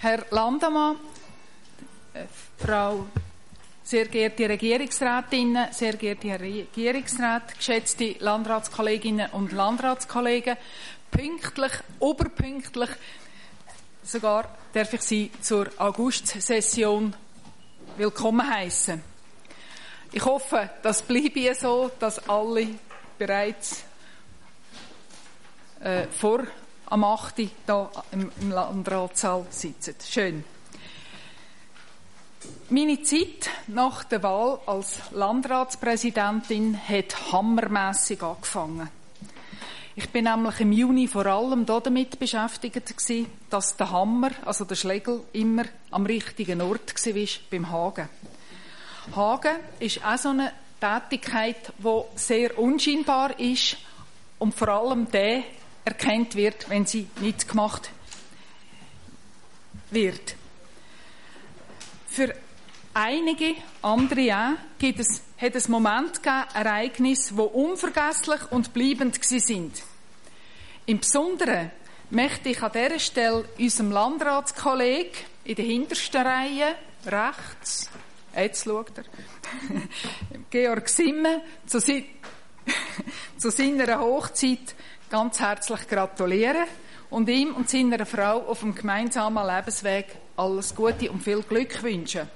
Herr Landamann, Frau sehr geehrte Regierungsrätinnen, sehr geehrte Herr Regierungsrat, geschätzte Landratskolleginnen und Landratskollegen, pünktlich, oberpünktlich, sogar darf ich Sie zur Augustsession willkommen heißen. Ich hoffe, das bleibe so, dass alle bereits vor am 8. hier im Landratssaal sitzen. Schön. Meine Zeit nach der Wahl als Landratspräsidentin hat hammermässig angefangen. Ich bin nämlich im Juni vor allem damit beschäftigt gewesen, dass der Hammer, also der Schlegel, immer am richtigen Ort war, beim Hagen. Hagen ist auch so eine Tätigkeit, die sehr unscheinbar ist und vor allem der erkannt wird, wenn sie nicht gemacht wird. Für einige andere auch hat es Momente gegeben, Ereignisse, die unvergesslich und bleibend sind. Im Besonderen möchte ich an dieser Stelle unserem Landratskollegen in der hintersten Reihe, rechts, jetzt schaut er, Georg Simme, zu seiner Hochzeit ganz herzlich gratulieren und ihm und seiner Frau auf dem gemeinsamen Lebensweg alles Gute und viel Glück wünschen.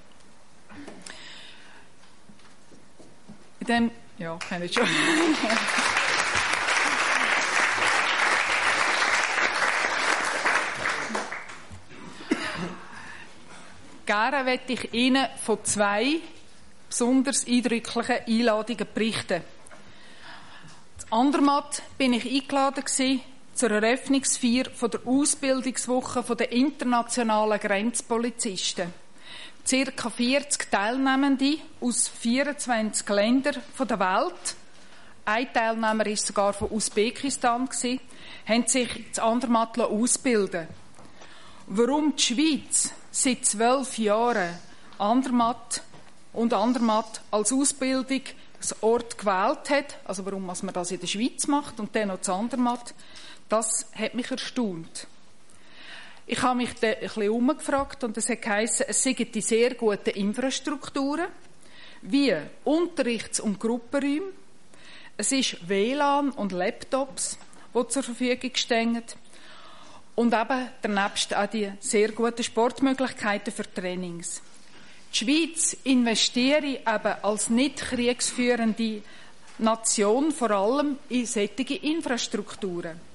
Ja, kann ich schon. Gerne möchte ich Ihnen von 2 besonders eindrücklichen Einladungen berichten. In Andermatt bin ich eingeladen zur Eröffnungsfeier der Ausbildungswoche der internationalen Grenzpolizisten. Circa 40 Teilnehmende aus 24 Ländern der Welt, ein Teilnehmer war sogar von Usbekistan, haben sich in Andermatt ausbilden. Warum die Schweiz seit 12 Jahren Andermatt als Ausbildungsort gewählt hat, also warum man das in der Schweiz macht und dann noch in Andermatt, das hat mich erstaunt. Ich habe mich dann ein bisschen umgefragt und es hat geheissen, es seien die sehr guten Infrastrukturen, wie Unterrichts- und Gruppenräume. Es ist WLAN und Laptops, die zur Verfügung stehen. Und eben danebst auch die sehr guten Sportmöglichkeiten für Trainings. Die Schweiz investiere eben als nicht kriegsführende Nation vor allem in solche Infrastrukturen.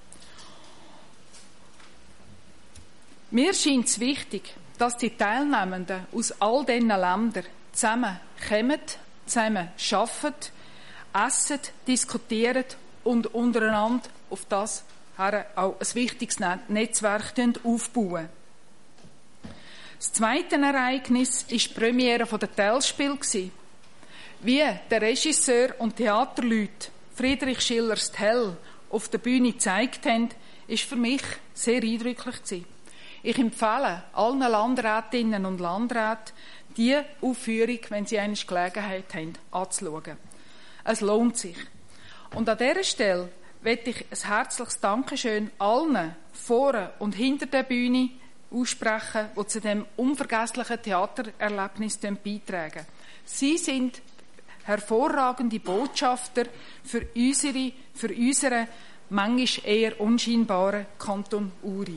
Mir scheint es wichtig, dass die Teilnehmenden aus all diesen Ländern zusammen kommen, zusammen arbeiten, essen, diskutieren und untereinander auf das her auch ein wichtiges Netzwerk aufbauen. Das zweite Ereignis war die Premiere der Tellspiele. Wie der Regisseur und Theaterleute Friedrich Schillers Tell auf der Bühne gezeigt haben, war für mich sehr eindrücklich. Ich empfehle allen Landrätinnen und Landräten, diese Aufführung, wenn sie eine Gelegenheit haben, anzuschauen. Es lohnt sich. Und an dieser Stelle möchte ich ein herzliches Dankeschön allen vor und hinter der Bühne aussprechen, die zu diesem unvergesslichen Theatererlebnis beitragen. Sie sind hervorragende Botschafter für unseren manchmal eher unscheinbaren Kanton Uri.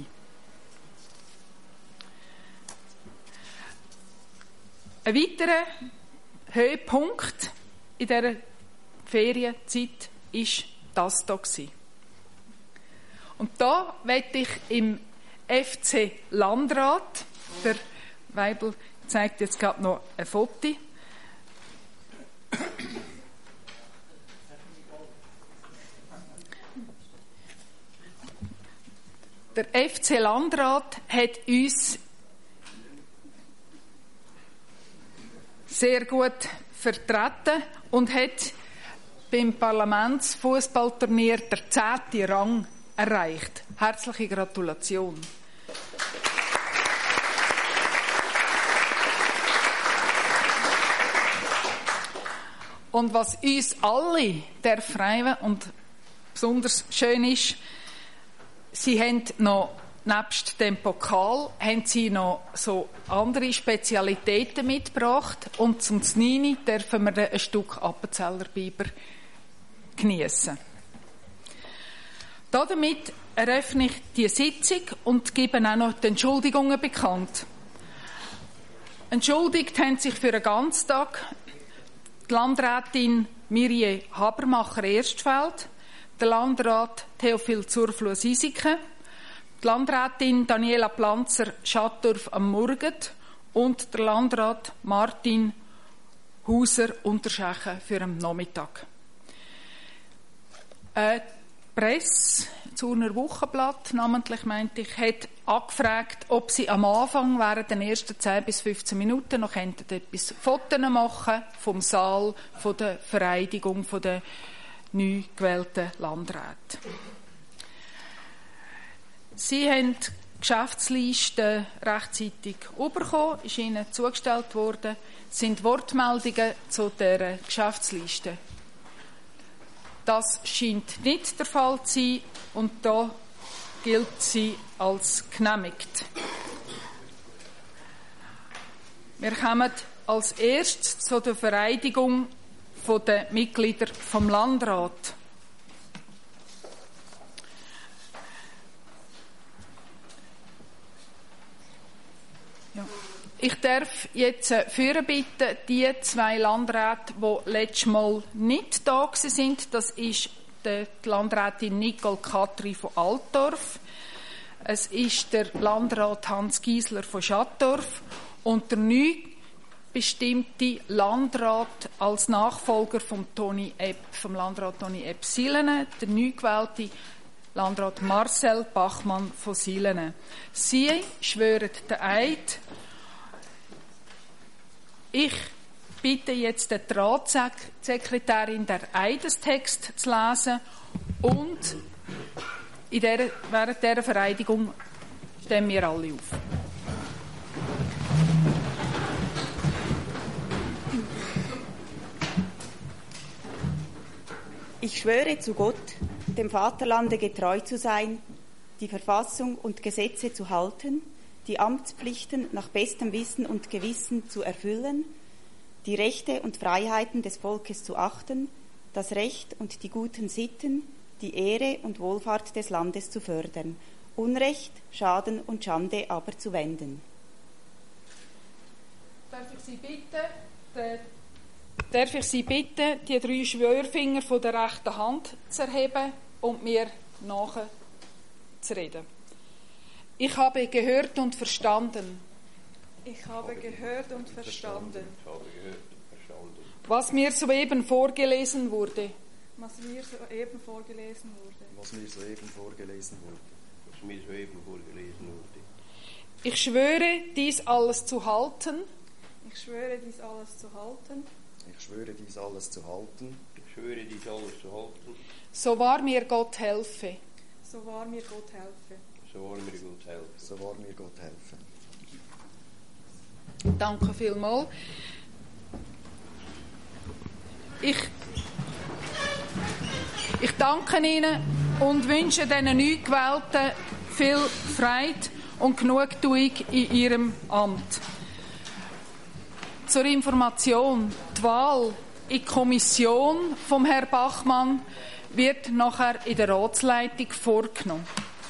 Ein weiterer Höhepunkt in dieser Ferienzeit war das hier. Und da möchte ich im FC Landrat, der Weibel zeigt jetzt gerade noch ein Foto, der FC Landrat hat uns sehr gut vertreten und hat beim Parlamentsfußballturnier der 10. Rang erreicht. Herzliche Gratulation. Und was uns alle freuen und besonders schön ist, sie haben noch nebst dem Pokal haben sie noch so andere Spezialitäten mitgebracht und zum 9 dürfen wir dann ein Stück Appenzeller Biber geniessen. Damit eröffne ich die Sitzung und gebe auch noch die Entschuldigungen bekannt. Entschuldigt haben sich für einen Ganztag die Landrätin Mirje Habermacher-Erstfeld, der Landrat Theophil Zurfluh-Sisiken, die Landrätin Daniela Planzer-Schattdorf am Morgen und der Landrat Martin Hauser-Unterschechen für den Nachmittag. Die Presse, das Urner Wochenblatt namentlich, meinte ich, hat angefragt, ob sie am Anfang während den ersten 10 bis 15 Minuten noch etwas Fotos machen vom Saal von der Vereidigung der neu gewählten Landräte. Sie haben die Geschäftsliste rechtzeitig bekommen, ist Ihnen zugestellt worden. Es sind Wortmeldungen zu dieser Geschäftsliste. Das scheint nicht der Fall zu sein und da gilt sie als genehmigt. Wir kommen als erstes zu der Vereidigung der Mitglieder vom Landrat. Ja. Ich darf jetzt führen bitten, die 2 Landräte, die letztes Mal nicht da sind. Das ist die Landrätin Nicole Katri von Altdorf. Es ist der Landrat Hans Giesler von Schattdorf und der neu bestimmte Landrat als Nachfolger vom Landrat Toni Epp Silene, der neu gewählte Landrat Marcel Bachmann von Silene. Sie schwören den Eid. Ich bitte jetzt die Ratssekretärin, den Eidestext zu lesen und während dieser Vereidigung stehen wir alle auf. Ich schwöre zu Gott, dem Vaterlande getreu zu sein, die Verfassung und Gesetze zu halten, die Amtspflichten nach bestem Wissen und Gewissen zu erfüllen, die Rechte und Freiheiten des Volkes zu achten, das Recht und die guten Sitten, die Ehre und Wohlfahrt des Landes zu fördern, Unrecht, Schaden und Schande aber zu wenden. Darf ich Sie bitten, die 3 Schwörfinger von der rechten Hand zu erheben und mir nachzureden? Ich habe gehört und verstanden. Ich habe gehört und verstanden. Was mir soeben vorgelesen wurde. Was mir soeben vorgelesen wurde. Ich schwöre, dies alles zu halten. Ich schwöre, dies alles zu halten. Ich schwöre, dies alles zu halten. Ich schwöre, dies alles zu halten. So wahr mir Gott helfe. So wahr mir Gott helfe. So wahr mir Gott helfe. So wahr mir Gott helfe. Danke vielmals. Ich danke Ihnen und wünsche diesen neu gewählten viel Freude und Genugtuung in Ihrem Amt. Zur Information: Die Wahl in die Kommission vom Herrn Bachmann wird nachher in der Ratsleitung vorgenommen.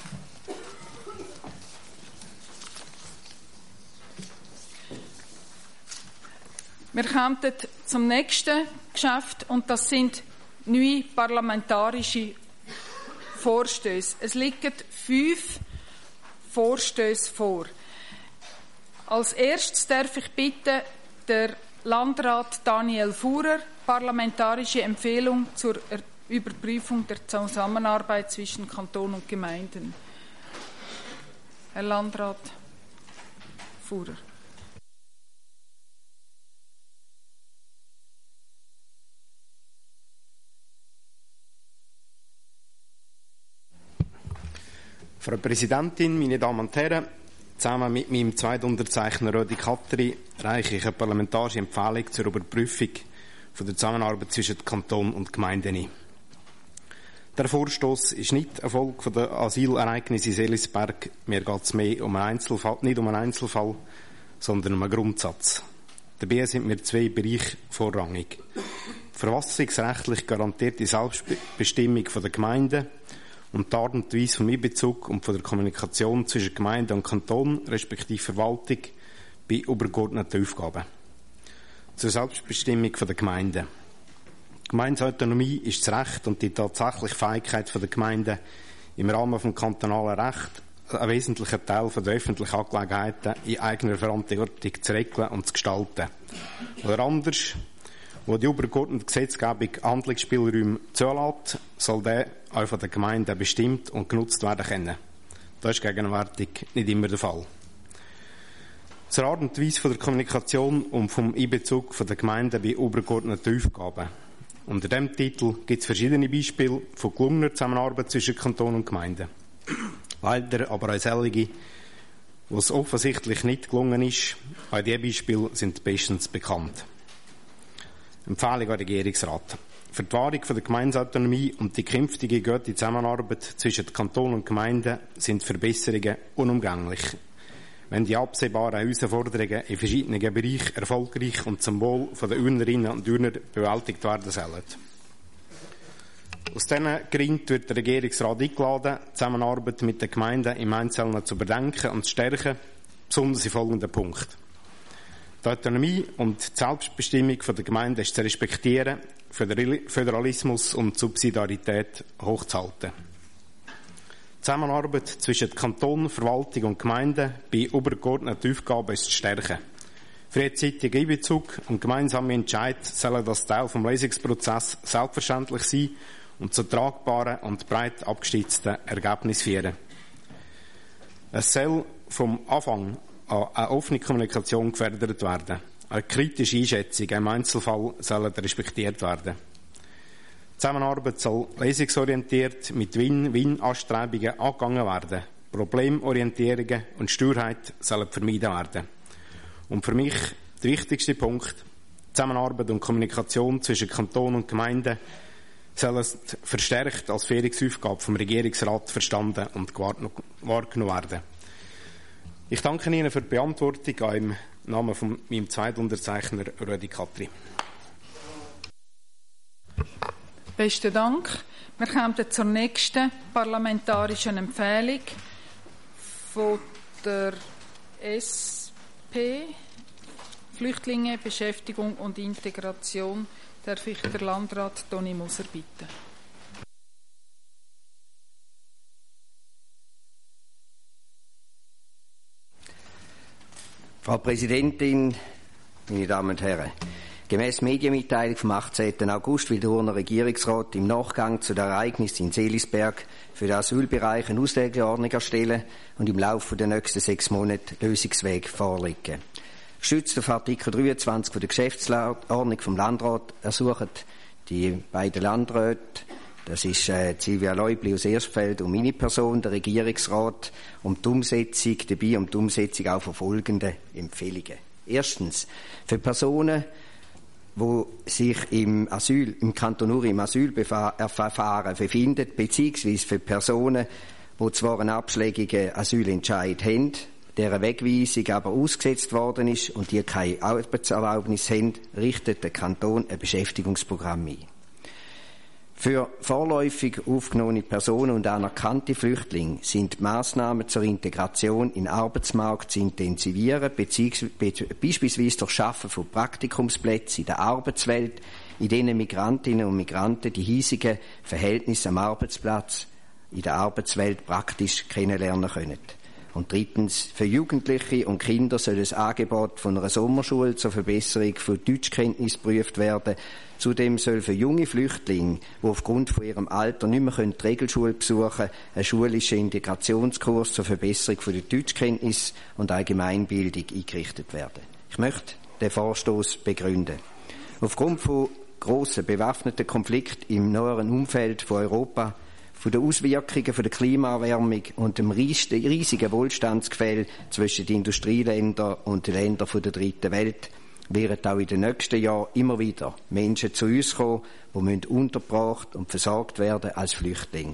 Wir kommen zum nächsten Geschäft und das sind neue parlamentarische Vorstöße. Es liegen 5 Vorstöße vor. Als erstes darf ich bitten, der Landrat Daniel Fuhrer, parlamentarische Empfehlung zur Überprüfung der Zusammenarbeit zwischen Kanton und Gemeinden. Herr Landrat Fuhrer. Frau Präsidentin, meine Damen und Herren, zusammen mit meinem Zweitunterzeichner Rödi Katri reiche ich eine parlamentarische Empfehlung zur Überprüfung von der Zusammenarbeit zwischen Kanton und Gemeinden ein. Der Vorstoss ist nicht eine Folge der Asylereignisse in Seelisberg. Mir geht es mehr um einen Einzelfall, nicht um einen Einzelfall, sondern um einen Grundsatz. Dabei sind mir zwei Bereiche vorrangig. Verfassungsrechtlich garantierte Selbstbestimmung der Gemeinden und die Art und Weise vom Einbezug und von der Kommunikation zwischen Gemeinde und Kanton, respektive Verwaltung, bei übergeordneten Aufgaben. Zur Selbstbestimmung der Gemeinden. Die Gemeindeautonomie ist das Recht und die tatsächliche Fähigkeit der Gemeinden, im Rahmen des kantonalen Rechts einen wesentlichen Teil der öffentlichen Angelegenheiten in eigener Verantwortung zu regeln und zu gestalten. Oder anders, wo die übergeordnete Gesetzgebung Handlungsspielräume zulässt, soll der auch von den Gemeinden bestimmt und genutzt werden können. Das ist gegenwärtig nicht immer der Fall. Zur Art und Weise der Kommunikation und vom Einbezug der Gemeinden bei übergeordneten Aufgaben. Unter diesem Titel gibt es verschiedene Beispiele von gelungener Zusammenarbeit zwischen Kanton und Gemeinden. Leider aber auch solche, wo es offensichtlich nicht gelungen ist. Auch diese Beispiele sind bestens bekannt. Empfehlung an den Regierungsrat. Für die Wahrung der Gemeindeautonomie und die künftige gute Zusammenarbeit zwischen Kanton und Gemeinden sind Verbesserungen unumgänglich. Wenn die absehbaren Herausforderungen in verschiedenen Bereichen erfolgreich und zum Wohl der Urnerinnen und Urner bewältigt werden sollen. Aus diesen Gründen wird der Regierungsrat eingeladen, die Zusammenarbeit mit den Gemeinden im Einzelnen zu überdenken und zu stärken, besonders in folgenden Punkten. Die Autonomie und die Selbstbestimmung der Gemeinden ist zu respektieren, Föderalismus und Subsidiarität hochzuhalten. Die Zusammenarbeit zwischen Kanton, Verwaltung und Gemeinden bei übergeordneten Aufgaben ist zu stärken. Frühzeitiger Einbezug und gemeinsame Entscheid sollen das Teil vom Lesungsprozess selbstverständlich sein und zu tragbaren und breit abgestützten Ergebnissen führen. Es soll vom Anfang an eine offene Kommunikation gefördert werden. Eine kritische Einschätzung im Einzelfall soll respektiert werden. Die Zusammenarbeit soll lesungsorientiert mit Win-Win-Anstrebungen angegangen werden. Problemorientierungen und Sturheit sollen vermieden werden. Und für mich der wichtigste Punkt: Zusammenarbeit und Kommunikation zwischen Kanton und Gemeinden sollen verstärkt als Führungsaufgabe vom Regierungsrat verstanden und wahrgenommen werden. Ich danke Ihnen für die Beantwortung auch im Namen von meinem Zweitunterzeichner Rödi Katri. Besten Dank. Wir kommen zur nächsten parlamentarischen Empfehlung von der SP, Flüchtlinge, Beschäftigung und Integration. Darf ich den Landrat Toni Moser bitten? Frau Präsidentin, meine Damen und Herren! Gemäss Medienmitteilung vom 18. August will der Urner Regierungsrat im Nachgang zu den Ereignissen in Seelisberg für den Asylbereich eine Auslegeordnung erstellen und im Laufe der nächsten 6 Monate Lösungsweg vorlegen. Gestützt auf Artikel 23 der Geschäftsordnung vom Landrat ersuchen die beiden Landräte, das ist Silvia Leubli aus Erstfeld und meine Person, der Regierungsrat, um die Umsetzung auch von folgenden Empfehlungen. Erstens, für Personen, die sich im Kanton Uri im Asylverfahren befinden, beziehungsweise für Personen, die zwar einen abschlägigen Asylentscheid haben, deren Wegweisung aber ausgesetzt worden ist und die keine Arbeitserlaubnis haben, richtet der Kanton ein Beschäftigungsprogramm ein. Für vorläufig aufgenommene Personen und anerkannte Flüchtlinge sind die Massnahmen zur Integration in den Arbeitsmarkt zu intensivieren, beispielsweise durch Schaffen von Praktikumsplätzen in der Arbeitswelt, in denen Migrantinnen und Migranten die hiesigen Verhältnisse am Arbeitsplatz in der Arbeitswelt praktisch kennenlernen können. Und drittens, für Jugendliche und Kinder soll das Angebot von einer Sommerschule zur Verbesserung von Deutschkenntnis geprüft werden. Zudem soll für junge Flüchtlinge, die aufgrund von ihrem Alter nicht mehr die Regelschule besuchen können, ein schulischer Integrationskurs zur Verbesserung von der Deutschkenntnis und Allgemeinbildung eingerichtet werden. Ich möchte den Vorstoß begründen. Aufgrund von grossen bewaffneten Konflikten im näheren Umfeld von Europa, von den Auswirkungen von der Klimaerwärmung und dem riesigen Wohlstandsgefälle zwischen den Industrieländern und den Ländern der dritten Welt werden auch in den nächsten Jahren immer wieder Menschen zu uns kommen, die untergebracht und versorgt werden als Flüchtlinge.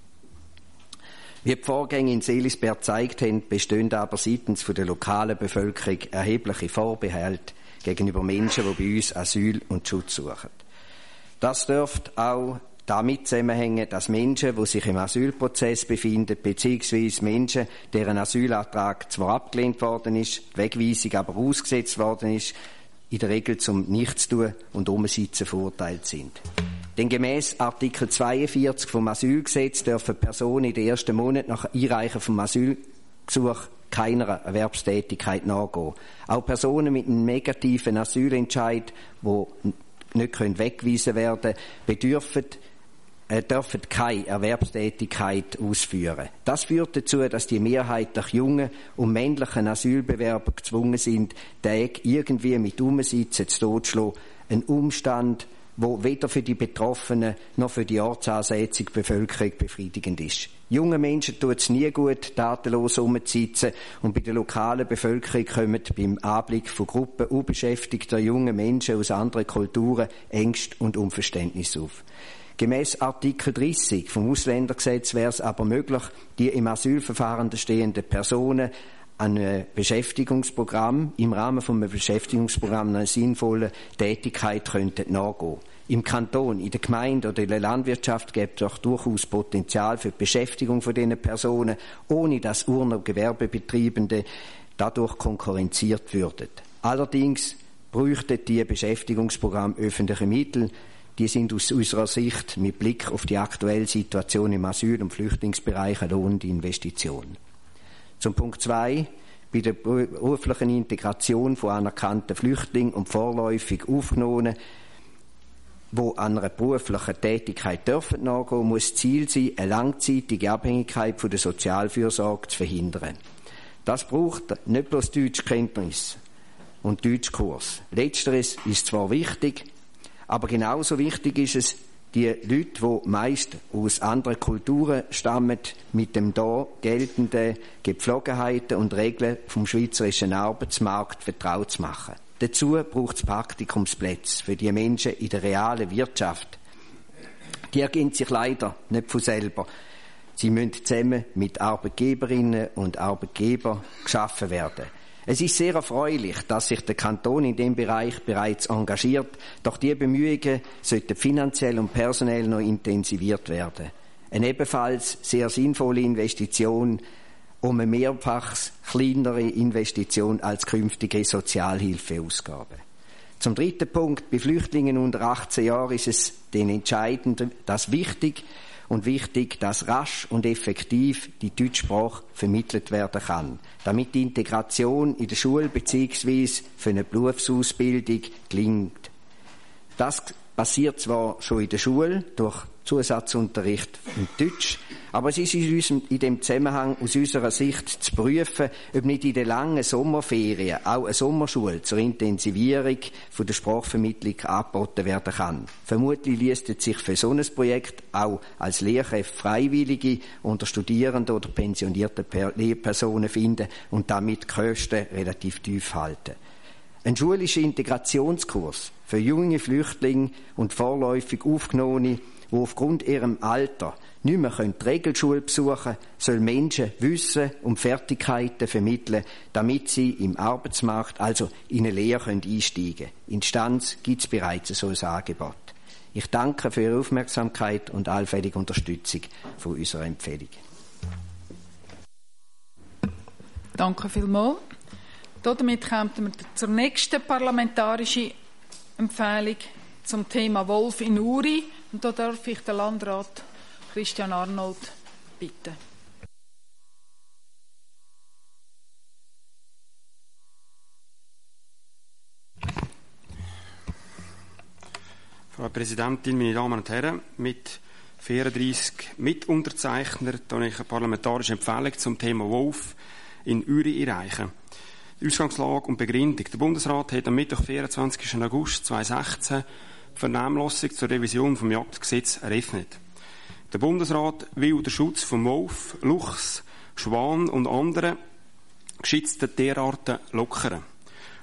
Wie die Vorgänge in Seelisberg gezeigt haben, bestehen aber seitens der lokalen Bevölkerung erhebliche Vorbehalte gegenüber Menschen, die bei uns Asyl und Schutz suchen. Das dürfte auch damit zusammenhängen, dass Menschen, die sich im Asylprozess befinden, beziehungsweise Menschen, deren Asylantrag zwar abgelehnt worden ist, die Wegweisung aber ausgesetzt worden ist, in der Regel zum Nichtstun und Umsitzen verurteilt sind. Denn gemäss Artikel 42 vom Asylgesetz dürfen Personen in den ersten Monaten nach Einreichen vom Asylgesuch keiner Erwerbstätigkeit nachgehen. Auch Personen mit einem negativen Asylentscheid, die nicht weggewiesen werden können, dürfen keine Erwerbstätigkeit ausführen. Das führt dazu, dass die mehrheitlich jungen und männlichen Asylbewerber gezwungen sind, Tage irgendwie mit Umsitzen zu totschlagen. Ein Umstand, wo weder für die Betroffenen noch für die ortsansässige Bevölkerung befriedigend ist. Jungen Menschen tut es nie gut, tatenlos rumzusitzen, und bei der lokalen Bevölkerung kommen beim Anblick von Gruppen unbeschäftigter junger Menschen aus anderen Kulturen Ängste und Unverständnis auf. Gemäss Artikel 30 vom Ausländergesetz wäre es aber möglich, die im Asylverfahren stehenden Personen ein Beschäftigungsprogramm, im Rahmen von einem Beschäftigungsprogramm einer sinnvollen Tätigkeit könnten nachgehen. Im Kanton, in der Gemeinde oder in der Landwirtschaft gibt es doch durchaus Potenzial für die Beschäftigung von diesen Personen, ohne dass Urner Gewerbebetreibende dadurch konkurrenziert würden. Allerdings bräuchten die Beschäftigungsprogramme öffentliche Mittel. Die sind aus unserer Sicht mit Blick auf die aktuelle Situation im Asyl- und Flüchtlingsbereich eine lohnende Investition. Zum Punkt 2. Bei der beruflichen Integration von anerkannten Flüchtlingen und vorläufig Aufgenommenen, die an einer beruflichen Tätigkeit dürfen nachgehen, muss Ziel sein, eine langzeitige Abhängigkeit von der Sozialfürsorge zu verhindern. Das braucht nicht bloß Deutschkenntnis und Deutschkurs. Letzteres ist zwar wichtig, aber genauso wichtig ist es, die Leute, die meist aus anderen Kulturen stammen, mit dem da geltenden Gepflogenheiten und Regeln vom schweizerischen Arbeitsmarkt vertraut zu machen. Dazu braucht es Praktikumsplätze für die Menschen in der realen Wirtschaft. Die ergeben sich leider nicht von selber. Sie müssen zusammen mit Arbeitgeberinnen und Arbeitgebern geschaffen werden. Es ist sehr erfreulich, dass sich der Kanton in diesem Bereich bereits engagiert, doch diese Bemühungen sollten finanziell und personell noch intensiviert werden. Eine ebenfalls sehr sinnvolle Investition, um eine mehrfach kleinere Investition als künftige Sozialhilfeausgaben. Zum dritten Punkt, bei Flüchtlingen unter 18 Jahren ist es den entscheidend, dass wichtig, dass rasch und effektiv die Deutschsprache vermittelt werden kann, damit die Integration in der Schule bzw. für eine Berufsausbildung gelingt. Das passiert zwar schon in der Schule durch Zusatzunterricht in Deutsch, aber es ist in dem Zusammenhang aus unserer Sicht zu prüfen, ob nicht in den langen Sommerferien auch eine Sommerschule zur Intensivierung von der Sprachvermittlung angeboten werden kann. Vermutlich liest sich für so ein Projekt auch als Lehrkräfte Freiwillige unter Studierenden oder pensionierten Lehrpersonen finden und damit die Kosten relativ tief halten. Ein schulischer Integrationskurs für junge Flüchtlinge und vorläufig Aufgenommene, die aufgrund ihrem Alter nicht mehr die Regelschule besuchen können, soll Menschen Wissen und Fertigkeiten vermitteln, damit sie im Arbeitsmarkt, also in eine Lehre, einsteigen können. In Stanz gibt es bereits so ein Angebot. Ich danke für Ihre Aufmerksamkeit und allfällige Unterstützung von unserer Empfehlung. Danke vielmals. Damit kommen wir zur nächsten parlamentarischen Empfehlung zum Thema Wolf in Uri. Und da darf ich den Landrat Christian Arnold bitten. Frau Präsidentin, meine Damen und Herren, mit 34 Mitunterzeichnern habe ich eine parlamentarische Empfehlung zum Thema Wolf in Uri einreichen. Die Ausgangslage und Begründung. Der Bundesrat hat am Mittwoch, 24. August 2016, die Vernehmlassung zur Revision vom Jagdgesetz eröffnet. Der Bundesrat will den Schutz von Wolf, Luchs, Schwan und anderen geschützten Tierarten lockern.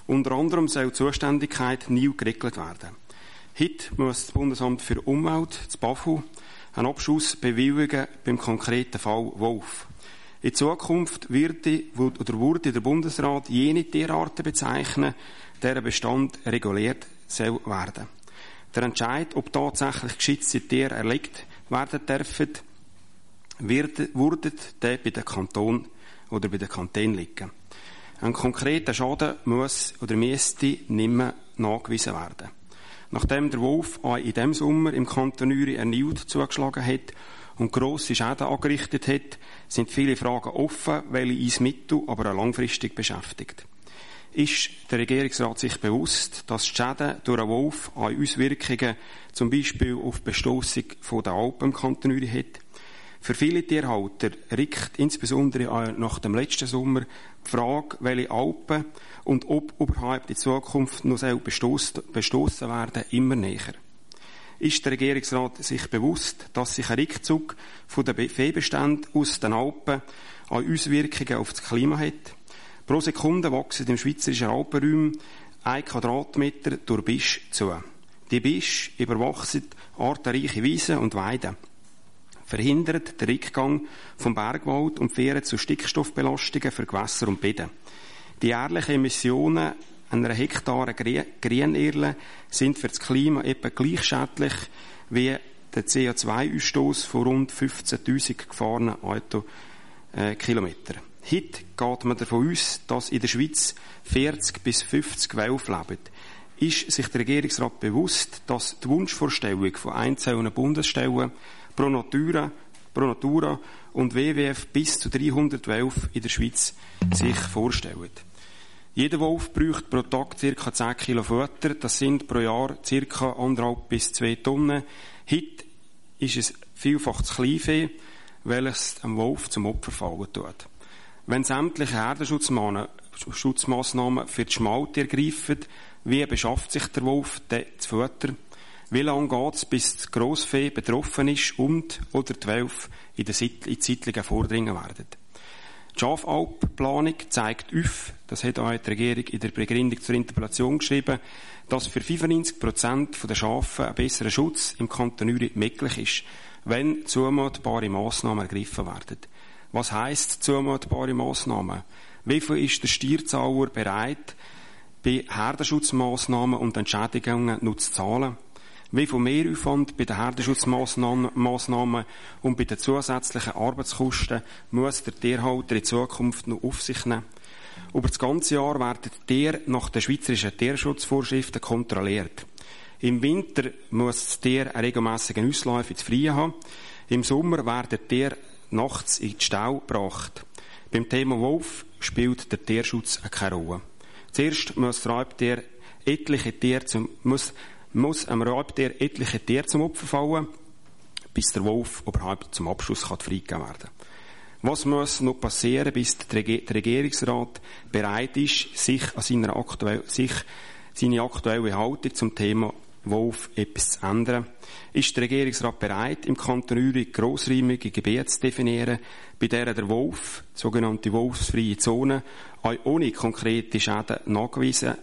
Unter anderem soll die Zuständigkeit neu geregelt werden. Heute muss das Bundesamt für Umwelt, das BAFU, einen Abschuss bewilligen beim konkreten Fall Wolf. In Zukunft wurde der Bundesrat jene Tierarten bezeichnen, deren Bestand reguliert soll werden. Der Entscheid, ob tatsächlich geschützte Tiere erlegt werden dürfen, würde der bei den Kantonen oder bei den Kantonen liegen. Ein konkreter Schaden muss oder müsste nicht mehr nachgewiesen werden. Nachdem der Wolf in diesem Sommer im Kanton Uri erneut zugeschlagen hat und grosse Schäden angerichtet hat, sind viele Fragen offen, welche uns mittel-, aber auch langfristig beschäftigt. Ist der Regierungsrat sich bewusst, dass die Schäden durch einen Wolf Auswirkungen zum Beispiel auf die Bestossung der Alpen im Kanton Uri hat? Für viele Tierhalter regt insbesondere nach dem letzten Sommer die Frage, welche Alpen und ob überhaupt in Zukunft noch bestossen werden, immer näher. Ist der Regierungsrat sich bewusst, dass sich ein Rückzug von den Viehbeständen aus den Alpen Auswirkungen auf das Klima hat? Pro Sekunde wachsen im schweizerischen Alpenraum 1 Quadratmeter durch Büsche zu. Die Büsche überwachsen artenreiche Wiesen und Weiden, verhindert den Rückgang vom Bergwald und führen zu Stickstoffbelastungen für Gewässer und Böden. Die jährlichen Emissionen einer Hektare Grünerle sind für das Klima etwa gleich schädlich wie der CO2-Ausstoß von rund 15.000 gefahrenen Autokilometern. Heute geht man davon aus, dass in der Schweiz 40 bis 50 Wölfe leben. Ist sich der Regierungsrat bewusst, dass die Wunschvorstellung von einzelnen Bundesstellen Pro Natura und WWF bis zu 300 Wölfe in der Schweiz sich vorstellen? Jeder Wolf braucht pro Tag ca. 10 Kilo Futter. Das sind pro Jahr ca. 1,5 bis 2 Tonnen. Heute ist es vielfach das Kleinvieh, welches dem Wolf zum Opfer fallen tut. Wenn sämtliche Herdenschutzmaßnahmen für die Schmaltiere greifen, wie beschafft sich der Wolf das Futter? Wie lange geht es, bis das Grossvieh betroffen ist und oder die Wölfe in die Siedlungen vordringen werden? Die Schafalpplanung zeigt auf, das hat auch die Regierung in der Begründung zur Interpellation geschrieben, dass für 95% der Schafe ein besserer Schutz im Kanton Uri möglich ist, wenn zumutbare Massnahmen ergriffen werden. Was heisst zumutbare Massnahmen? Wie viel ist der Steuerzahler bereit, bei Herdenschutzmaßnahmen und Entschädigungen noch zu zahlen? Wie viel Mehraufwand bei den Herdenschutzmaßnahmen und bei den zusätzlichen Arbeitskosten muss der Tierhalter in Zukunft noch auf sich nehmen? Über das ganze Jahr werden die Tiere nach den schweizerischen Tierschutzvorschriften kontrolliert. Im Winter muss das Tier einen regelmässigen Auslauf ins Freie haben. Im Sommer werden die Tiere nachts in die Stall gebracht. Beim Thema Wolf spielt der Tierschutz keine Rolle. Zuerst muss einem Raubtier etliche Tiere zum Opfer fallen, bis der Wolf überhaupt zum Abschuss freigegeben werden kann. Was muss noch passieren, bis der Regierungsrat bereit ist, seine aktuelle Haltung zum Thema Wolf etwas zu ändern? Ist der Regierungsrat bereit, im Kanton Uri grossräumige Gebiete zu definieren, bei denen der Wolf, die sogenannte wolfsfreie Zone, auch ohne dass konkrete Schäden nachgewiesen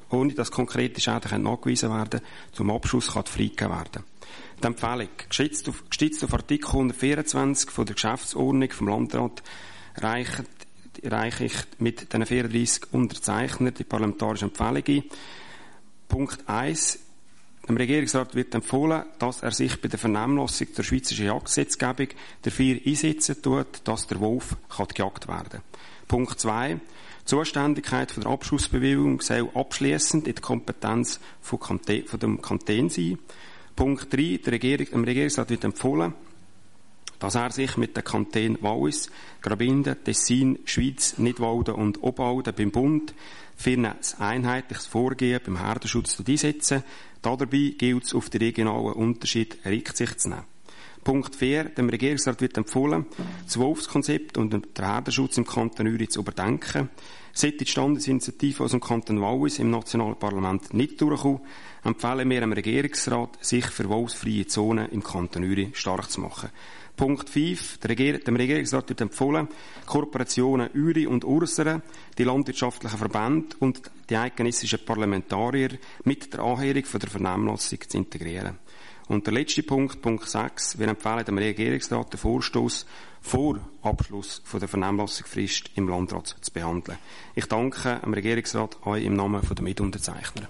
werden, zum Abschuss freigegeben werden? Die Empfehlung, gestützt auf Artikel 124 von der Geschäftsordnung vom Landrat, reiche ich mit den 34 Unterzeichnern die parlamentarische Empfehlung ein. Punkt 1. Dem Regierungsrat wird empfohlen, dass er sich bei der Vernehmlassung zur schweizerischen Jagdgesetzgebung dafür einsetzen tut, dass der Wolf gejagt werden kann. Punkt 2. Die Zuständigkeit von der Abschussbewilligung soll abschliessend in die Kompetenz von dem Kanton sein. Punkt 3. Dem Regierungsrat wird empfohlen, dass er sich mit den Kantonen Wallis, Graubünden, Tessin, Schwyz, Nidwalden und Obwalden beim Bund für ein einheitliches Vorgehen beim Herdenschutz einsetzen. Dabei gilt es, auf die regionalen Unterschiede Rücksicht zu nehmen. Punkt 4. Dem Regierungsrat wird empfohlen, das Wolfskonzept und den Herdenschutz im Kanton Uri zu überdenken. Sollte die Standesinitiative aus dem Kanton Wallis im nationalen Parlament nicht durchkommen, empfehlen wir dem Regierungsrat, sich für wolfsfreie Zonen im Kanton Uri stark zu machen. Punkt 5. Dem Regierungsrat wird empfohlen, Kooperationen Uri und Ursere, die landwirtschaftlichen Verbände und die eidgenössischen Parlamentarier mit der Anhörung von der Vernehmlassung zu integrieren. Und der letzte Punkt, Punkt 6. Wir empfehlen dem Regierungsrat, den Vorstoss vor Abschluss von der Vernehmlassungsfrist im Landrat zu behandeln. Ich danke dem Regierungsrat euch im Namen der Mitunterzeichner.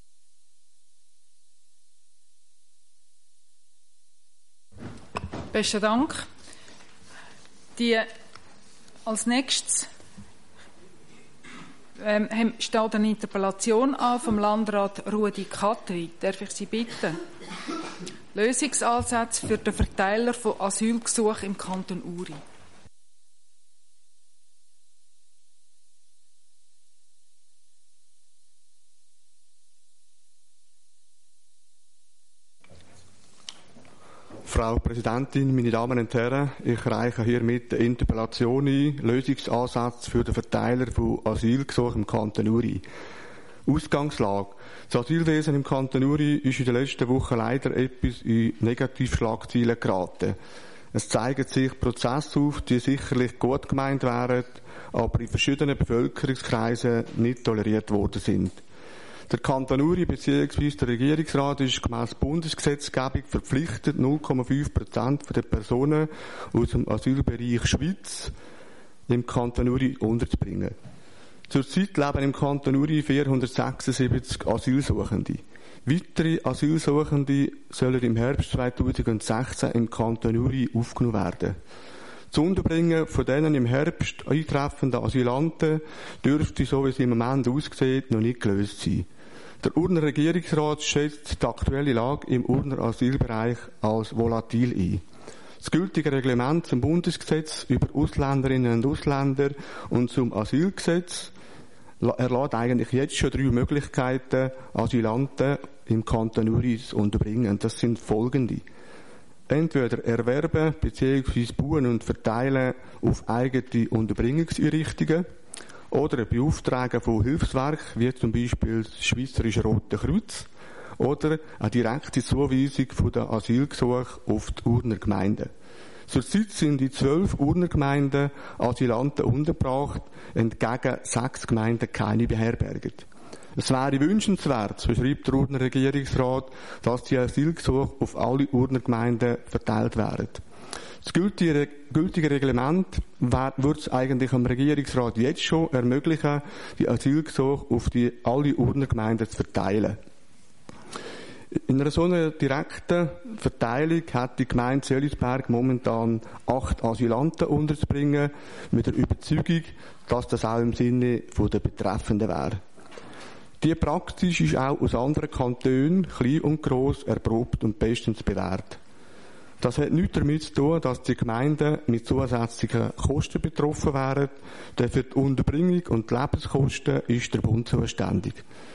Besten Dank. Als nächstes steht eine Interpellation an vom Landrat Rudi Katri. Darf ich Sie bitten? Lösungsansätze für den Verteiler von Asylgesuchen im Kanton Uri. Frau Präsidentin, meine Damen und Herren, ich reiche hiermit eine Interpellation ein, Lösungsansätze für den Verteiler von Asylgesuchen im Kanton Uri. Ausgangslage. Das Asylwesen im Kanton Uri ist in den letzten Wochen leider etwas in Negativschlagzeilen geraten. Es zeigen sich Prozesse auf, die sicherlich gut gemeint wären, aber in verschiedenen Bevölkerungskreisen nicht toleriert worden sind. Der Kanton Uri bzw. der Regierungsrat ist gemäss Bundesgesetzgebung verpflichtet, 0,5% der Personen aus dem Asylbereich Schweiz im Kanton Uri unterzubringen. Zurzeit leben im Kanton Uri 476 Asylsuchende. Weitere Asylsuchende sollen im Herbst 2016 im Kanton Uri aufgenommen werden. Das Unterbringen von denen im Herbst eintreffenden Asylanten dürfte, so wie es im Moment aussieht, noch nicht gelöst sein. Der Urner Regierungsrat schätzt die aktuelle Lage im Urner Asylbereich als volatil ein. Das gültige Reglement zum Bundesgesetz über Ausländerinnen und Ausländer und zum Asylgesetz erlaubt eigentlich jetzt schon 3 Möglichkeiten, Asylanten im Kanton Uri zu unterbringen. Das sind folgende. Entweder erwerben bzw. bauen und verteilen auf eigene Unterbringungseinrichtungen oder Beauftragen von Hilfswerken, wie zum Beispiel das Schweizerische Rote Kreuz, oder eine direkte Zuweisung von den Asylgesuchen auf die Urner Gemeinden. Zurzeit sind in 12 Urner Gemeinden Asylanten untergebracht, entgegen 6 Gemeinden keine beherbergt. Es wäre wünschenswert, so schreibt der Urner Regierungsrat, dass die Asylgesuche auf alle Urner Gemeinden verteilt werden. Das gültige Reglement wird es eigentlich dem Regierungsrat jetzt schon ermöglichen, die Asylgesuche auf alle Urner Gemeinden zu verteilen. In einer so einer direkten Verteilung hat die Gemeinde Seelisberg momentan 8 Asylanten unterzubringen, mit der Überzeugung, dass das auch im Sinne der Betreffenden wäre. Diese Praxis ist auch aus anderen Kantonen, klein und gross, erprobt und bestens bewährt. Das hat nichts damit zu tun, dass die Gemeinden mit zusätzlichen Kosten betroffen wären, denn für die Unterbringung und die Lebenskosten ist der Bund zuständig.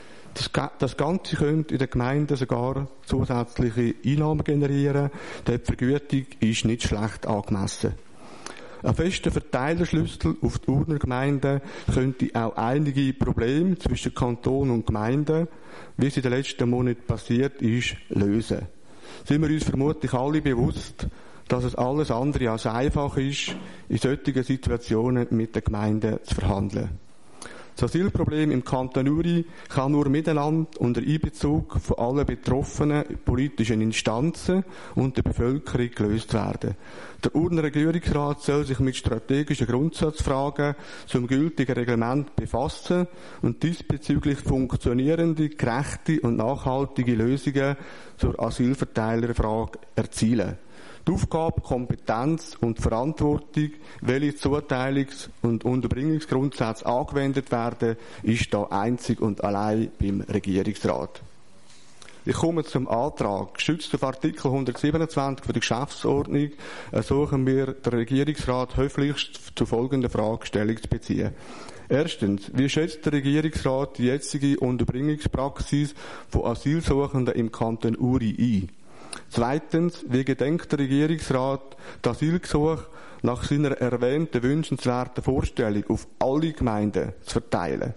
Das Ganze könnte in den Gemeinden sogar zusätzliche Einnahmen generieren, denn die Vergütung ist nicht schlecht angemessen. Ein fester Verteilerschlüssel auf die Urner Gemeinden könnte auch einige Probleme zwischen Kanton und Gemeinden, wie es in den letzten Monaten passiert ist, lösen. Sind wir uns vermutlich alle bewusst, dass es alles andere als einfach ist, in solchen Situationen mit den Gemeinden zu verhandeln. Das Asylproblem im Kanton Uri kann nur miteinander unter Einbezug von allen betroffenen politischen Instanzen und der Bevölkerung gelöst werden. Der Urner Regierungsrat soll sich mit strategischen Grundsatzfragen zum gültigen Reglement befassen und diesbezüglich funktionierende, gerechte und nachhaltige Lösungen zur Asylverteilerfrage erzielen. Die Aufgabe, Kompetenz und Verantwortung, welche Zuteilungs- und Unterbringungsgrundsätze angewendet werden, ist da einzig und allein beim Regierungsrat. Ich komme zum Antrag. Gestützt auf Artikel 127 der Geschäftsordnung ersuchen wir den Regierungsrat höflichst zu folgender Fragestellung zu beziehen. Erstens, wie schätzt der Regierungsrat die jetzige Unterbringungspraxis von Asylsuchenden im Kanton Uri ein? Zweitens, wie gedenkt der Regierungsrat, das Asylgesuch nach seiner erwähnten wünschenswerten Vorstellung auf alle Gemeinden zu verteilen?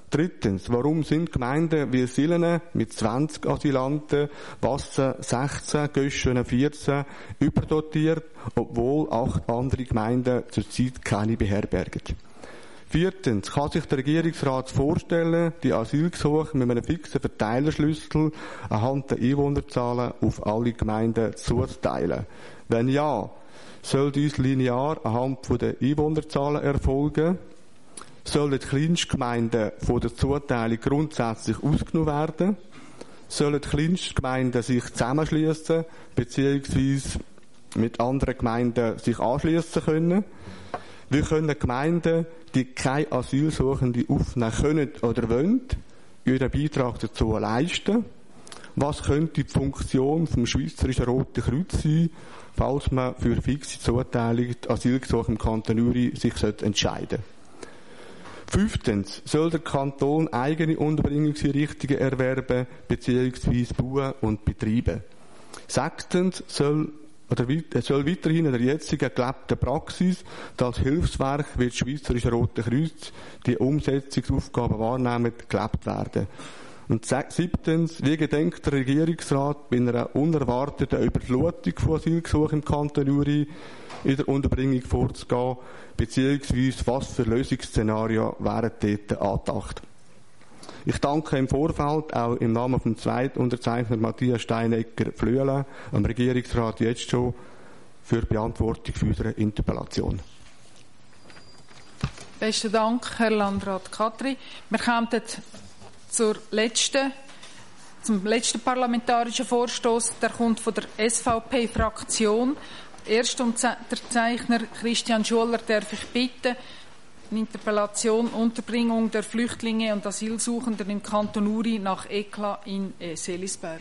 Drittens, warum sind Gemeinden wie Silene mit 20 Asylanten, Wassen 16, Göschen 14 überdotiert, obwohl 8 andere Gemeinden zurzeit keine beherbergen? Viertens, kann sich der Regierungsrat vorstellen, die Asylgesuche mit einem fixen Verteilerschlüssel anhand der Einwohnerzahlen auf alle Gemeinden zuzuteilen? Wenn ja, soll dies linear anhand der Einwohnerzahlen erfolgen? Sollen die Kleinstgemeinden von der Zuteilung grundsätzlich ausgenommen werden? Sollen die Kleinstgemeinden sich zusammenschließen bzw. mit anderen Gemeinden sich anschließen können? Wie können Gemeinden, die keine Asylsuchende aufnehmen können oder wollen, ihren Beitrag dazu leisten? Was könnte die Funktion vom Schweizerischen Roten Kreuz sein, falls man für fixe Zuteilung die Asylgesuche im Kanton Uri sich entscheiden sollte? Fünftens, soll der Kanton eigene Unterbringungseinrichtungen erwerben bzw. bauen und betreiben? Sechstens, soll weiterhin in der jetzigen gelebten Praxis als Hilfswerk wie das Schweizerische Rote Kreuz die Umsetzungsaufgaben wahrnehmen, gelebt werden. Und siebtens, wie gedenkt der Regierungsrat bei einer unerwarteten Überflutung von Asylgesuchen im Kanton Uri in der Unterbringung vorzugehen, beziehungsweise was für Lösungsszenarien wären dort angedacht? Ich danke im Vorfeld auch im Namen vom Zweitunterzeichner Matthias Steinegger-Flüelen am Regierungsrat jetzt schon für die Beantwortung für unsere Interpellation. Besten Dank, Herr Landrat Katri. Wir kommen zum letzten parlamentarischen Vorstoß. Der kommt von der SVP-Fraktion. Erstunterzeichner Christian Schuller darf ich bitten, eine Interpellation Unterbringung der Flüchtlinge und Asylsuchenden im Kanton Uri nach ECLA in Seelisberg.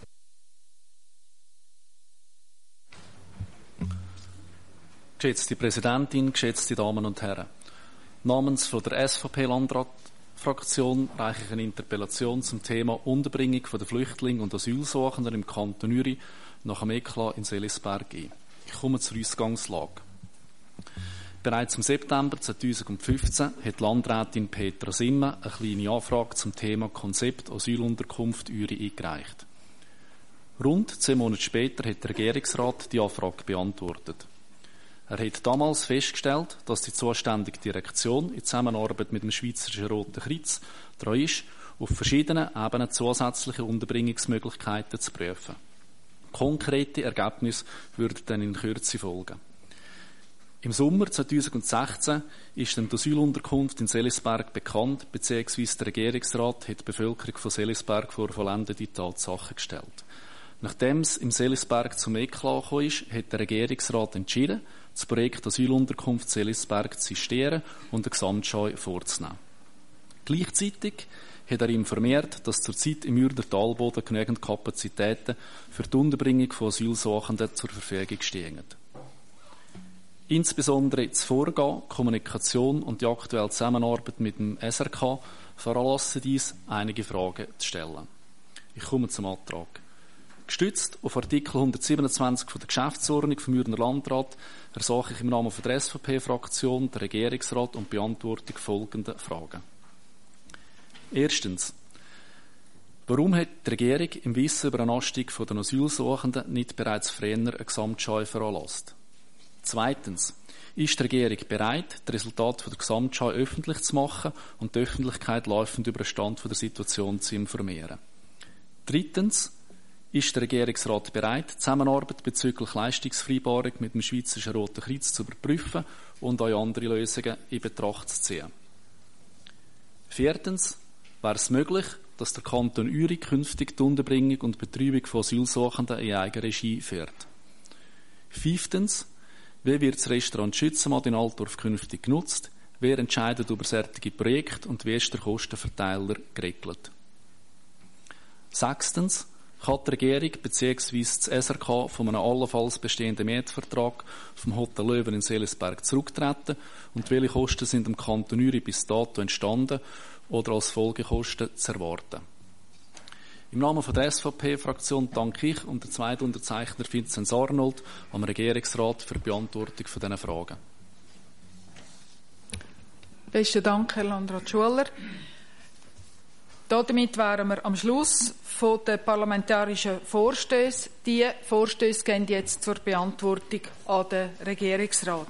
Geschätzte Präsidentin, geschätzte Damen und Herren. Namens von der SVP-Landrat-Fraktion reiche ich eine Interpellation zum Thema Unterbringung der Flüchtlinge und Asylsuchenden im Kanton Uri nach dem ECLA in Seelisberg ein. Ich komme zur Ausgangslage. Bereits im September 2015 hat Landrätin Petra Simme eine kleine Anfrage zum Thema Konzept Asylunterkunft Uri eingereicht. Rund 10 Monate später hat der Regierungsrat die Anfrage beantwortet. Er hat damals festgestellt, dass die zuständige Direktion in Zusammenarbeit mit dem Schweizerischen Roten Kreuz daran ist, auf verschiedenen Ebenen zusätzliche Unterbringungsmöglichkeiten zu prüfen. Konkrete Ergebnisse würden dann in Kürze folgen. Im Sommer 2016 ist die Asylunterkunft in Seelisberg bekannt, beziehungsweise der Regierungsrat hat die Bevölkerung von Seelisberg vor vollendete Tatsachen gestellt. Nachdem es im Seelisberg zum Eklat gekommen ist, hat der Regierungsrat entschieden, das Projekt Asylunterkunft Seelisberg zu sistieren und eine Gesamtschau vorzunehmen. Gleichzeitig hat er informiert, dass zurzeit im Ürder Talboden genügend Kapazitäten für die Unterbringung von Asylsuchenden zur Verfügung stehen. Insbesondere das Vorgehen, Kommunikation und die aktuelle Zusammenarbeit mit dem SRK veranlassen dies, einige Fragen zu stellen. Ich komme zum Antrag. Gestützt auf Artikel 127 der Geschäftsordnung vom Ürner Landrat ersuche ich im Namen der SVP-Fraktion den Regierungsrat um die Beantwortung folgender Fragen. Erstens. Warum hat die Regierung im Wissen über einen Anstieg der Asylsuchenden nicht bereits früher eine Gesamtschau veranlasst? Zweitens. Ist die Regierung bereit, das Resultat der Gesamtschau öffentlich zu machen und die Öffentlichkeit laufend über den Stand der Situation zu informieren? Drittens. Ist der Regierungsrat bereit, die Zusammenarbeit bezüglich Leistungsvereinbarung mit dem Schweizerischen Roten Kreuz zu überprüfen und auch andere Lösungen in Betracht zu ziehen? Viertens. Wäre es möglich, dass der Kanton Uri künftig die Unterbringung und Betreuung von Asylsuchenden in Eigenregie führt? Fünftens. Wie wird das Restaurant Schützenmatt in Altdorf künftig genutzt? Wer entscheidet über solche Projekte und wie ist der Kostenverteiler geregelt? Sechstens. Kann die Regierung bzw. das SRK von einem allenfalls bestehenden Mietvertrag vom Hotel Löwen in Seelisberg zurücktreten und welche Kosten sind im Kanton Uri bis dato entstanden oder als Folgekosten zu erwarten? Im Namen der SVP-Fraktion danke ich und der zweite Unterzeichner Vinzenz Arnold am Regierungsrat für die Beantwortung dieser Fragen. Besten Dank, Herr Landrat Schuller. Damit wären wir am Schluss der parlamentarischen Vorstöße. Die Vorstöße gehen jetzt zur Beantwortung an den Regierungsrat.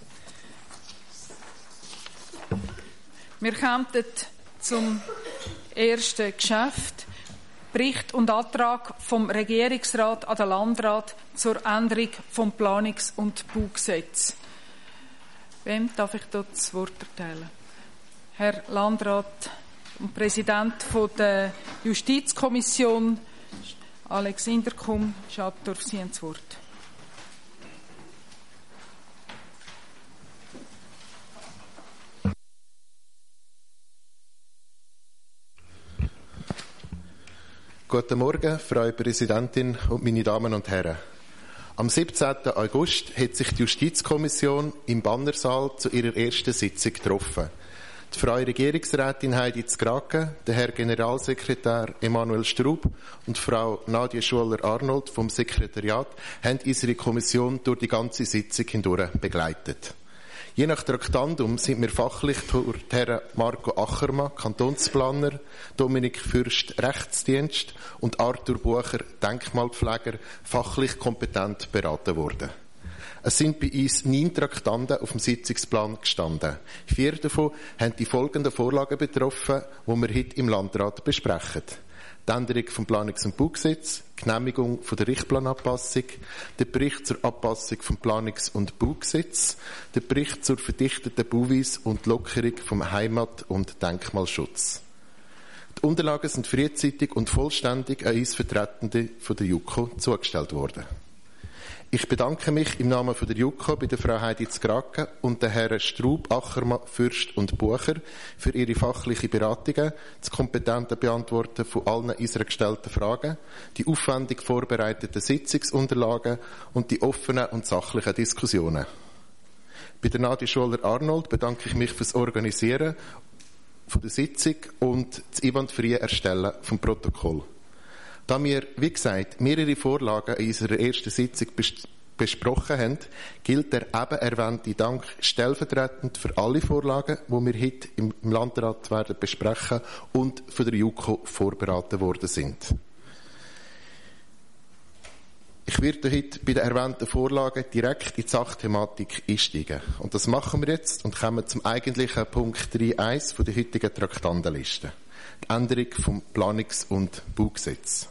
Wir kommen zum ersten Geschäft. Bericht und Antrag vom Regierungsrat an den Landrat zur Änderung vom Planungs- und Baugesetz. Wem darf ich dort das Wort erteilen? Herr Landrat und Präsident der Justizkommission, Alex Inderkum, Schattorf, Sie haben das Wort. Guten Morgen, Frau Präsidentin und meine Damen und Herren. Am 17. August hat sich die Justizkommission im Bannersaal zu ihrer ersten Sitzung getroffen. Die Frau Regierungsrätin Heidi Zgrake, der Herr Generalsekretär Emanuel Strub und Frau Nadia Schuller-Arnold vom Sekretariat haben unsere Kommission durch die ganze Sitzung hindurch begleitet. Je nach Traktandum sind wir fachlich durch Herren Marco Achermann, Kantonsplaner, Dominik Fürst, Rechtsdienst und Arthur Bucher, Denkmalpfleger, fachlich kompetent beraten worden. Es sind bei uns 9 Traktanden auf dem Sitzungsplan gestanden. 4 davon haben die folgenden Vorlagen betroffen, die wir heute im Landrat besprechen. Die Änderung vom Planungs- und Baugesetz, Genehmigung von der Richtplananpassung, der Bericht zur Anpassung vom Planungs- und Baugesetz, der Bericht zur verdichteten Bauweise und Lockerung vom Heimat- und Denkmalschutz. Die Unterlagen sind frühzeitig und vollständig an uns Vertretende von der JuKo zugestellt worden. Ich bedanke mich im Namen von der JuKo bei der Frau Heidi Zgrake und den Herren Strub, Achermann, Fürst und Bucher für ihre fachliche Beratungen, das kompetente Beantworten von allen unserer gestellten Fragen, die aufwendig vorbereiteten Sitzungsunterlagen und die offenen und sachlichen Diskussionen. Bei der Nadia Schuller-Arnold bedanke ich mich fürs Organisieren von der Sitzung und das einwandfreie Erstellen vom Protokoll. Da wir, wie gesagt, mehrere Vorlagen in unserer ersten Sitzung besprochen haben, gilt der eben erwähnte Dank stellvertretend für alle Vorlagen, die wir heute im Landrat werden besprechen und von der JuKo vorberaten worden sind. Ich werde heute bei den erwähnten Vorlagen direkt in die Sachthematik einsteigen. Und das machen wir jetzt und kommen zum eigentlichen Punkt 3.1 von der heutigen Traktandenliste. Die Änderung vom Planungs- und Baugesetz.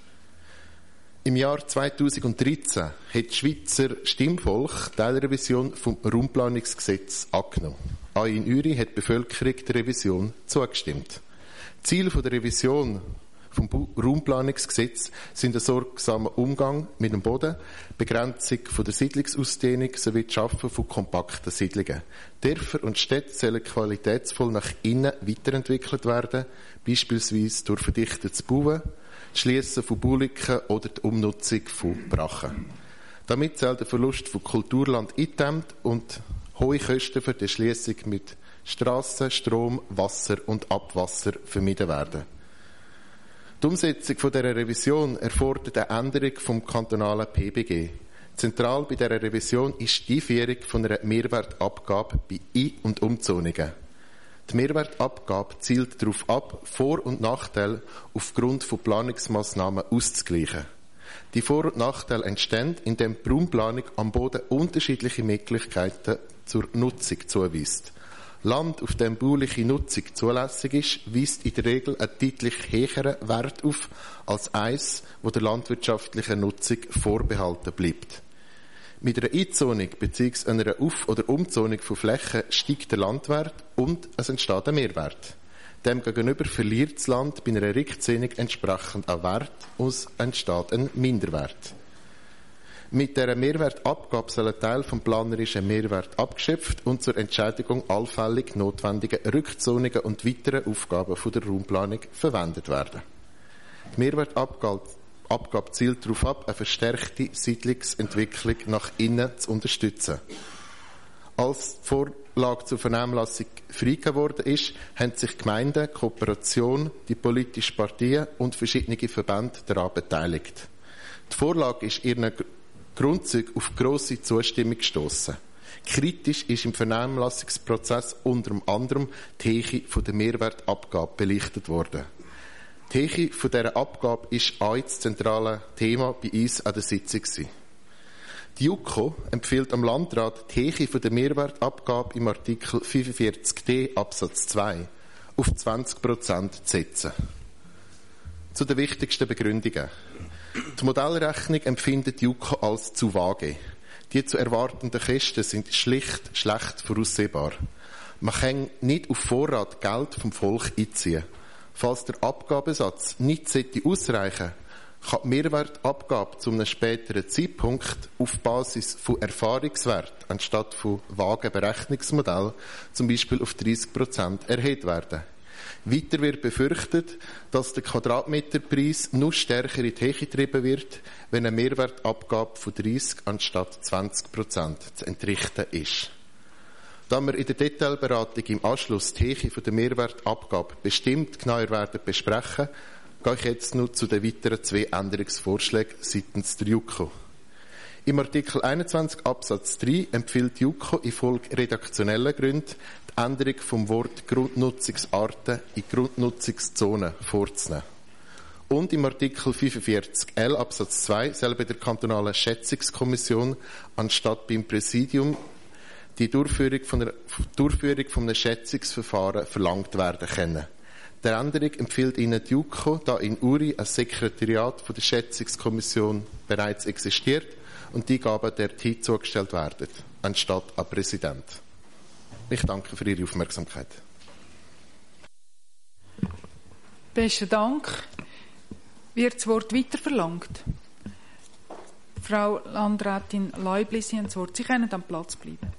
Im Jahr 2013 hat das Schweizer Stimmvolk die Teilrevision vom Raumplanungsgesetz angenommen. Auch in Uri hat die Bevölkerung der Revision zugestimmt. Ziel der Revision vom Raumplanungsgesetz sind ein sorgsamer Umgang mit dem Boden, Begrenzung von der Siedlungsausdehnung sowie das Schaffen von kompakten Siedlungen. Dörfer und Städte sollen qualitätsvoll nach innen weiterentwickelt werden, beispielsweise durch verdichtetes Bauen, das Schliessen von Baulücken oder die Umnutzung von Brachen. Damit soll der Verlust von Kulturland eingedämmt und hohe Kosten für die Erschliessung mit Strassen, Strom, Wasser und Abwasser vermieden werden. Die Umsetzung dieser Revision erfordert eine Änderung vom kantonalen PBG. Zentral bei dieser Revision ist die Einführung von einer Mehrwertabgabe bei Ein- und Umzonungen. Die Mehrwertabgabe zielt darauf ab, Vor- und Nachteile aufgrund von Planungsmaßnahmen auszugleichen. Die Vor- und Nachteile entstehen, indem die Raumplanung am Boden unterschiedliche Möglichkeiten zur Nutzung zuweist. Land, auf dem bauliche Nutzung zulässig ist, weist in der Regel einen deutlich höheren Wert auf als eins, wo der landwirtschaftlichen Nutzung vorbehalten bleibt. Mit einer Einzonung bzw. einer Auf- oder Umzonung von Flächen steigt der Landwert und es entsteht ein Mehrwert. Demgegenüber verliert das Land bei einer Rückzonung entsprechend an Wert und es entsteht ein Minderwert. Mit dieser Mehrwertabgabe soll ein Teil vom planerischen Mehrwert abgeschöpft und zur Entschädigung allfällig notwendigen Rückzonungen und weiteren Aufgaben von der Raumplanung verwendet werden. Die Mehrwertabgabe zielt darauf ab, eine verstärkte Siedlungsentwicklung nach innen zu unterstützen. Als die Vorlage zur Vernehmlassung freigegeben worden ist, haben sich Gemeinden, Kooperation, die politischen Parteien und verschiedene Verbände daran beteiligt. Die Vorlage ist ihren Grundzügen auf grosse Zustimmung gestossen. Kritisch ist im Vernehmlassungsprozess unter anderem die Höhe der Mehrwertabgabe belichtet worden. Die Höhe von dieser Abgabe war auch das zentrale Thema bei uns an der Sitzung. Die JuKo empfiehlt am Landrat, die Höhe von der Mehrwertabgabe im Artikel 45d Absatz 2 auf 20% zu setzen. Zu den wichtigsten Begründungen. Die Modellrechnung empfindet die JuKo als zu vage. Die zu erwartenden Kosten sind schlicht schlecht voraussehbar. Man kann nicht auf Vorrat Geld vom Volk einziehen. Falls der Abgabesatz nicht ausreichen sollte, kann die Mehrwertabgabe zu einem späteren Zeitpunkt auf Basis von Erfahrungswert anstatt von vagen Berechnungsmodellen zum Beispiel auf 30% erhöht werden. Weiter wird befürchtet, dass der Quadratmeterpreis nur stärker in die Höhe getrieben wird, wenn eine Mehrwertabgabe von 30 anstatt 20% zu entrichten ist. Da wir in der Detailberatung im Anschluss die Höhe der Mehrwertabgabe bestimmt genauer werden besprechen, gehe ich jetzt nur zu den weiteren 2 Änderungsvorschlägen seitens der JuKo. Im Artikel 21 Absatz 3 empfiehlt die JuKo infolge redaktioneller Gründe die Änderung vom Wort Grundnutzungsarten in Grundnutzungszonen vorzunehmen. Und im Artikel 45l Absatz 2 soll bei der kantonalen Schätzungskommission anstatt beim Präsidium die Durchführung von einem Schätzungsverfahren verlangt werden können. Der Änderung empfiehlt Ihnen die JuKo, da in Uri ein Sekretariat von der Schätzungskommission bereits existiert und die Gaben dorthin zugestellt werden, anstatt an Präsident. Ich danke für Ihre Aufmerksamkeit. Besten Dank. Wird das Wort weiterverlangt? Frau Landrätin Leubli, Sie haben das Wort. Sie können am Platz bleiben.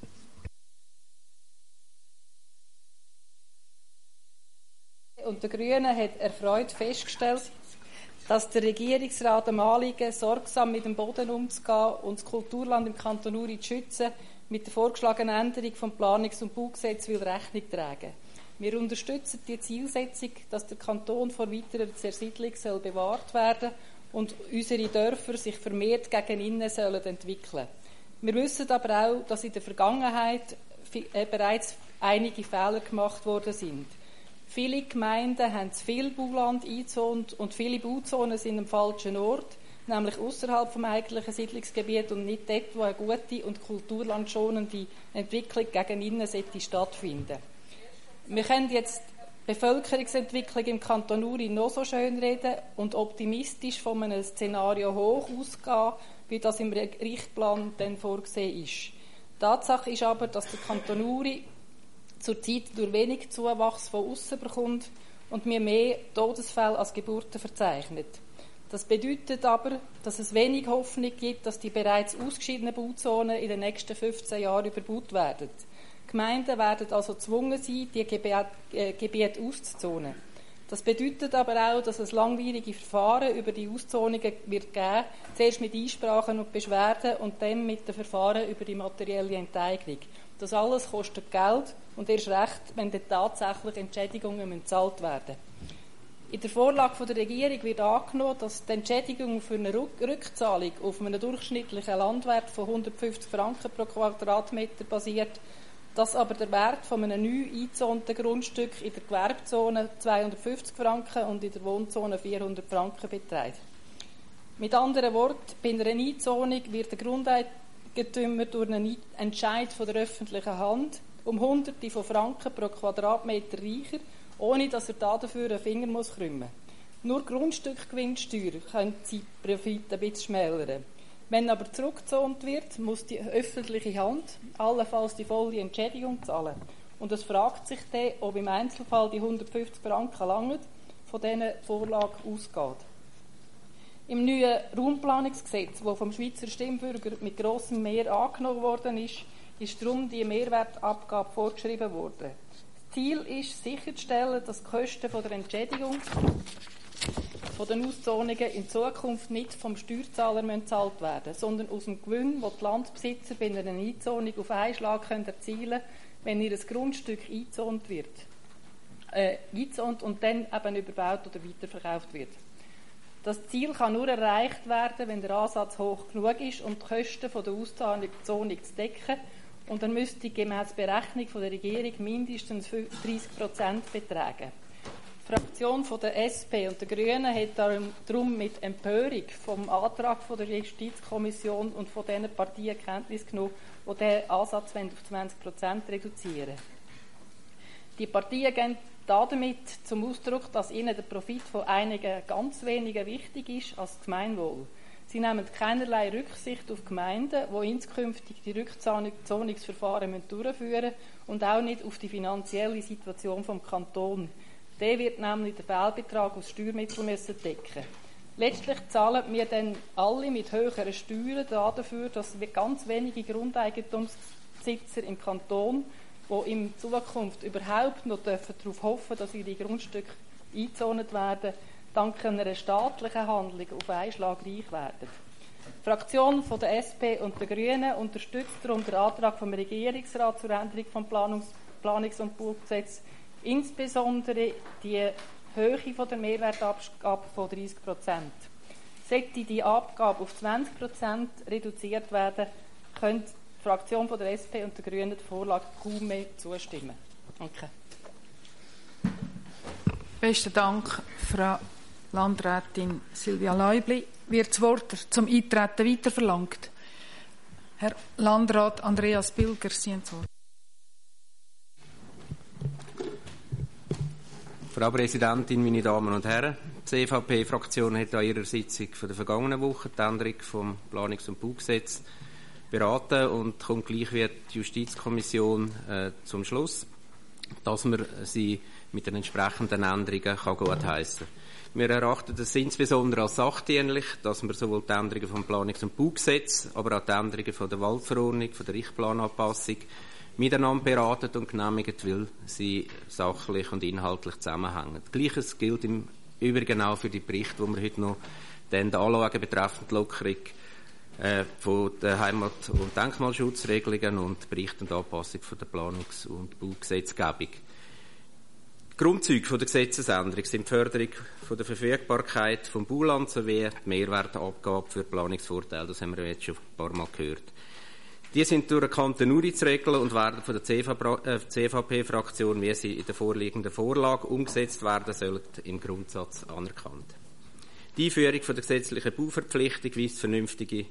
Und der Grünen hat erfreut festgestellt, dass der Regierungsrat dem Anliegen, sorgsam mit dem Boden umzugehen und das Kulturland im Kanton Uri zu schützen, mit der vorgeschlagenen Änderung vom Planungs- und Baugesetz will Rechnung tragen. Wir unterstützen die Zielsetzung, dass der Kanton vor weiterer Zersiedlung soll bewahrt werden und unsere Dörfer sich vermehrt gegen innen sollen entwickeln. Wir wissen aber auch, dass in der Vergangenheit bereits einige Fehler gemacht worden sind. Viele Gemeinden haben zu viel Bauland eingezont und viele Bauzonen sind am falschen Ort, nämlich außerhalb vom eigentlichen Siedlungsgebiet und nicht dort, wo eine gute und kulturlandschonende Entwicklung gegen innen stattfinden sollte. Wir können jetzt die Bevölkerungsentwicklung im Kanton Uri noch so schön reden und optimistisch von einem Szenario hoch ausgehen, wie das im Richtplan dann vorgesehen ist. Tatsache ist aber, dass der Kanton Uri zurzeit durch wenig Zuwachs von aussen bekommt und wir mehr Todesfälle als Geburten verzeichnet. Das bedeutet aber, dass es wenig Hoffnung gibt, dass die bereits ausgeschiedenen Bauzonen in den nächsten 15 Jahren überbaut werden. Die Gemeinden werden also gezwungen sein, die Gebiete auszuzonen. Das bedeutet aber auch, dass es langwierige Verfahren über die Auszonungen wird geben, zuerst mit Einsprachen und Beschwerden und dann mit den Verfahren über die materielle Enteignung. Das alles kostet Geld und erst recht, wenn dann tatsächlich Entschädigungen gezahlt werden. In der Vorlage der Regierung wird angenommen, dass die Entschädigung für eine Rückzahlung auf einem durchschnittlichen Landwert von 150 Franken pro Quadratmeter basiert, dass aber der Wert von einem neu eingezonten Grundstück in der Gewerbezone 250 Franken und in der Wohnzone 400 Franken beträgt. Mit anderen Worten, bei einer Einzonung wird der Grundeigentümer durch einen Entscheid von der öffentlichen Hand um Hunderte von Franken pro Quadratmeter reicher, ohne dass er dafür einen Finger krümmen muss. Nur Grundstückgewinnsteuer können die Profite ein bisschen schmälern. Wenn aber zurückgezont wird, muss die öffentliche Hand allenfalls die volle Entschädigung zahlen. Und es fragt sich dann, ob im Einzelfall die 150 Franken langen, von dieser Vorlage ausgeht. Im neuen Raumplanungsgesetz, das vom Schweizer Stimmbürger mit grossem Mehr angenommen worden ist darum die Mehrwertabgabe vorgeschrieben worden. Das Ziel ist, sicherzustellen, dass die Kosten der Entschädigung von den Auszonungen in Zukunft nicht vom Steuerzahler gezahlt werden, sondern aus dem Gewinn, den die Landbesitzer bei einer Einzonung auf einen Schlag erzielen können, wenn ihr Grundstück eingezont wird. Eingezont und dann eben überbaut oder weiterverkauft wird. Das Ziel kann nur erreicht werden, wenn der Ansatz hoch genug ist, um die Kosten der Auszonung zu decken. Und dann müsste gemäß Berechnung von der Regierung mindestens 30% betragen. Die Fraktion der SP und der Grünen hat darum mit Empörung vom Antrag der Justizkommission und von diesen Partien Kenntnis genommen, die diesen Ansatz auf 20% reduzieren. Die Partien geben damit zum Ausdruck, dass ihnen der Profit von einigen ganz wenigen wichtig ist als das Gemeinwohl. Sie nehmen keinerlei Rücksicht auf Gemeinden, die inskünftig die Rückzonungsverfahren durchführen müssen, und auch nicht auf die finanzielle Situation des Kantons. Der wird nämlich den Fehlbetrag aus Steuermitteln decken. Letztlich zahlen wir dann alle mit höheren Steuern dafür, dass wir ganz wenige Grundeigentumsbesitzer im Kanton, die in Zukunft überhaupt noch darauf hoffen, dass ihre Grundstücke eingezont werden, dank einer staatlichen Handlung auf einen Schlag reich werden. Die Fraktion der SP und der Grünen unterstützt darum den Antrag vom Regierungsrat zur Änderung des Planungs- und Baugesetzes, insbesondere die Höhe der Mehrwertabgabe von 30%. Sollte die Abgabe auf 20% reduziert werden, könnte die Fraktion der SP und der Grünen der Vorlage kaum mehr zustimmen. Danke. Besten Dank, Frau Landrätin Silvia Leubli. Wird das Wort zum Eintreten weiterverlangt? Herr Landrat Andreas Bilger, Sie haben das Wort. Frau Präsidentin, meine Damen und Herren, die CVP-Fraktion hat an ihrer Sitzung von der vergangenen Woche die Änderung vom Planungs- und Baugesetz beraten und kommt gleich wie die Justizkommission zum Schluss, dass man sie mit den entsprechenden Änderungen gutheissen kann. Wir erachten es insbesondere als sachdienlich, dass wir sowohl die Änderungen vom Planungs- und Baugesetz, aber auch die Änderungen von der Waldverordnung, von der Richtplananpassung miteinander beraten und genehmigen, weil sie sachlich und inhaltlich zusammenhängen. Gleiches gilt im Übrigen auch für die Berichte, die wir heute noch anschauen, betreffend die Lockerung von der Heimat- und Denkmalschutzregelungen und Bericht und Anpassung von der Planungs- und Baugesetzgebung. Die Grundzüge der Gesetzesänderung sind die Förderung von der Verfügbarkeit vom Bauland sowie die Mehrwertabgabe für Planungsvorteile. Das haben wir jetzt schon ein paar Mal gehört. Die sind durch eine Kantonuri zu regeln und werden von der CVP-Fraktion, wie sie in der vorliegenden Vorlage umgesetzt werden sollen, im Grundsatz anerkannt. Die Einführung von der gesetzlichen Bauverpflichtung weist vernünftige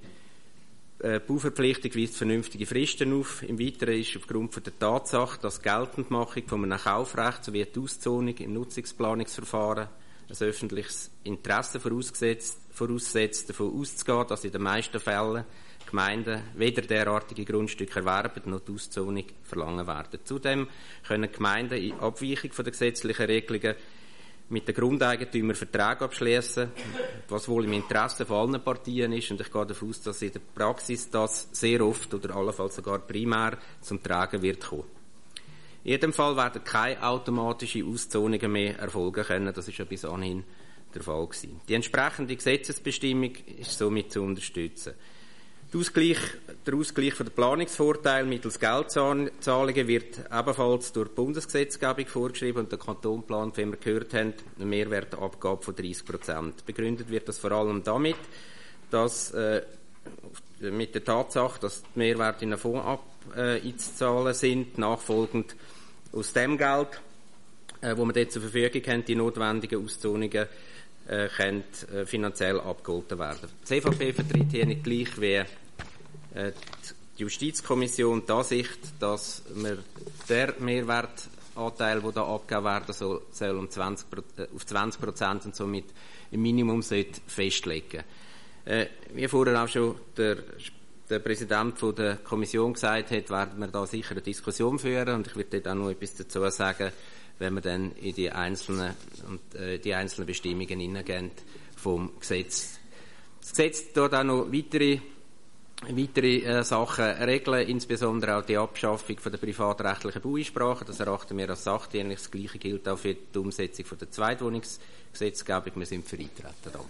Fristen auf. Im Weiteren ist aufgrund von der Tatsache, dass die Geltendmachung von einem Kaufrecht sowie die Auszonung im Nutzungsplanungsverfahren ein öffentliches Interesse voraussetzt, davon auszugehen, dass in den meisten Fällen Gemeinden weder derartige Grundstücke erwerben noch die Auszonung verlangen werden. Zudem können Gemeinden in Abweichung von den gesetzlichen Regelungen mit den Grundeigentümern Verträge abschließen, was wohl im Interesse von allen Partien ist. Und ich gehe davon aus, dass in der Praxis das sehr oft oder allenfalls sogar primär zum Tragen wird kommen. In jedem Fall werden keine automatischen Auszonungen mehr erfolgen können. Das ist ja bis anhin der Fall gewesen. Die entsprechende Gesetzesbestimmung ist somit zu unterstützen. Der Ausgleich von der Planungsvorteile mittels Geldzahlungen wird ebenfalls durch die Bundesgesetzgebung vorgeschrieben und der Kanton plant, wie wir gehört haben, eine Mehrwertabgabe von 30%. Begründet wird das vor allem damit, dass mit der Tatsache, dass die Mehrwerte in einen Fonds einzuzahlen sind, nachfolgend aus dem Geld, wo wir dort zur Verfügung haben, die notwendigen Auszonungen können finanziell abgeholfen werden. Die CVP vertritt hier nicht gleich wie die Justizkommission die Ansicht, dass wir der Mehrwertanteil, der da abgegeben werden soll auf 20% und somit ein Minimum festlegen. Wie vorher auch schon der Präsident der Kommission gesagt hat, werden wir da sicher eine Diskussion führen und ich werde dort auch noch etwas dazu sagen, wenn wir dann in die einzelnen Bestimmungen hineingehen vom Gesetz. Das Gesetz dort auch noch weitere Sachen regeln, insbesondere auch die Abschaffung von der privatrechtlichen Baueinsprache. Das erachten wir als sachdienlich. Das Gleiche gilt auch für die Umsetzung von der Zweitwohnungsgesetzgebung. Wir sind für Eintreten. Danke.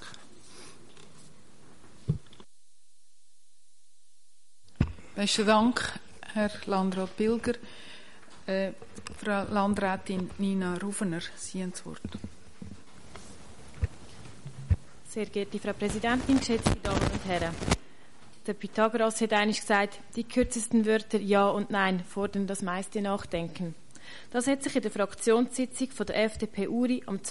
Besten Dank, Herr Landrat Bilger. Frau Landrätin Nina Rufener, Sie haben das Wort. Sehr geehrte Frau Präsidentin, geschätzte Damen und Herren. Der Pythagoras hat einmal gesagt, die kürzesten Wörter Ja und Nein fordern das meiste Nachdenken. Das hat sich in der Fraktionssitzung von der FDP Uri am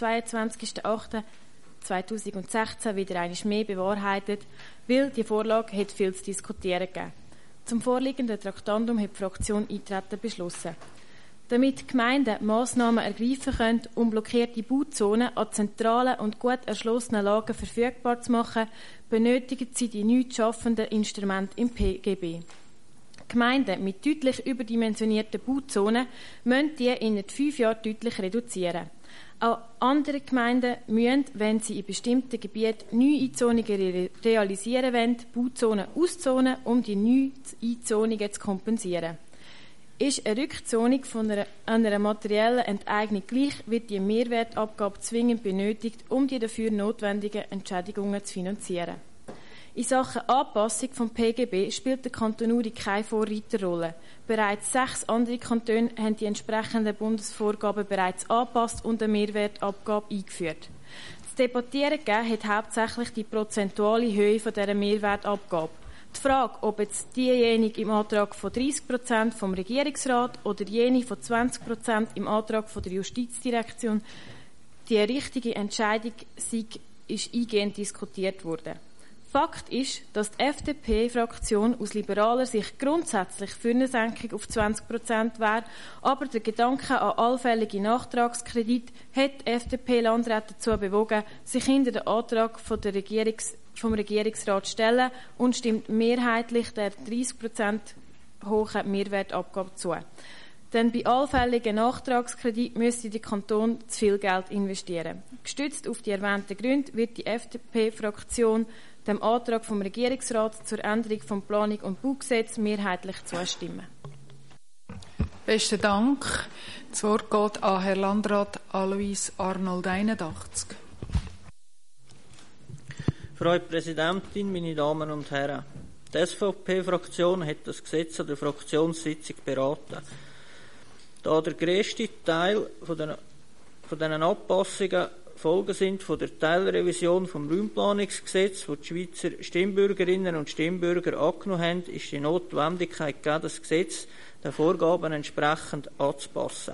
22.08.2016 wieder einmal mehr bewahrheitet, weil die Vorlage hat viel zu diskutieren gegeben. Zum vorliegenden Traktandum hat die Fraktion Eintreten beschlossen. Damit die Gemeinden Massnahmen ergreifen können, um blockierte Bauzonen an zentralen und gut erschlossenen Lagen verfügbar zu machen, benötigen sie die neu zu schaffenden Instrumente im PGB. Gemeinden mit deutlich überdimensionierten Bauzonen müssen die in 5 Jahren deutlich reduzieren. Auch andere Gemeinden müssen, wenn sie in bestimmten Gebieten Neueinzonungen realisieren wollen, Bauzonen auszonen, um die Neueinzonungen zu kompensieren. Ist eine Rückzonung von einer materiellen Enteignung gleich, wird die Mehrwertabgabe zwingend benötigt, um die dafür notwendigen Entschädigungen zu finanzieren. In Sachen Anpassung vom PGB spielt der Kanton Uri keine Vorreiterrolle. Bereits 6 andere Kantone haben die entsprechenden Bundesvorgaben bereits angepasst und eine Mehrwertabgabe eingeführt. Zu debattieren gegeben hat hauptsächlich die prozentuale Höhe dieser Mehrwertabgabe. Die Frage, ob jetzt diejenige im Antrag von 30% vom Regierungsrat oder jene von 20% im Antrag von der Justizdirektion die richtige Entscheidung sei, ist eingehend diskutiert worden. Fakt ist, dass die FDP-Fraktion aus liberaler Sicht grundsätzlich für eine Senkung auf 20% wäre, aber der Gedanke an allfällige Nachtragskredite hat die FDP-Landräte dazu bewogen, sich hinter den Antrag vom Regierungsrat zu stellen und stimmt mehrheitlich der 30% hohen Mehrwertabgabe zu. Denn bei allfälligen Nachtragskrediten müsste der Kanton zu viel Geld investieren. Gestützt auf die erwähnten Gründe wird die FDP-Fraktion dem Antrag vom Regierungsrat zur Änderung vom Planung- und Baugesetz mehrheitlich zustimmen. Besten Dank. Das Wort geht an Herrn Landrat Alois Arnold 81. Frau Präsidentin, meine Damen und Herren! Die SVP-Fraktion hat das Gesetz an der Fraktionssitzung beraten. Da der grösste Teil von diesen Anpassungen Folgen sind von der Teilrevision vom Raumplanungsgesetz, die die Schweizer Stimmbürgerinnen und Stimmbürger angenommen haben, ist die Notwendigkeit gegeben, das Gesetz den Vorgaben entsprechend anzupassen.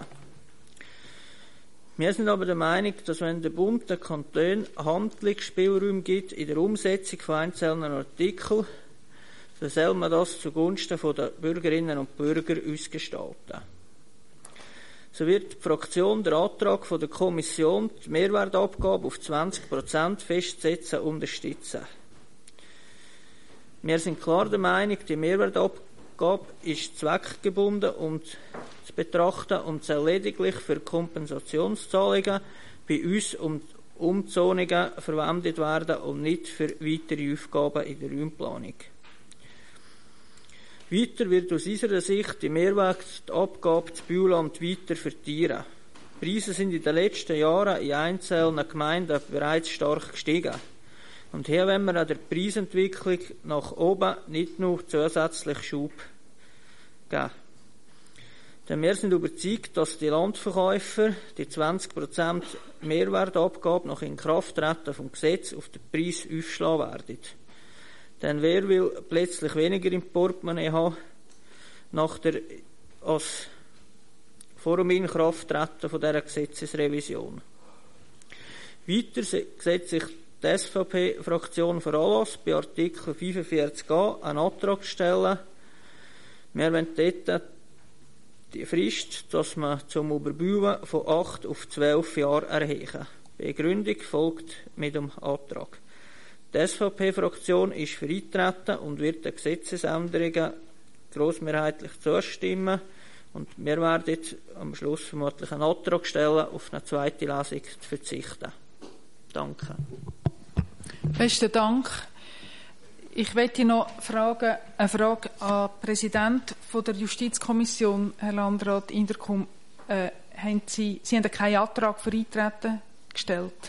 Wir sind aber der Meinung, dass wenn der Bund den Kantonen Handlungsspielraum gibt in der Umsetzung von einzelnen Artikeln, dann soll man das zugunsten der Bürgerinnen und Bürger ausgestalten. So wird die Fraktion den Antrag von der Kommission, die Mehrwertabgabe auf 20% festzusetzen, unterstützen. Wir sind klar der Meinung, die Mehrwertabgabe ist zweckgebunden und zu betrachten und soll lediglich für Kompensationszahlungen bei uns und Umzonungen verwendet werden und nicht für weitere Aufgaben in der Raumplanung. Weiter wird aus unserer Sicht die Mehrwertabgabe zu Bauland weiter verteuern. Die Preise sind in den letzten Jahren in einzelnen Gemeinden bereits stark gestiegen. Und hier wollen wir an der Preisentwicklung nach oben nicht nur zusätzlich Schub geben. Denn wir sind überzeugt, dass die Landverkäufer die 20% Mehrwertabgabe nach Inkrafttreten vom Gesetz auf den Preis aufschlagen werden. Denn wer will plötzlich weniger im Portemonnaie haben, als vor dem Inkrafttreten von dieser Gesetzesrevision? Weiter setzt sich die SVP-Fraktion veranlasst, bei Artikel 45a einen Antrag zu stellen. Wir wollen dort die Frist, dass man zum Überbauen von 8 auf 12 Jahre erheben. Die Begründung folgt mit dem Antrag. Die SVP-Fraktion ist für Eintreten und wird den Gesetzesänderungen grossmehrheitlich zustimmen. Und wir werden am Schluss vermutlich einen Antrag stellen, auf eine zweite Lesung zu verzichten. Danke. Besten Dank. Ich möchte noch eine Frage an den Präsidenten der Justizkommission, Herr Landrat Inderkum. Sie haben keinen Antrag für Eintreten gestellt?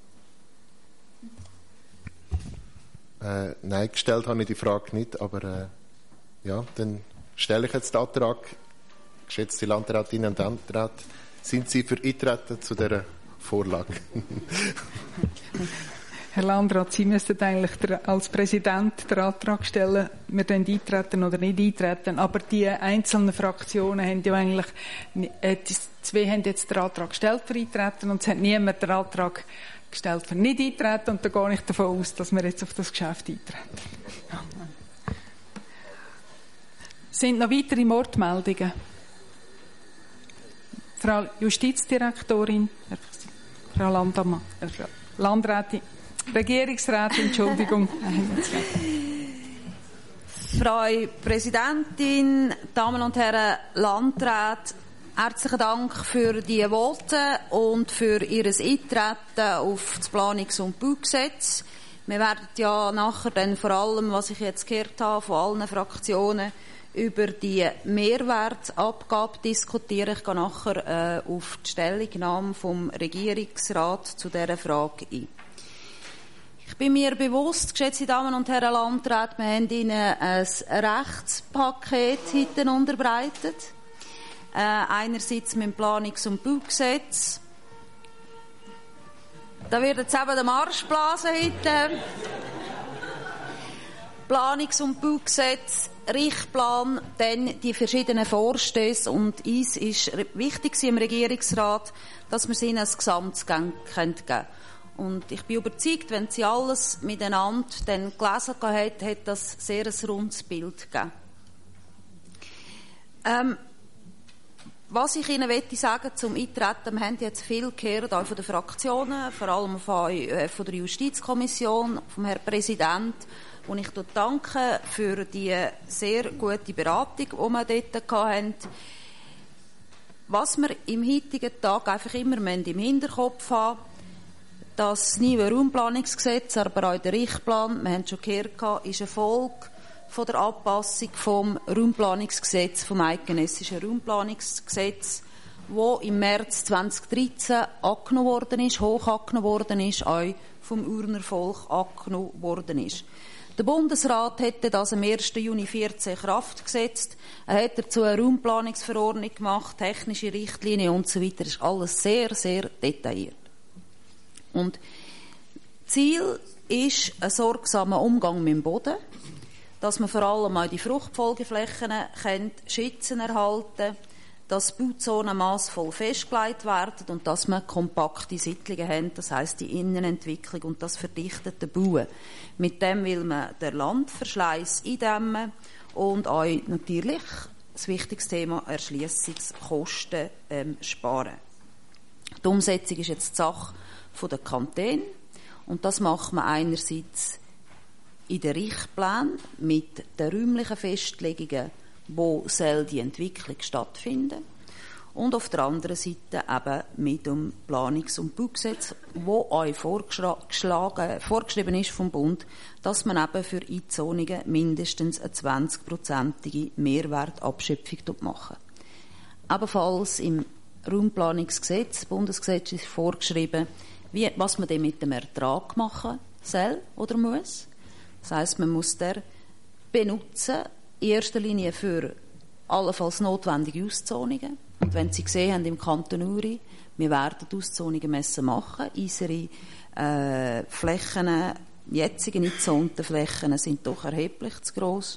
Nein, gestellt habe ich die Frage nicht, aber ja, dann stelle ich jetzt den Antrag. Geschätzte Landratinnen und Landräte, sind Sie für Eintreten zu dieser Vorlage? Herr Landrat, Sie müssten eigentlich als Präsident den Antrag stellen, wir eintreten oder nicht eintreten. Aber die einzelnen Fraktionen haben ja eigentlich, die zwei haben jetzt den Antrag gestellt für Eintreten und es hat niemand den Antrag gestellt für nicht Eintreten. Und da gehe ich davon aus, dass wir jetzt auf das Geschäft eintreten. Ja. Sind noch weitere Wortmeldungen? Frau Justizdirektorin, Frau Landrätin, Regierungsrätin, Entschuldigung. Frau Präsidentin, Damen und Herren Landräte, herzlichen Dank für die Voten und für Ihr Eintreten auf das Planungs- und Baugesetz. Wir werden ja nachher dann vor allem, was ich jetzt gehört habe, von allen Fraktionen über die Mehrwertabgabe diskutieren. Ich gehe nachher auf die Stellungnahme vom Regierungsrat zu dieser Frage ein. Ich bin mir bewusst, geschätzte Damen und Herren Landräte, wir haben Ihnen ein Rechtspaket heute unterbreitet. Einerseits mit dem Planungs- und Baugesetz. Da wird jetzt eben der Marsch blasen heute. Planungs- und Baugesetz, Richtplan, dann die verschiedenen Vorstöße. Und uns ist wichtig im Regierungsrat, dass wir sie in ein Gesamtes geben können. Und ich bin überzeugt, wenn Sie alles miteinander dann gelesen haben, hat das sehr ein rundes Bild gegeben. Was ich Ihnen sagen möchte zum Eintreten, wir haben jetzt viel gehört, auch von den Fraktionen, vor allem von der Justizkommission, vom Herrn Präsident, und ich danke für die sehr gute Beratung, die wir dort hatten. Was wir im heutigen Tag einfach immer im Hinterkopf haben, das neue Raumplanungsgesetz, aber auch der Richtplan, wir haben schon gehört, ist eine Folge von der Anpassung vom Raumplanungsgesetz, vom eidgenössischen Raumplanungsgesetz, wo im März 2013 angenommen worden ist, hoch angenommen worden ist, auch vom Urner Volk angenommen worden ist. Der Bundesrat hätte das am 1. Juni 2014 in Kraft gesetzt. Er hat dazu eine Raumplanungsverordnung gemacht, technische Richtlinien und so weiter. Das ist alles sehr, sehr detailliert. Und Ziel ist ein sorgsamer Umgang mit dem Boden, dass man vor allem auch die Fruchtfolgeflächen schützen erhalten, dass Bauzonen massvoll festgelegt werden und dass man kompakte Siedlungen haben, das heisst die Innenentwicklung und das verdichtete Bauen. Mit dem will man den Landverschleiß eindämmen und auch natürlich das wichtigste Thema Erschliessungskosten sparen. Die Umsetzung ist jetzt die Sache der Kantone und das macht man einerseits in den Richtplänen mit den räumlichen Festlegungen, wo soll die Entwicklung stattfinden, und auf der anderen Seite eben mit dem Planungs- und Baugesetz, wo auch vorgeschrieben ist vom Bund, dass man eben für Einzonungen mindestens eine 20-prozentige Mehrwertabschöpfung machen. Ebenfalls im Raumplanungsgesetz, Bundesgesetz, ist vorgeschrieben, was man dann mit dem Ertrag machen soll oder muss. Das heisst, man muss den benutzen, in erster Linie für allenfalls notwendige Auszonungen. Und wenn Sie gesehen haben im Kanton Uri, wir werden Auszonungen machen. Unsere Flächen, jetzigen eingezonten Flächen sind doch erheblich zu gross.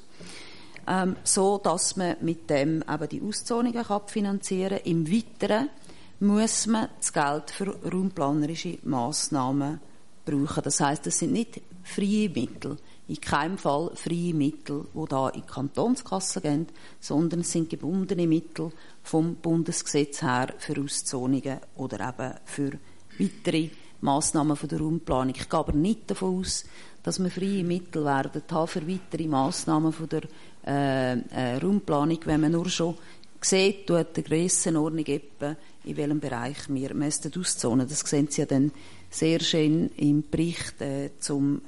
So dass man mit dem eben die Auszonungen finanzieren kann. Im Weiteren muss man das Geld für raumplanerische Massnahmen brauchen. Das heisst, das sind nicht freie Mittel, in keinem Fall freie Mittel, die da in die Kantonskasse gehen, sondern es sind gebundene Mittel vom Bundesgesetz her für Auszonungen oder eben für weitere Massnahmen von der Raumplanung. Ich gehe aber nicht davon aus, dass wir freie Mittel werden haben für weitere Massnahmen von der Raumplanung, wenn man nur schon sieht, die Grössenordnung etwa, in welchem Bereich wir müssten auszonen. Das sehen Sie ja dann sehr schön im Bericht zum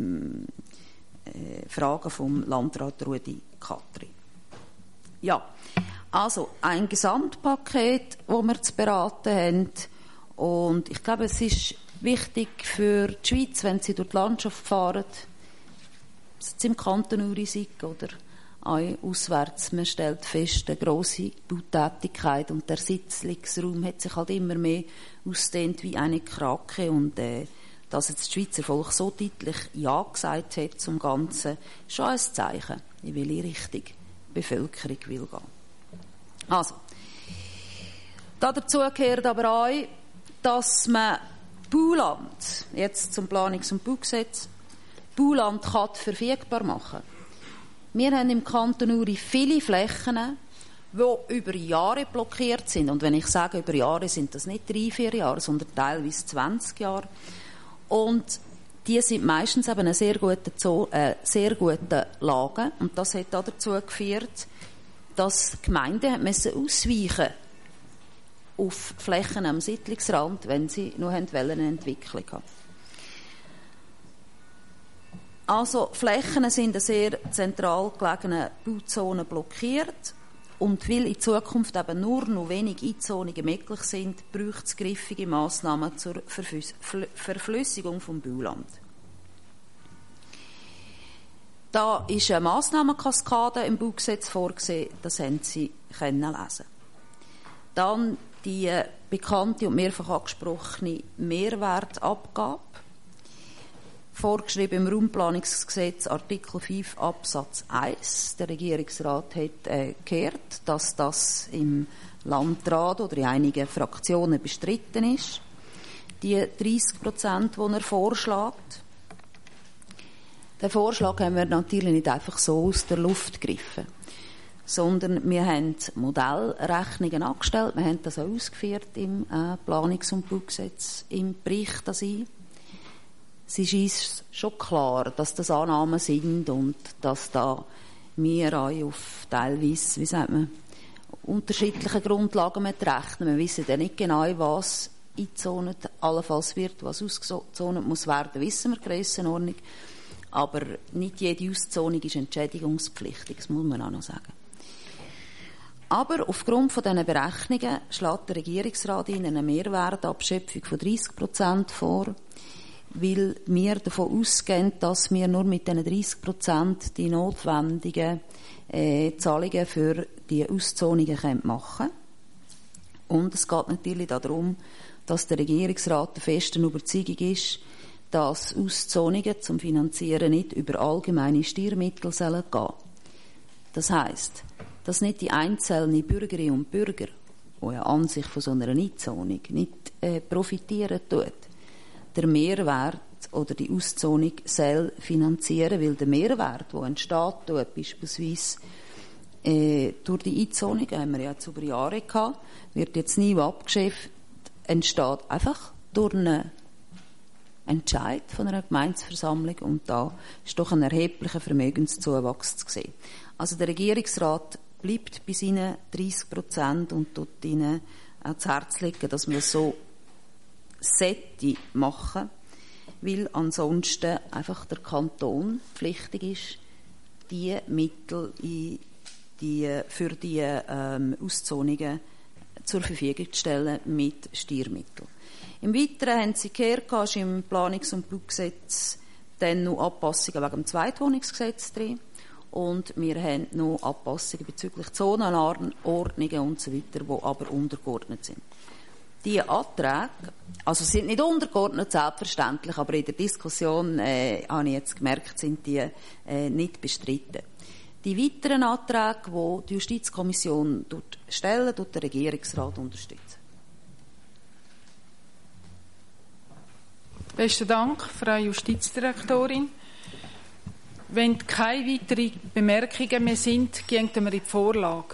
Fragen vom Landrat Rudi Katri. Ja, also ein Gesamtpaket, das wir zu beraten haben. Und ich glaube, es ist wichtig für die Schweiz, wenn Sie durch die Landschaft fahren, jetzt im Kanton Uri sind oder auch auswärts, man stellt fest, eine grosse Bautätigkeit und der Sitzungsraum hat sich halt immer mehr ausdehnt wie eine Krake und dass jetzt das Schweizer Volk so deutlich Ja gesagt hat zum Ganzen, schon ein Zeichen, in welche Richtung die Bevölkerung will gehen. Also, dazu gehört aber auch, dass man Bauland, jetzt zum Planungs- und Baugesetz, Bauland kann verfügbar machen. Wir haben im Kanton Uri viele Flächen, die über Jahre blockiert sind. Und wenn ich sage über Jahre, sind das nicht 3-4 Jahre, sondern teilweise 20 Jahre. Und die sind meistens eben eine sehr gute Lage. Und das hat auch dazu geführt, dass die Gemeinden ausweichen auf Flächen am Siedlungsrand, wenn sie noch eine Entwicklung haben. Also Flächen sind in sehr zentral gelegenen Bauzonen blockiert. Und weil in Zukunft eben nur noch wenig Einzonungen möglich sind, braucht es griffige Massnahmen zur Verflüssigung vom Bauland. Da ist eine Massnahmenkaskade im Baugesetz vorgesehen, das haben Sie lesen. Dann die bekannte und mehrfach angesprochene Mehrwertabgabe, vorgeschrieben im Raumplanungsgesetz Artikel 5 Absatz 1. Der Regierungsrat hat gehört, dass das im Landrat oder in einigen Fraktionen bestritten ist. Die 30%, die er vorschlägt. Den Vorschlag haben wir natürlich nicht einfach so aus der Luft gegriffen, sondern wir haben Modellrechnungen angestellt, wir haben das auch ausgeführt im Planungs- und Baugesetz, im Bericht an Sie. Es ist uns schon klar, dass das Annahmen sind und dass da wir auch auf teilweise, wie sagt man, unterschiedlichen Grundlagen mit rechnen. Wir wissen ja nicht genau, was eingezont allenfalls wird, was ausgezont muss werden, wissen wir die Grössenordnung. Aber nicht jede Auszonung ist entschädigungspflichtig, das muss man auch noch sagen. Aber aufgrund von diesen Berechnungen schlägt der Regierungsrat Ihnen eine Mehrwertabschöpfung von 30% vor, weil wir davon ausgehen, dass wir nur mit diesen 30% die notwendigen Zahlungen für die Auszonungen machen können. Und es geht natürlich darum, dass der Regierungsrat der festen Überzeugung ist, dass Auszonungen zum Finanzieren nicht über allgemeine Steuermittel gehen sollen. Das heisst, dass nicht die einzelnen Bürgerinnen und Bürger, die ja an sich von so einer Einzonung nicht profitieren tut, der Mehrwert oder die Auszonung soll finanzieren, weil der Mehrwert, der entsteht, beispielsweise durch die Einzonung, haben wir ja jetzt über Jahre gehabt, wird jetzt nie abgeschöpft, entsteht einfach durch einen Entscheid von einer Gemeindeversammlung und da ist doch ein erheblicher Vermögenszuwachs zu sehen. Also der Regierungsrat bleibt bei seinen 30% und tut ihnen ans Herz legen, dass man das so machen, weil ansonsten einfach der Kanton pflichtig ist, die Mittel für die Auszonungen zur Verfügung zu stellen mit Steuermitteln. Im Weiteren haben Sie gehört, ist im Planungs- und Baugesetz dann noch Anpassungen wegen dem Zweitwohnungsgesetz drin. Und wir haben noch Anpassungen bezüglich Zonenordnungen und so weiter, die aber untergeordnet sind. Die Anträge, also sind nicht untergeordnet, selbstverständlich, aber in der Diskussion, habe ich jetzt gemerkt, sind die nicht bestritten. Die weiteren Anträge, die die Justizkommission stellen, tut der Regierungsrat unterstützen. Besten Dank, Frau Justizdirektorin. Wenn keine weiteren Bemerkungen mehr sind, gehen wir in die Vorlage.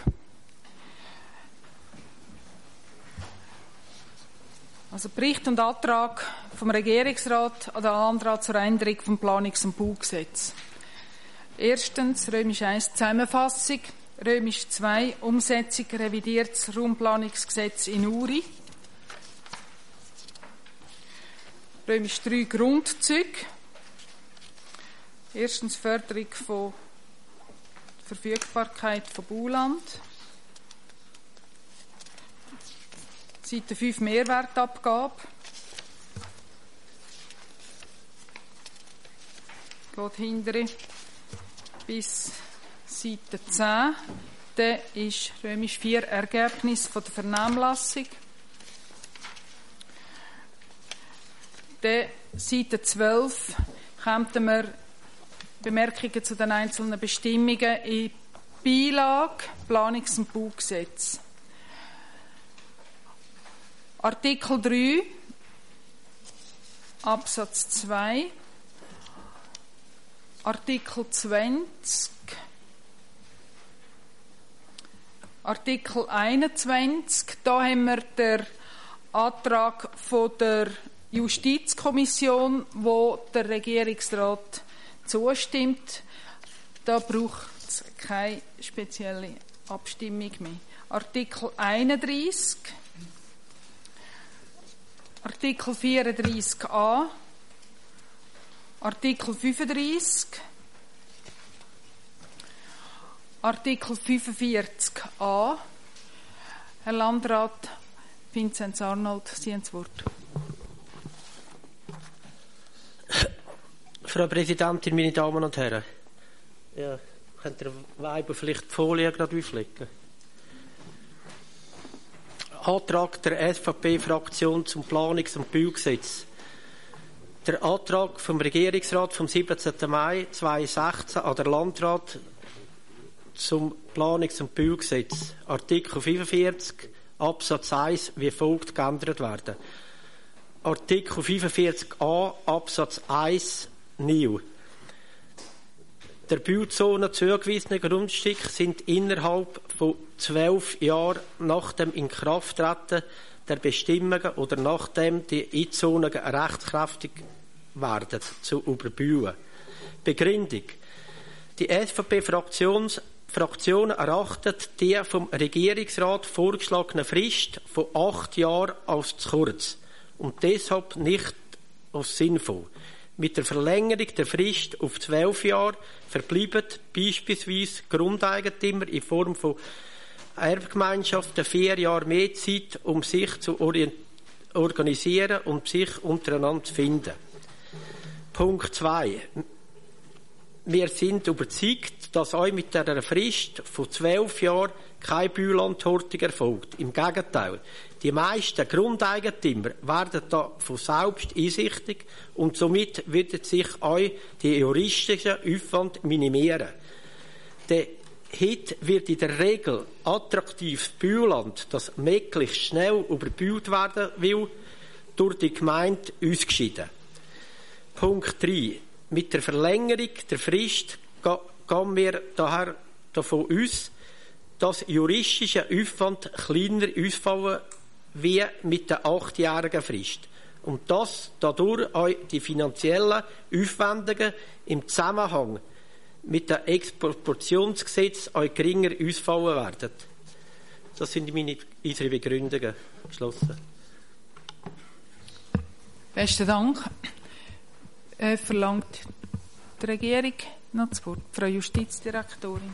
Also Bericht und Antrag vom Regierungsrat an den Antrag zur Änderung vom Planungs- und Baugesetz. Erstens, Römisch 1 Zusammenfassung, Römisch 2 Umsetzung revidiertes Raumplanungsgesetz in Uri, Römisch 3 Grundzüge, erstens Förderung von Verfügbarkeit von Bauland, Seite 5 Mehrwertabgabe, geht hintere bis Seite 10. Dann ist Römisch 4 Ergebnis von der Vernehmlassung. Dann Seite 12 kommen wir Bemerkungen zu den einzelnen Bestimmungen in Beilage Planungs- und Baugesetz. Artikel 3 Absatz 2, Artikel 20, Artikel 21, da haben wir den Antrag von der Justizkommission, wo der Regierungsrat zustimmt. Da braucht es keine spezielle Abstimmung mehr. Artikel 31, Artikel 34a, Artikel 35, Artikel 45a. Herr Landrat Vinzenz Arnold, Sie haben das Wort. Frau Präsidentin, meine Damen und Herren. Ja, könnt ihr Weiber vielleicht die Folie gerade auflegen? Antrag der SVP-Fraktion zum Planungs- und Baugesetz. Der Antrag vom Regierungsrat vom 17. Mai 2016 an den Landrat zum Planungs- und Baugesetz. Artikel 45 Absatz 1 wie folgt geändert werden. Artikel 45a Absatz 1 neu. Der Bauzone zugewiesene Grundstücke sind innerhalb von 12 Jahren nach dem Inkrafttreten der Bestimmungen oder nachdem die Einzonungen rechtskräftig werden, zu überbauen. Begründung. Die SVP-Fraktion erachtet die vom Regierungsrat vorgeschlagene Frist von 8 Jahren als zu kurz und deshalb nicht als sinnvoll. Mit der Verlängerung der Frist auf 12 Jahre verbleiben beispielsweise Grundeigentümer in Form von Erbgemeinschaften 4 Jahre mehr Zeit, um sich zu organisieren und sich untereinander zu finden. Punkt 2. Wir sind überzeugt, dass auch mit dieser Frist von 12 Jahren keine Baulandhortung erfolgt. Im Gegenteil. Die meisten Grundeigentümer werden da von selbst einsichtig und somit wird sich auch die juristische Aufwand minimieren. Der Hit wird in der Regel attraktives Bauland, das möglichst schnell überbaut werden will, durch die Gemeinde ausgeschieden. Punkt 3. Mit der Verlängerung der Frist gehen wir daher davon aus, dass juristischer Aufwand kleiner ausfallen wie mit der 8-jährigen Frist und dass dadurch auch die finanziellen Aufwendungen im Zusammenhang mit dem Expropriationsgesetz auch geringer ausfallen werden. Das sind unsere Begründungen. Geschlossen. Besten Dank. Verlangt die Regierung noch das Wort? Frau Justizdirektorin.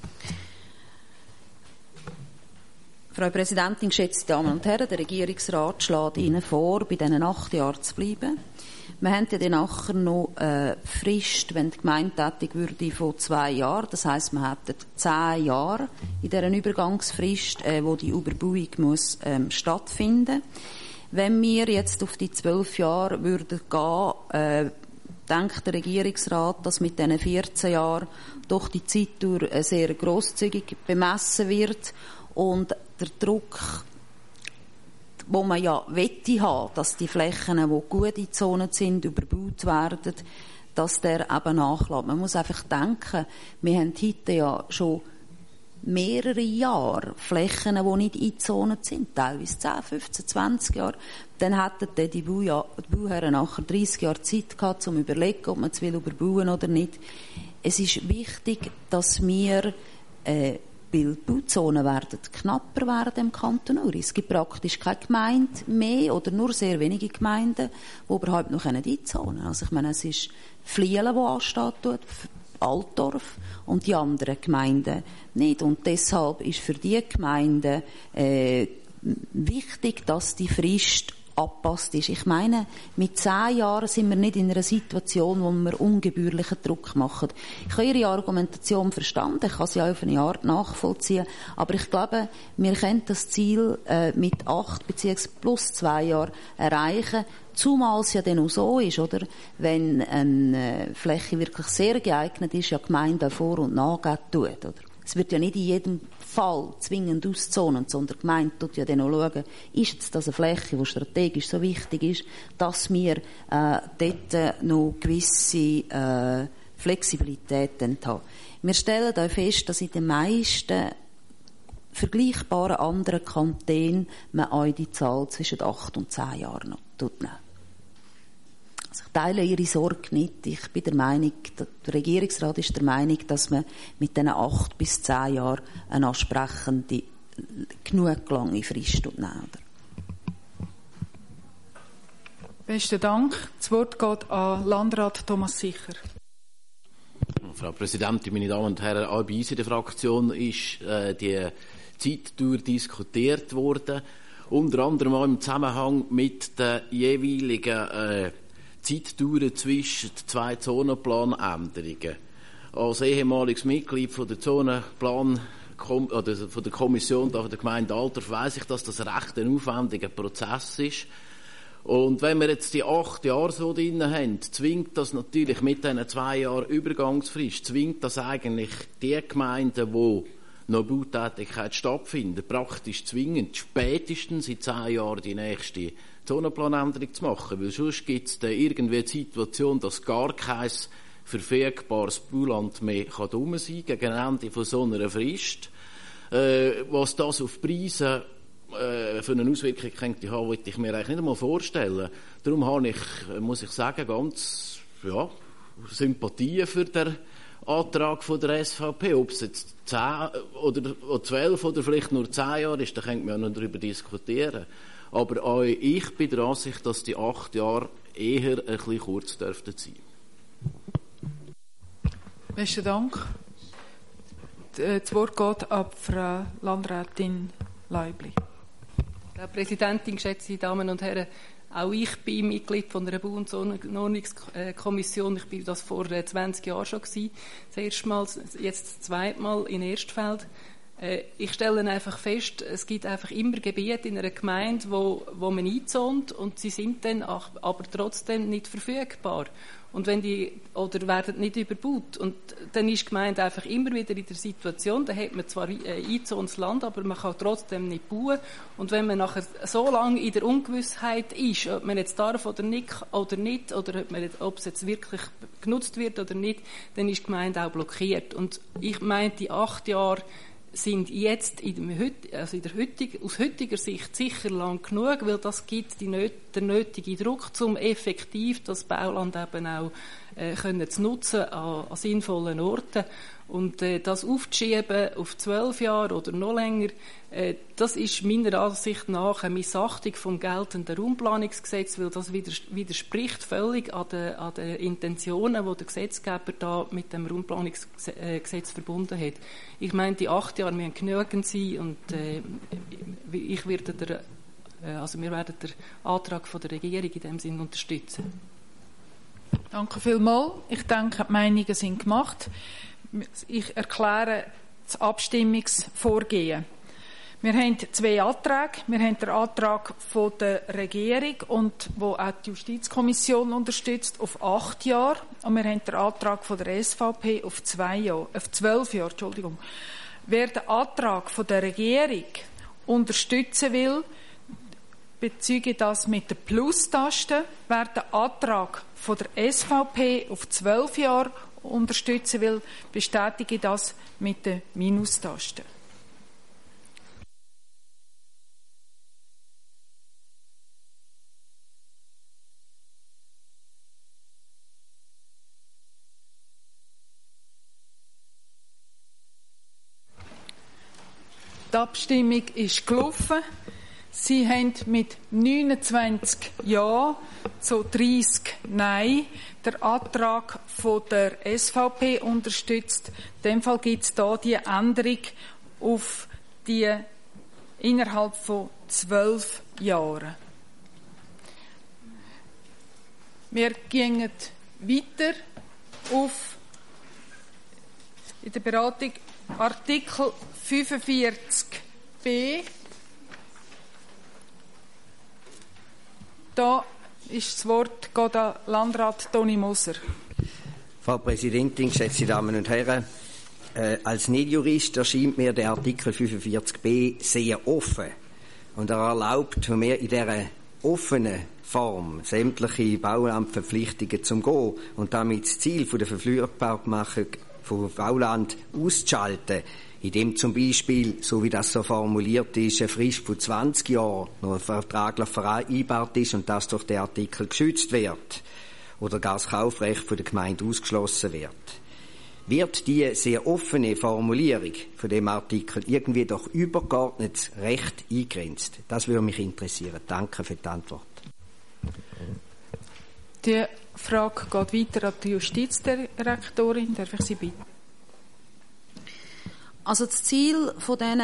Frau Präsidentin, geschätzte Damen und Herren, der Regierungsrat schlägt Ihnen vor, bei diesen 8 Jahren zu bleiben. Wir haben ja dann nachher noch eine Frist, wenn die Gemeinde tätig würde, von 2 Jahren. Das heisst, wir hätten 10 Jahre in dieser Übergangsfrist, wo die Überbauung muss stattfinden. Wenn wir jetzt auf die 12 Jahre würden gehen, denkt der Regierungsrat, dass mit diesen 14 Jahren doch die Zeitdauer sehr grosszügig bemessen wird und der Druck, wo man ja wette haben, dass die Flächen, die gut eingezont sind, überbaut werden, dass der eben nachlässt. Man muss einfach denken, wir haben heute ja schon mehrere Jahre Flächen, die nicht eingezont sind, teilweise 10, 15, 20 Jahre. Dann hätten die Bauherren nachher 30 Jahre Zeit gehabt, um zu überlegen, ob man es überbauen oder nicht. Es ist wichtig, dass wir weil die Bauzonen werden knapper werden im Kanton Uri. Es gibt praktisch keine Gemeinde mehr oder nur sehr wenige Gemeinden, die überhaupt noch einzonen können. Also ich meine, es ist Flielen, die ansteht, Altdorf und die anderen Gemeinden nicht. Und deshalb ist für die Gemeinden wichtig, dass die Frist angepasst ist. Ich meine, mit 10 Jahren sind wir nicht in einer Situation, wo wir ungebührlichen Druck machen. Ich habe Ihre Argumentation verstanden, ich kann sie auch auf eine Art nachvollziehen, aber ich glaube, wir können das Ziel mit 8 bzw. plus 2 Jahren erreichen, zumal es ja dann auch so ist, oder? Wenn eine Fläche wirklich sehr geeignet ist, ja die Gemeinde vor- und nachgeben tut, oder? Es wird ja nicht in jedem Fall zwingend auszonen, sondern die Gemeinde tut ja dann auch schauen, ist jetzt das eine Fläche, die strategisch so wichtig ist, dass wir dort noch gewisse Flexibilität haben. Wir stellen auch fest, dass in den meisten vergleichbaren anderen Kantonen man auch die Zahl zwischen 8 und 10 Jahren noch nimmt. Also ich teile Ihre Sorge nicht. Ich bin der Meinung, der Regierungsrat ist der Meinung, dass man mit diesen 8 bis 10 Jahren eine ansprechende, genug lange Frist nimmt. Besten Dank. Das Wort geht an Landrat Thomas Sicher. Frau Präsidentin, meine Damen und Herren, auch bei uns in der Fraktion ist die Zeitdauer diskutiert worden, unter anderem auch im Zusammenhang mit den jeweiligen Zeitdauern zwischen 2 Zonenplanänderungen. Als ehemaliges Mitglied von der Zonenplan oder von der Kommission der Gemeinde Altdorf weiss ich, dass das recht ein aufwendiger Prozess ist. Und wenn wir jetzt die 8 Jahre so drin haben, zwingt das natürlich mit diesen 2 Jahren Übergangsfrist, zwingt das eigentlich die Gemeinden, wo noch Bautätigkeit stattfindet, praktisch zwingend, spätestens in 10 Jahren die nächste Zonenplanänderung zu machen. Weil sonst gibt es dann irgendwie die Situation, dass gar kein verfügbares Bauland mehr rum sein kann, gegen Ende von so einer Frist. Was das auf Preise für eine Auswirkung könnte haben, wollte ich mir eigentlich nicht einmal vorstellen. Darum habe ich, muss ich sagen, ganz Sympathie für den Antrag von der SVP. Ob es jetzt 10 oder 12 oder vielleicht nur 10 Jahre ist, da könnte man ja noch darüber diskutieren. Aber auch ich bin der Ansicht, dass die 8 Jahre eher ein bisschen kurz dürften sein. Besten Dank. Das Wort geht an Frau Landrätin Leibli. Frau Präsidentin, geschätzte Damen und Herren, auch ich bin Mitglied von einer Bau- und Zonenordnungskommission. Ich bin das vor 20 Jahren schon gewesen. Das erste Mal, jetzt das zweite Mal in Erstfeld. Ich stelle einfach fest, es gibt einfach immer Gebiete in einer Gemeinde, wo man einzont und sie sind dann aber trotzdem nicht verfügbar. Und wenn die, oder werden nicht überbaut. Und dann ist die Gemeinde einfach immer wieder in der Situation, da hat man zwar eingezontes Land, aber man kann trotzdem nicht bauen. Und wenn man nachher so lange in der Ungewissheit ist, ob man jetzt darf oder nicht, oder ob es jetzt wirklich genutzt wird oder nicht, dann ist die Gemeinde auch blockiert. Und ich meine, die 8 Jahre sind jetzt aus heutiger Sicht sicher lang genug, weil das gibt den nötigen Druck, um effektiv das Bauland eben auch zu nutzen an sinnvollen Orten. Und das aufzuschieben auf 12 Jahre oder noch länger, das ist meiner Ansicht nach eine Missachtung vom geltenden Raumplanungsgesetz, weil das widerspricht völlig an den Intentionen, die der Gesetzgeber da mit dem Raumplanungsgesetz verbunden hat. Ich meine, die 8 Jahre müssen genügend sein und wir werden den Antrag von der Regierung in diesem Sinn unterstützen. Danke vielmals. Ich denke, die Meinungen sind gemacht. Ich erkläre das Abstimmungsvorgehen. Wir haben 2 Anträge. Wir haben den Antrag von der Regierung, wo auch die Justizkommission unterstützt, auf 8 Jahre. Und wir haben den Antrag von der SVP auf 12 Jahre. Entschuldigung. Wer den Antrag von der Regierung unterstützen will, bezeuge das mit der Plus-Taste. Wer den Antrag von der SVP auf 12 Jahre unterstützen will, bestätige das mit der Minustaste. Die Abstimmung ist gelaufen. Sie haben mit 29 Ja zu 30 Nein den Antrag von der SVP unterstützt. In dem Fall gibt es hier die Änderung auf die innerhalb von 12 Jahren. Wir gehen weiter auf in der Beratung Artikel 45b. Da ist das Wort geht an Landrat Toni Moser. Frau Präsidentin, geschätzte Damen und Herren, als Nichtjurist erscheint mir der Artikel 45b sehr offen. Und er erlaubt mir in dieser offenen Form sämtliche Baulandverpflichtungen zum Gehen und damit das Ziel der Verfügbarmachung von Bauland auszuschalten, indem zum Beispiel, so wie das so formuliert ist, eine Frist von 20 Jahren noch vertraglich vereinbart ist und das durch den Artikel geschützt wird oder gar das Kaufrecht von der Gemeinde ausgeschlossen wird. Wird die sehr offene Formulierung von dem Artikel irgendwie durch übergeordnetes Recht eingrenzt? Das würde mich interessieren. Danke für die Antwort. Die Frage geht weiter an die Justizdirektorin. Darf ich Sie bitten? Also das Ziel von diesen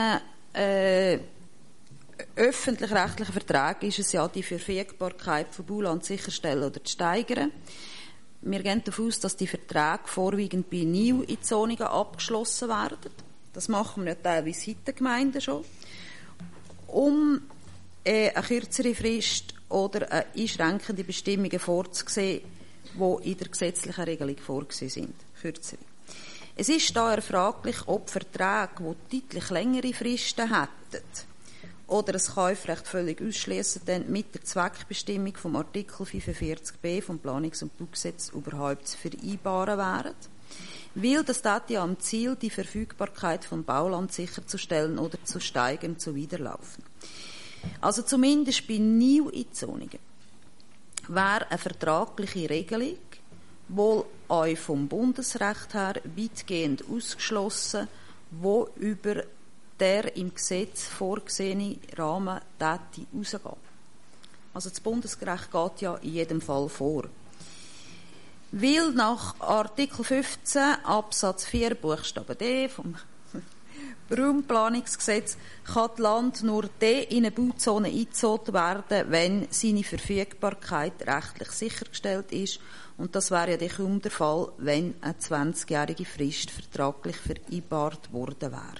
öffentlich-rechtlichen Verträgen ist es ja, die Verfügbarkeit von Bauland sicherstellen oder zu steigern. Wir gehen davon aus, dass die Verträge vorwiegend bei Neueinzonungen abgeschlossen werden. Das machen wir ja teilweise in den Gemeinden schon. Um eine kürzere Frist oder eine einschränkende Bestimmungen vorzusehen, die in der gesetzlichen Regelung vorgesehen sind. Kürzere. Es ist daher fraglich, ob Verträge, die deutlich längere Fristen hätten oder das Kaufrecht völlig ausschliessen, dann mit der Zweckbestimmung vom Artikel 45b vom Planungs- und Baugesetz überhaupt zu vereinbaren wären. Weil das ja am Ziel, die Verfügbarkeit von Bauland sicherzustellen oder zu steigern, zuwiderlaufen. Also zumindest bei Neueinzonungen wäre eine vertragliche Regelung wohl auch vom Bundesrecht her weitgehend ausgeschlossen, wo über der im Gesetz vorgesehene Rahmen rausgeht. Also das Bundesrecht geht ja in jedem Fall vor. Weil nach Artikel 15 Absatz 4 Buchstabe D vom Raumplanungsgesetz kann das Land nur in eine Bauzone eingezogen werden, wenn seine Verfügbarkeit rechtlich sichergestellt ist. Und das wäre ja dann kaum der Fall, wenn eine 20-jährige Frist vertraglich vereinbart worden wäre.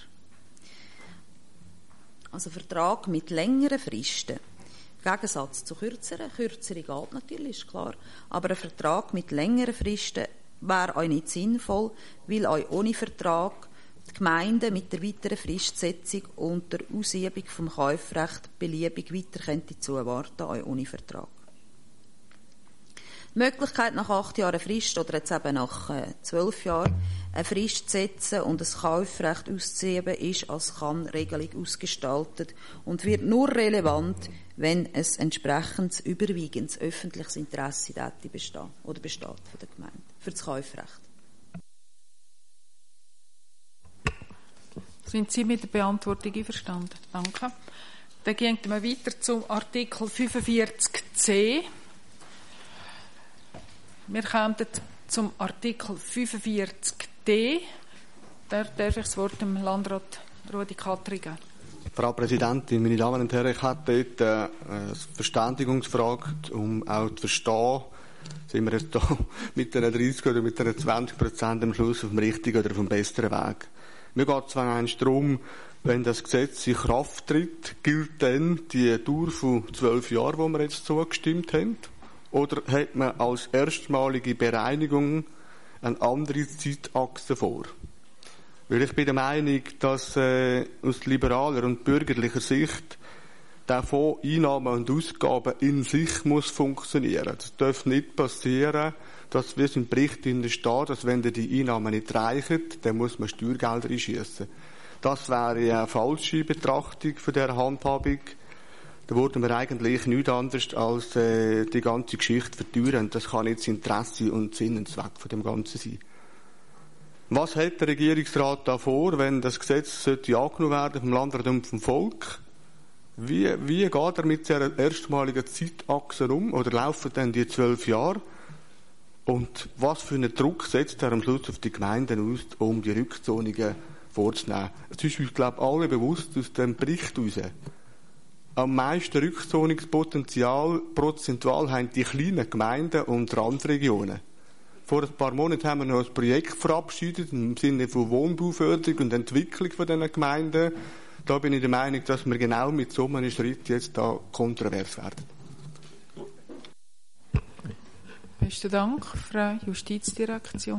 Also Vertrag mit längeren Fristen. Im Gegensatz zu kürzeren. Kürzere geht natürlich, ist klar. Aber ein Vertrag mit längeren Fristen wäre auch nicht sinnvoll, weil auch ohne Vertrag die Gemeinden mit der weiteren Fristsetzung und der Ausübung vom Kaufrecht beliebig weiter zuwarten, auch ohne Vertrag. Die Möglichkeit, nach 8 Jahren Frist oder jetzt eben nach 12 Jahren eine Frist zu setzen und ein Kaufrecht auszuüben, ist als Kann-Regelung ausgestaltet und wird nur relevant, wenn ein entsprechendes überwiegendes öffentliches Interesse besteht von der Gemeinde für das Kaufrecht. Sind Sie mit der Beantwortung einverstanden? Danke. Dann gehen wir weiter zum Artikel 45c. Wir kommen zum Artikel 45d. Da darf ich das Wort dem Landrat Rudi Katri geben. Frau Präsidentin, meine Damen und Herren, ich hatte dort eine Verständigungsfrage, um auch zu verstehen, sind wir jetzt da mit einer 30 oder mit einer 20% am Schluss auf dem richtigen oder auf dem besseren Weg. Mir geht es zwar einst darum, wenn das Gesetz in Kraft tritt, gilt dann die Dauer von 12 Jahren, die wir jetzt zugestimmt haben? Oder hat man als erstmalige Bereinigung eine andere Zeitachse vor? Weil ich bin der Meinung, dass aus liberaler und bürgerlicher Sicht der Fonds Einnahmen und Ausgaben in sich muss funktionieren. Es darf nicht passieren, dass, wie es im Bericht steht, dass wenn die Einnahmen nicht reichen, dann muss man Steuergelder einschiessen. Das wäre eine falsche Betrachtung von dieser Handhabung. Da würden wir eigentlich nichts anderes als die ganze Geschichte verteuern. Das kann nicht das Interesse und Sinn und Zweck von dem Ganzen sein. Was hat der Regierungsrat da vor, wenn das Gesetz angenommen werden vom Landrat und vom Volk? Wie geht er mit dieser erstmaligen Zeitachse um? Oder laufen dann die 12 Jahre? Und was für einen Druck setzt er am Schluss auf die Gemeinden aus, um die Rückzonungen vorzunehmen? Es ist uns, glaube ich, alle bewusst aus dem Bericht heraus, am meisten Rückzonungspotenzial prozentual haben die kleinen Gemeinden und Randregionen. Vor ein paar Monaten haben wir noch ein Projekt verabschiedet im Sinne von Wohnbauförderung und Entwicklung von diesen Gemeinden. Da bin ich der Meinung, dass wir genau mit so einem Schritt jetzt da kontrovers werden. Besten Dank, Frau Justizdirektor.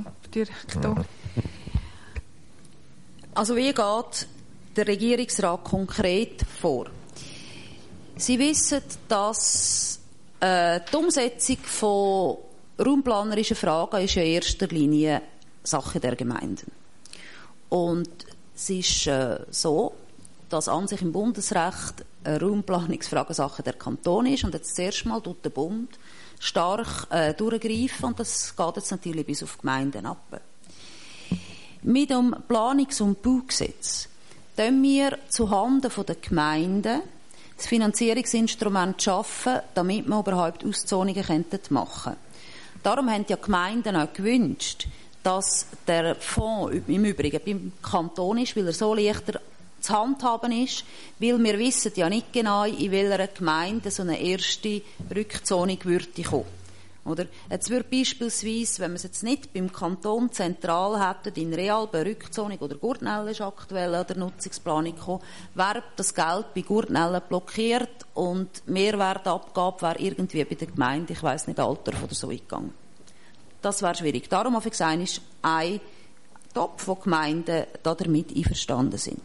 Also wie geht der Regierungsrat konkret vor? Sie wissen, dass die Umsetzung von raumplanerischen Fragen ist ja in erster Linie Sache der Gemeinden. Und es ist so, dass an sich im Bundesrecht eine Raumplanungsfrage Sache der Kantone ist und jetzt zuerst mal tut der Bund stark durchgreifen und das geht jetzt natürlich bis auf Gemeinden ab. Mit dem Planungs- und Baugesetz können wir zuhanden der Gemeinden das Finanzierungsinstrument schaffen, damit wir überhaupt Auszonungen machen können. Darum haben die Gemeinden auch gewünscht, dass der Fonds im Übrigen beim Kanton ist, weil er so leichter zu handhaben ist, weil wir wissen ja nicht genau, in welcher Gemeinde so eine erste Rückzonung würde kommen. Oder? Jetzt würde beispielsweise, wenn wir es jetzt nicht beim Kanton zentral hätten, in Realbe Rückzonung oder Gurtnellen ist aktuell an der Nutzungsplanung gekommen, wäre das Geld bei Gurtnellen blockiert und Mehrwertabgabe wäre irgendwie bei der Gemeinde, ich weiss nicht, Alter oder so eingegangen. Das wäre schwierig. Darum habe ich gesagt, ist ein Topf, wo Gemeinden damit einverstanden sind.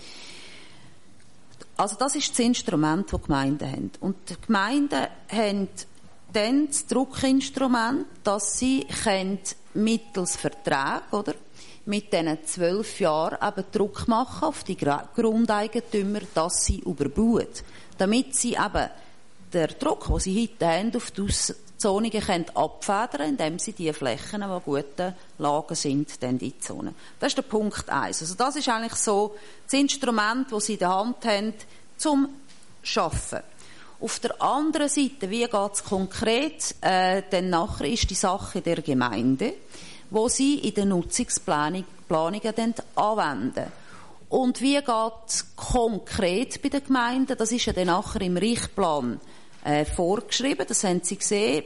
Also das ist das Instrument, das die Gemeinden haben. Und die Gemeinden haben dann das Druckinstrument, dass sie mittels Vertrag, oder, mit diesen 12 Jahren eben Druck machen auf die Grundeigentümer, dass sie überbauen. Damit sie eben den Druck, den sie heute haben, auf die Auszonungen abfedern können, indem sie die Flächen, die gute Lagen sind, dann einzonen. Das ist der Punkt 1. Also das ist eigentlich so das Instrument, das sie in der Hand haben, zum Schaffen. Auf der anderen Seite, wie geht es konkret, dann nachher ist die Sache der Gemeinde, wo sie in den Nutzungsplanungen dann anwenden. Und wie geht es konkret bei den Gemeinden? Das ist ja dann nachher im Richtplan vorgeschrieben. Das haben Sie gesehen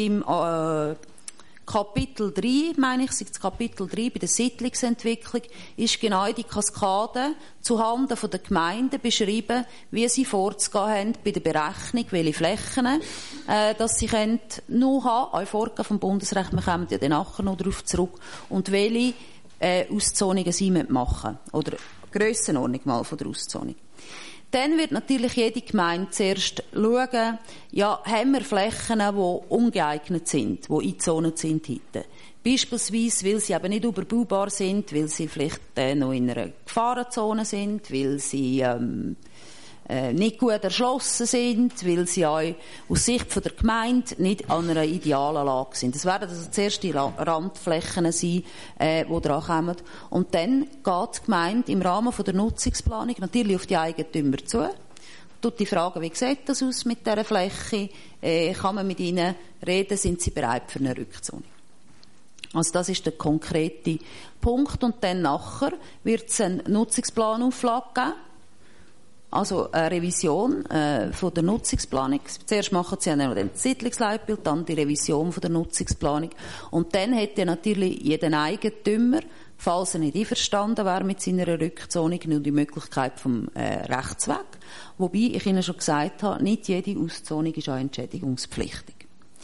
beim Kapitel 3, meine ich, das Kapitel 3 bei der Siedlungsentwicklung, ist genau die Kaskade zuhanden der Gemeinden beschrieben, wie sie vorzugehen haben bei der Berechnung, welche Flächen, dass sie noch haben, auch Vorgaben vom Bundesrecht, wir kommen ja dann nachher noch darauf zurück, und welche Auszonungen sie machen müssen. Oder Grössenordnung mal von der Auszonung. Dann wird natürlich jede Gemeinde zuerst schauen, ja, haben wir Flächen, die ungeeignet sind, die eingezont sind heute. Beispielsweise, weil sie eben nicht überbaubar sind, weil sie vielleicht noch in einer Gefahrenzone sind, weil sie nicht gut erschlossen sind, weil sie auch aus Sicht von der Gemeinde nicht an einer idealen Lage sind. Das werden also zuerst die Randflächen sein, die dran kommen. Und dann geht die Gemeinde im Rahmen der Nutzungsplanung natürlich auf die Eigentümer zu. Tut die Frage, wie sieht das aus mit dieser Fläche? Kann man mit ihnen reden? Sind sie bereit für eine Rückzonung? Also das ist der konkrete Punkt. Und dann nachher wird es einen Nutzungsplanauflage geben. Also eine Revision von der Nutzungsplanung. Zuerst machen sie dann das Siedlungsleitbild, dann die Revision von der Nutzungsplanung. Und dann hätte natürlich jeder Eigentümer, falls er nicht einverstanden wäre mit seiner Rückzonung, nur die Möglichkeit vom Rechtsweg. Wobei ich Ihnen schon gesagt habe, nicht jede Auszonung ist auch entschädigungspflichtig.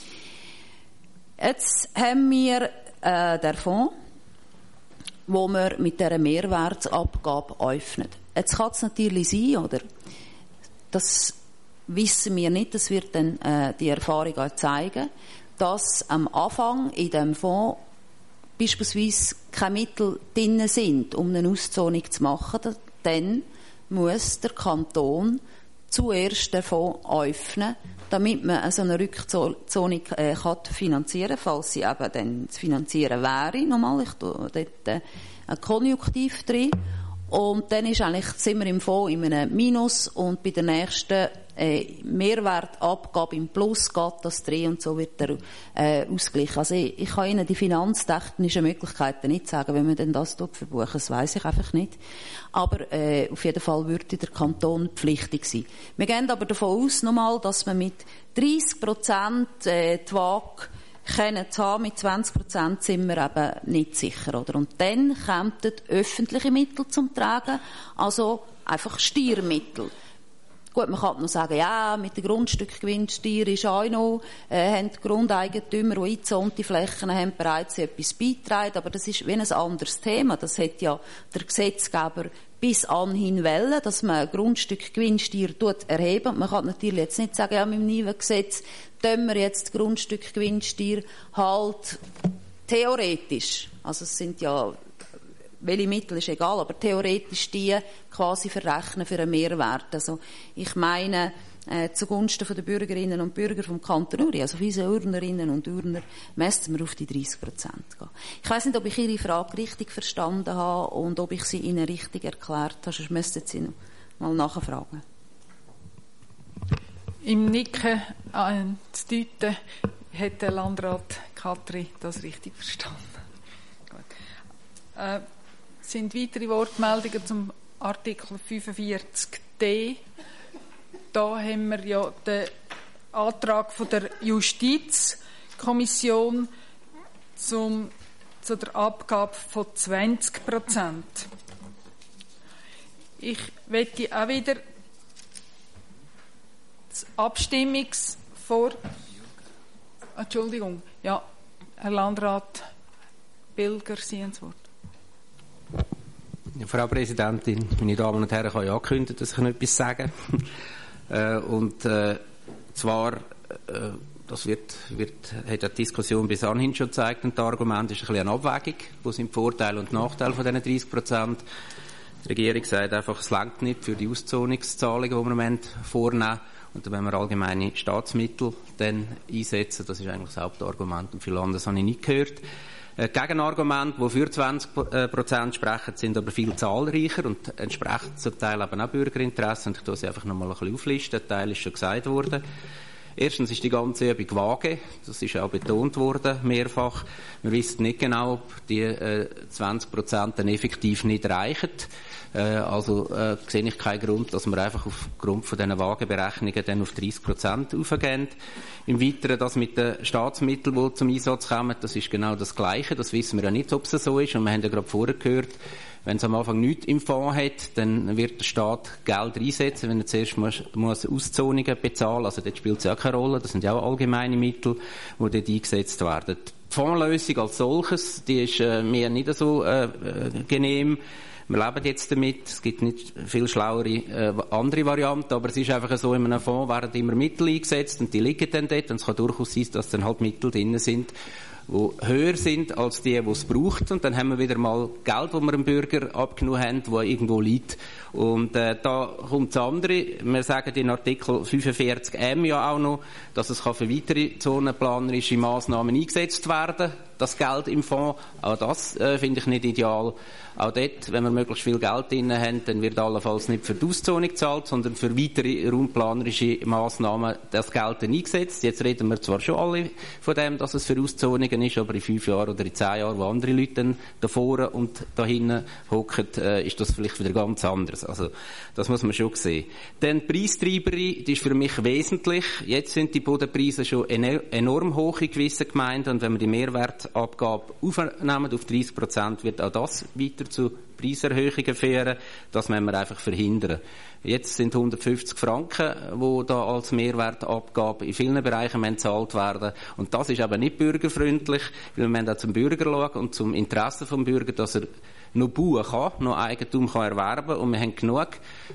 Jetzt haben wir den Fonds, wo wir mit dieser Mehrwertabgabe öffnen. Jetzt kann es natürlich sein, oder? Das wissen wir nicht, das wird dann die Erfahrung auch zeigen, dass am Anfang in dem Fonds beispielsweise keine Mittel drin sind, um eine Auszonung zu machen. Dann muss der Kanton zuerst den Fonds öffnen, damit man so eine Rückzonung finanzieren kann, falls sie eben dann zu finanzieren wäre. Nochmal, ich tue dort ein Konjunktiv drin. Und dann sind wir im Fonds in einem Minus und bei der nächsten Mehrwertabgabe im Plus geht, das 3 und so wird er ausgleichen. Also ich kann Ihnen die finanztechnischen Möglichkeiten nicht sagen, wenn man denn das verbuchen, das weiss ich einfach nicht. Aber auf jeden Fall würde der Kanton pflichtig sein. Wir gehen aber davon aus, nochmal, dass man mit 30% die Waage zu haben, mit 20% sind wir eben nicht sicher, oder? Und dann kämen öffentliche Mittel zum Tragen, also einfach Steuermittel. Gut, man kann noch sagen, ja, mit der Grundstückgewinnsteuer ist auch noch, haben die Grundeigentümer, die eingezonte Flächen haben, bereits etwas beigetragen, aber das ist wie ein anderes Thema. Das hat ja der Gesetzgeber bis anhin wollen, dass man Grundstückgewinnsteuer erheben. Und man kann natürlich jetzt nicht sagen, ja, mit dem neuen Gesetz tun wir jetzt die Grundstückgewinnsteuer halt theoretisch. Also es sind ja, welche Mittel ist egal, aber theoretisch die quasi verrechnen für einen Mehrwert. Also ich meine, zugunsten der Bürgerinnen und Bürger vom Kanton Uri, also für unsere Urnerinnen und Urner, müssten wir auf die 30% gehen. Ich weiss nicht, ob ich Ihre Frage richtig verstanden habe und ob ich sie Ihnen richtig erklärt habe, sonst müssten Sie noch mal nachfragen. Im Nicken zu deuten, hat der Landrat Katri das richtig verstanden. Gut. Sind weitere Wortmeldungen zum Artikel 45d? Da haben wir ja den Antrag von der Justizkommission zu der Abgabe von 20%. Ich möchte auch wieder das Entschuldigung, ja, Herr Landrat Bilger, Sie haben das Wort. Ja, Frau Präsidentin, meine Damen und Herren, ich habe ja angekündigt, dass ich noch etwas sage. Zwar, das hat die Diskussion bis anhin schon gezeigt, und das Argument ist ein bisschen eine Abwägung, wo sind die Vorteile und Nachteile von diesen 30%. Die Regierung sagt einfach, es reicht nicht für die Auszonungszahlungen, die wir im Moment vornehmen. Und dann, wenn wir allgemeine Staatsmittel dann einsetzen, das ist eigentlich das Hauptargument, und viel anderes habe ich nicht gehört. Gegenargumente, die für 20% sprechen, sind aber viel zahlreicher und entsprechen zum Teil eben auch Bürgerinteressen. Und ich tue sie einfach nochmal ein bisschen auflisten. Ein Teil ist schon gesagt worden. Erstens ist die ganze Übung vage. Das ist auch betont worden, mehrfach. Wir wissen nicht genau, ob die 20% dann effektiv nicht reichen. Also sehe ich keinen Grund, dass wir einfach aufgrund von diesen vagen Berechnungen dann auf 30% raufgehen. Im Weiteren, das mit den Staatsmitteln, die zum Einsatz kommen, das ist genau das Gleiche. Das wissen wir ja nicht, ob es so ist. Und wir haben ja gerade vorher gehört, wenn es am Anfang nichts im Fonds hat, dann wird der Staat Geld einsetzen, wenn er zuerst muss Auszonungen bezahlen. Also dort spielt es ja auch keine Rolle. Das sind ja auch allgemeine Mittel, die dort eingesetzt werden. Die Fondslösung als solches, die ist mir nicht so genehm. Wir leben jetzt damit. Es gibt nicht viel schlauere andere Varianten, aber es ist einfach so, in einem Fonds werden immer Mittel eingesetzt und die liegen dann dort. Und es kann durchaus sein, dass dann halt Mittel drin sind, die höher sind als die es braucht. Und dann haben wir wieder mal Geld, das wir dem Bürger abgenommen haben, das irgendwo liegt. Und da kommt das andere. Wir sagen in Artikel 45m ja auch noch, dass es für weitere zonenplanerische Massnahmen eingesetzt werden, das Geld im Fonds. Auch das finde ich nicht ideal. Auch dort, wenn wir möglichst viel Geld drin haben, dann wird allenfalls nicht für die Auszonung gezahlt, sondern für weitere raumplanerische Massnahmen das Geld dann eingesetzt. Jetzt reden wir zwar schon alle von dem, dass es für Auszonungen ist, aber in 5 Jahren oder in 10 Jahren, wo andere Leute dann davor und da hinten hocken, ist das vielleicht wieder ganz anders. Also, das muss man schon sehen. Dann die Preistreiberin, die ist für mich wesentlich. Jetzt sind die Bodenpreise schon enorm hoch in gewissen Gemeinden, und wenn wir die Mehrwertabgabe aufnehmen auf 30%, wird auch das weiter zu Preiserhöhungen führen. Das müssen wir einfach verhindern. Jetzt sind 150 Franken, die da als Mehrwertabgabe in vielen Bereichen gezahlt werden. Und das ist aber nicht bürgerfreundlich, weil wir müssen auch zum Bürger schauen und zum Interesse des Bürgers, dass er noch bauen kann, noch Eigentum kann erwerben, und wir haben genug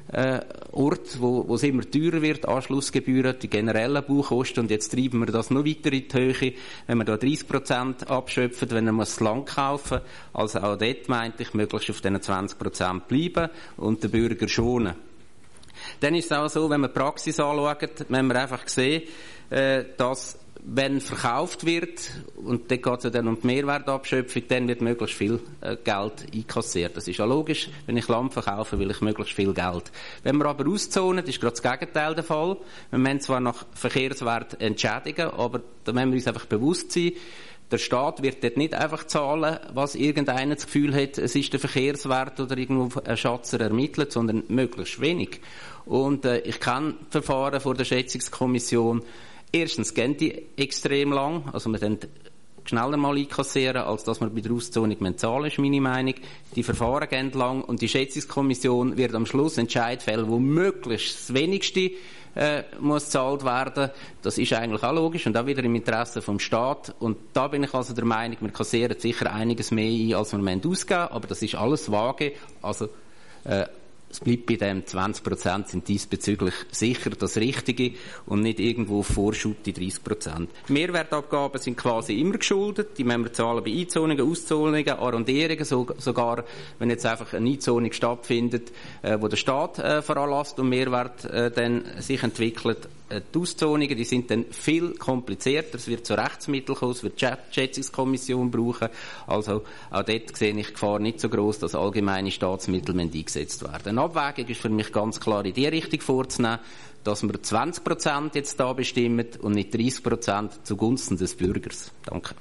Orte, wo es immer teurer wird, Anschlussgebühren, die generellen Baukosten, und jetzt treiben wir das noch weiter in die Höhe, wenn wir da 30% abschöpfen, wenn er das Land kaufen muss. Also auch dort meinte ich, möglichst auf diesen 20% bleiben und den Bürger schonen. Dann ist es auch so, wenn wir die Praxis anschauen, wenn wir einfach sehen, dass wenn verkauft wird, und dort geht es ja dann um die Mehrwertabschöpfung, dann wird möglichst viel Geld einkassiert. Das ist ja logisch. Wenn ich Land verkaufe, will ich möglichst viel Geld. Wenn wir aber auszonen, ist gerade das Gegenteil der Fall. Wir müssen zwar nach Verkehrswert entschädigen, aber da müssen wir uns einfach bewusst sein, der Staat wird dort nicht einfach zahlen, was irgendeiner das Gefühl hat, es ist der Verkehrswert oder irgendwo ein Schatzer ermittelt, sondern möglichst wenig. Und ich kenne die Verfahren vor der Schätzungskommission. Erstens gehen die extrem lang, also wir dann schneller mal einkassieren, als dass man bei der Auszonung zahlen, ist meine Meinung. Die Verfahren gehen lang und die Schätzungskommission wird am Schluss Entscheid fällen, wo möglichst das Wenigste muss gezahlt werden. Das ist eigentlich auch logisch und auch wieder im Interesse vom Staat. Und da bin ich also der Meinung, wir kassieren sicher einiges mehr ein, als wir ausgeben, aber das ist alles vage. Also es bleibt bei dem 20% sind diesbezüglich sicher das Richtige und nicht irgendwo auf Vorschub die 30%. Mehrwertabgaben sind quasi immer geschuldet. Die müssen wir zahlen bei Einzonungen, Auszonungen, Arrondierungen, sogar wenn jetzt einfach eine Einzonung stattfindet, wo der Staat veranlasst und Mehrwert dann sich entwickelt. Die Auszonungen, die sind dann viel komplizierter. Es wird zu Rechtsmitteln kommen, es wird die Schätzungskommission brauchen. Also auch dort sehe ich die Gefahr nicht so gross, dass allgemeine Staatsmittel eingesetzt werden. Eine Abwägung ist für mich ganz klar in die Richtung vorzunehmen, dass wir 20% jetzt da bestimmen und nicht 30% zugunsten des Bürgers. Danke.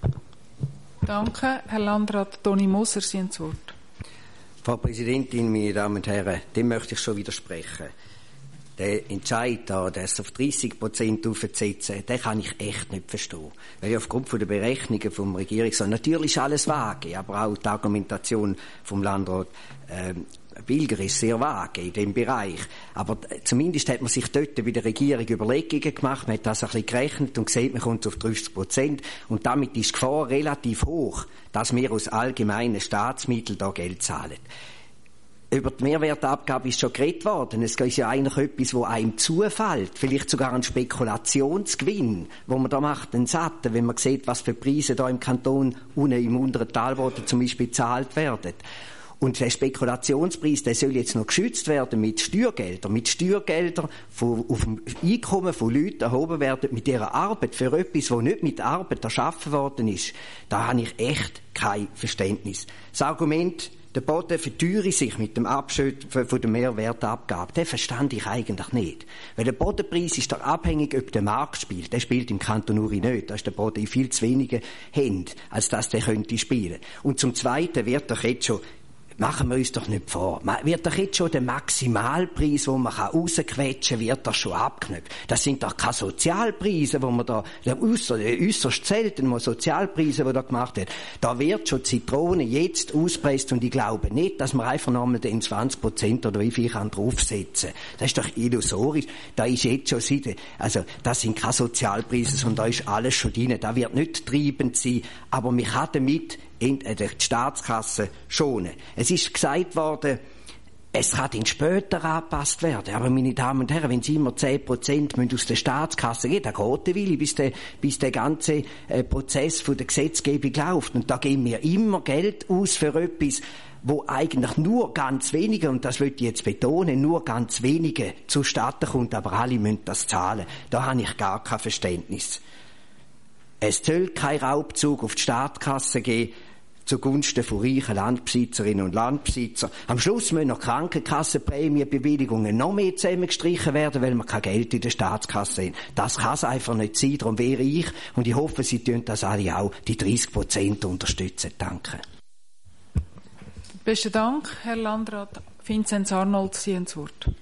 Danke. Herr Landrat Toni Moser, Sie haben das Wort. Frau Präsidentin, meine Damen und Herren, dem möchte ich schon widersprechen. Der Entscheid, das auf 30% aufzusetzen, den kann ich echt nicht verstehen. Weil aufgrund der Berechnungen vom Regierungsrat, natürlich ist alles vage, aber auch die Argumentation vom Landrat Bilger ist sehr vage in dem Bereich. Aber zumindest hat man sich dort bei der Regierung Überlegungen gemacht, man hat das ein bisschen gerechnet und gesehen, man kommt auf 30%. Und damit ist die Gefahr relativ hoch, dass wir aus allgemeinen Staatsmitteln da Geld zahlen. Über die Mehrwertabgabe ist schon geredet worden. Es ist ja eigentlich etwas, wo einem zufällt. Vielleicht sogar ein Spekulationsgewinn, wo man da macht, einen Satten, wenn man sieht, was für Preise da im Kanton unten im unteren Talboden zum Beispiel gezahlt werden. Und der Spekulationspreis, der soll jetzt noch geschützt werden mit Steuergeldern. Mit Steuergeldern auf dem Einkommen von Leuten erhoben werden mit ihrer Arbeit für etwas, das nicht mit Arbeit erschaffen worden ist. Da habe ich echt kein Verständnis. Das Argument, der Boden verteuere sich mit dem Abschöpfen von der Mehrwertabgabe. Den verstand ich eigentlich nicht. Weil der Bodenpreis ist doch abhängig, ob der Markt spielt. Der spielt im Kanton Uri nicht. Da ist der Boden in viel zu wenigen Händen, als dass der könnte spielen. Und zum Zweiten wird doch jetzt schon, machen wir uns doch nicht vor, wird doch jetzt schon der Maximalpreis, den man rausquetschen kann, wird doch schon abgeknüpft. Das sind doch keine Sozialpreise, wo man da, äusserst selten mal Sozialpreise, die da gemacht werden. Da wird schon Zitrone jetzt auspresst und ich glaube nicht, dass man einfach nochmal den 20% oder wie viel kann draufsetzen. Das ist doch illusorisch. Da ist jetzt schon also, das sind keine Sozialpreise, sondern da ist alles schon drin. Da wird nicht treibend sein, aber man kann damit die Staatskasse schonen. Es ist gesagt worden, es kann dann später angepasst werden. Aber meine Damen und Herren, wenn Sie immer 10% aus der Staatskasse geben, dann geht der Wille, bis der ganze Prozess von der Gesetzgebung läuft. Und da geben wir immer Geld aus für etwas, wo eigentlich nur ganz wenige, und das will ich jetzt betonen, nur ganz wenige zustatten kommt, aber alle müssen das zahlen. Da habe ich gar kein Verständnis. Es soll kein Raubzug auf die Staatskasse geben, zugunsten von reichen Landbesitzerinnen und Landbesitzer. Am Schluss müssen noch Krankenkassenprämienbewilligungen noch mehr zusammengestrichen werden, weil wir kein Geld in der Staatskasse haben. Das kann es einfach nicht sein. Darum wäre ich, und ich hoffe, Sie tun das alle auch, die 30% unterstützen. Danke. Besten Dank, Herr Landrat. Vinzenz Arnold, Sie haben das Wort.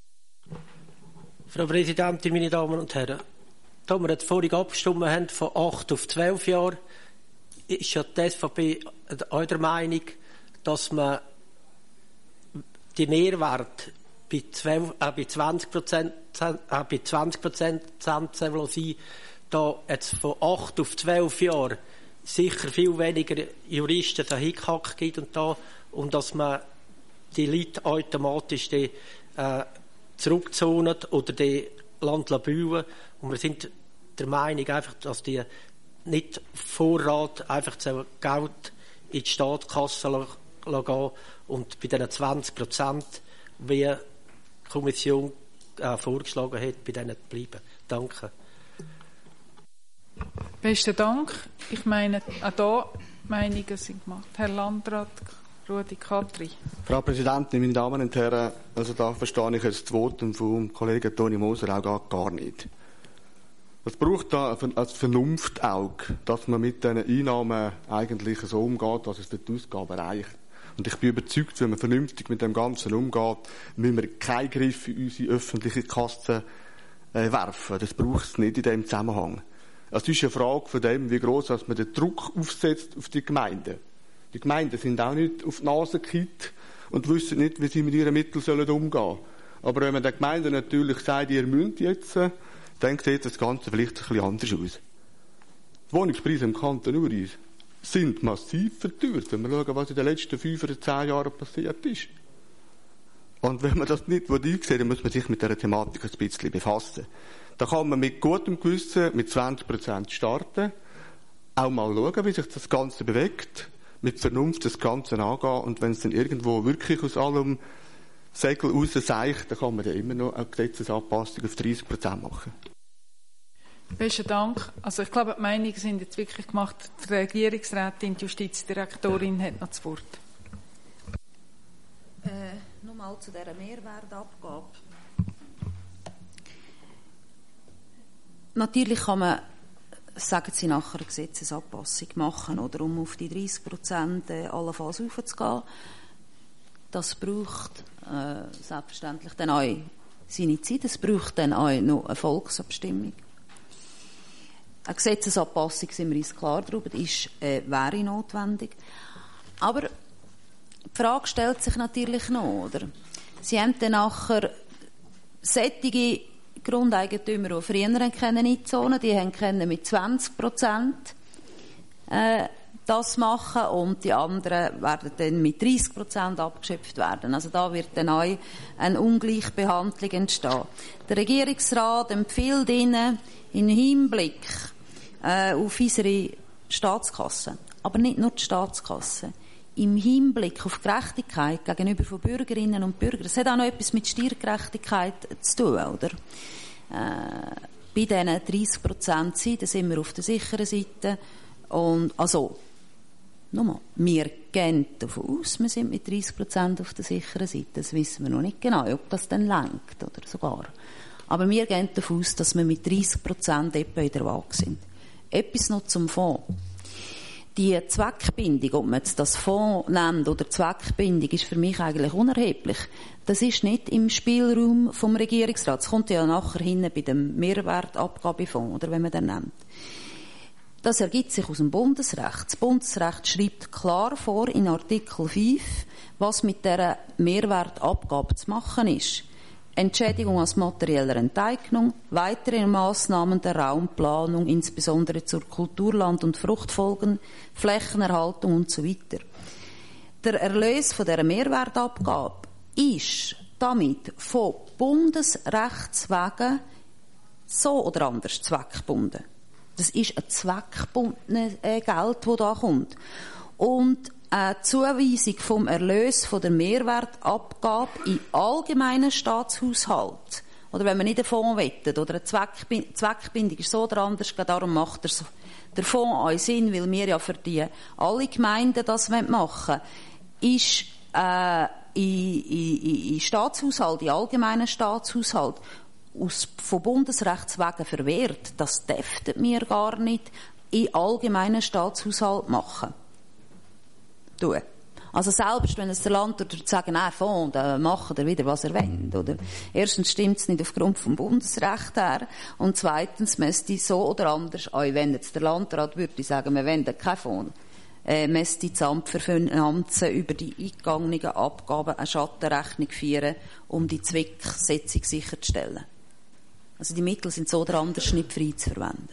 Frau Präsidentin, meine Damen und Herren, da wir jetzt vorhin abgestimmt haben von 8 auf 12 Jahren, ist ja die SVP auch der Meinung, dass man die Mehrwert bei 20% sein lassen, da jetzt von 8 auf 12 Jahren sicher viel weniger Juristen den Hickhack gibt und dass man die Leute automatisch zurückzonen oder die Land bauen. Und wir sind der Meinung einfach, dass die nicht Vorrat einfach Geld in die Staatskasse gehen und bei diesen 20%, wie die Kommission vorgeschlagen hat, bei denen bleiben. Danke. Besten Dank. Ich meine, auch hier Meinungen sind gemacht. Herr Landrat Rudi Katri. Frau Präsidentin, meine Damen und Herren, also da verstehe ich jetzt das Votum vom Kollegen Toni Moser auch gar nicht. Es braucht da ein Vernunftauge, dass man mit diesen Einnahmen eigentlich so umgeht, dass es die Ausgaben reicht. Und ich bin überzeugt, wenn man vernünftig mit dem Ganzen umgeht, müssen wir keinen Griff in unsere öffentliche Kasse werfen. Das braucht es nicht in diesem Zusammenhang. Es ist eine Frage von dem, wie gross man den Druck aufsetzt auf die Gemeinden. Die Gemeinden sind auch nicht auf die Nase gekippt und wissen nicht, wie sie mit ihren Mitteln umgehen sollen. Aber wenn man den Gemeinden natürlich sagt, ihr müsst jetzt, dann sieht das Ganze vielleicht ein bisschen anders aus. Die Wohnungspreise im Kanton Uri sind massiv verteuert, wenn wir schauen, was in den letzten 5 oder 10 Jahren passiert ist. Und wenn man das nicht einsehen, dann muss man sich mit dieser Thematik ein bisschen befassen. Da kann man mit gutem Gewissen mit 20% starten, auch mal schauen, wie sich das Ganze bewegt, mit Vernunft das Ganze angehen, und wenn es dann irgendwo wirklich aus allem Segel rausseicht, dann kann man dann immer noch eine Gesetzesanpassung auf 30% machen. Besten Dank. Also ich glaube, die Meinungen sind jetzt wirklich gemacht. Die Regierungsrätin, die Justizdirektorin hat noch das Wort. Nochmal zu dieser Mehrwertabgabe. Natürlich kann man, sagen Sie nachher, eine Gesetzesanpassung machen, oder um auf die 30% allenfalls raufzugehen. Das braucht selbstverständlich dann auch seine Zeit. Es braucht dann auch noch eine Volksabstimmung. Eine Gesetzesanpassung, sind wir uns klar darüber, wäre notwendig. Aber die Frage stellt sich natürlich noch, oder? Sie haben dann nachher solche Grundeigentümer, die früher einzonen, die haben mit 20% das machen, und die anderen werden dann mit 30% abgeschöpft werden. Also da wird dann auch eine Ungleichbehandlung entstehen. Der Regierungsrat empfiehlt Ihnen im Hinblick auf unsere Staatskasse, aber nicht nur die Staatskasse, im Hinblick auf Gerechtigkeit gegenüber von Bürgerinnen und Bürgern. Das hat auch noch etwas mit Steuergerechtigkeit zu tun, oder? Bei diesen 30% da sind wir auf der sicheren Seite. Und, also, nochmal, wir gehen davon aus, wir sind mit 30% auf der sicheren Seite. Das wissen wir noch nicht genau, ob das dann lenkt, oder sogar. Aber wir gehen davon aus, dass wir mit 30% etwa in der Waage sind. Etwas noch zum Fonds. Die Zweckbindung, ob man jetzt das Fonds nennt oder Zweckbindung, ist für mich eigentlich unerheblich. Das ist nicht im Spielraum vom Regierungsrat. Das kommt ja nachher hinten bei dem Mehrwertabgabefonds, oder wenn man den nennt. Das ergibt sich aus dem Bundesrecht. Das Bundesrecht schreibt klar vor in Artikel 5, was mit dieser Mehrwertabgabe zu machen ist. Entschädigung als materieller Enteignung, weitere Massnahmen der Raumplanung, insbesondere zur Kultur, Land- und Fruchtfolgen, Flächenerhaltung und so weiter. Der Erlös von dieser Mehrwertabgabe ist damit von Bundesrechts wegen so oder anders zweckgebunden. Das ist ein zweckgebundenes Geld, das da kommt. Und eine Zuweisung vom Erlös von der Mehrwertabgabe in allgemeinen Staatshaushalt, oder wenn man nicht einen Fonds wettet, oder eine Zweckbindung ist so oder anders, darum macht der Fonds auch Sinn, weil wir ja für alle Gemeinden das machen wollen, ist in Staatshaushalt, in allgemeinen Staatshaushalt, von Bundesrechts wegen verwehrt. Das dürften wir gar nicht in allgemeinen Staatshaushalt machen. Also selbst wenn es der Landwirt sagen, nein, Fonds, dann macht er wieder, was er will, oder? Erstens stimmt es nicht aufgrund vom Bundesrecht her, und zweitens müsste so oder anders, auch wenn jetzt der Landrat würde sagen, wir wollen keinen Fonds, müsste das Amt für Finanzen über die eingegangenen Abgaben eine Schattenrechnung führen, um die Zwecksetzung sicherzustellen. Also die Mittel sind so oder anders nicht frei zu verwenden.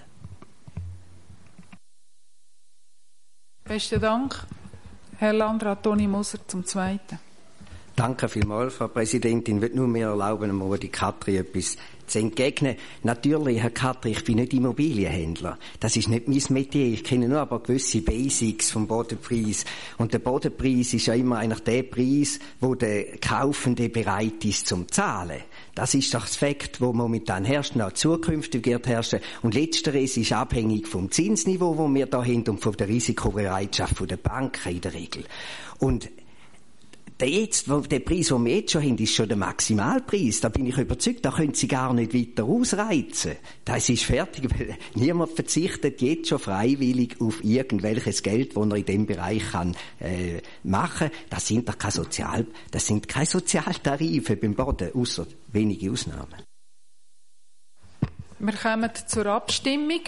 Besten Dank. Herr Landrat Toni Moser zum Zweiten. Danke vielmals, Frau Präsidentin. Ich würde nur mir erlauben, die Katri etwas zu entgegnen. Natürlich, Herr Katter, ich bin nicht Immobilienhändler. Das ist nicht mein Metier. Ich kenne nur aber gewisse Basics vom Bodenpreis. Und der Bodenpreis ist ja immer eigentlich der Preis, wo der Kaufende bereit ist zum Zahlen. Das ist doch das Fakt, wo momentan herrscht und auch zukünftig wird herrschen. Und letzteres ist abhängig vom Zinsniveau, wo wir da haben, und von der Risikobereitschaft der Banken in der Regel. Und der Preis, den wir jetzt schon haben, ist schon der Maximalpreis. Da bin ich überzeugt, da können Sie gar nicht weiter ausreizen. Das ist fertig, weil niemand verzichtet jetzt schon freiwillig auf irgendwelches Geld, das er in diesem Bereich kann, machen kann. Das sind keine Sozialtarife beim Boden, ausser wenige Ausnahmen. Wir kommen zur Abstimmung.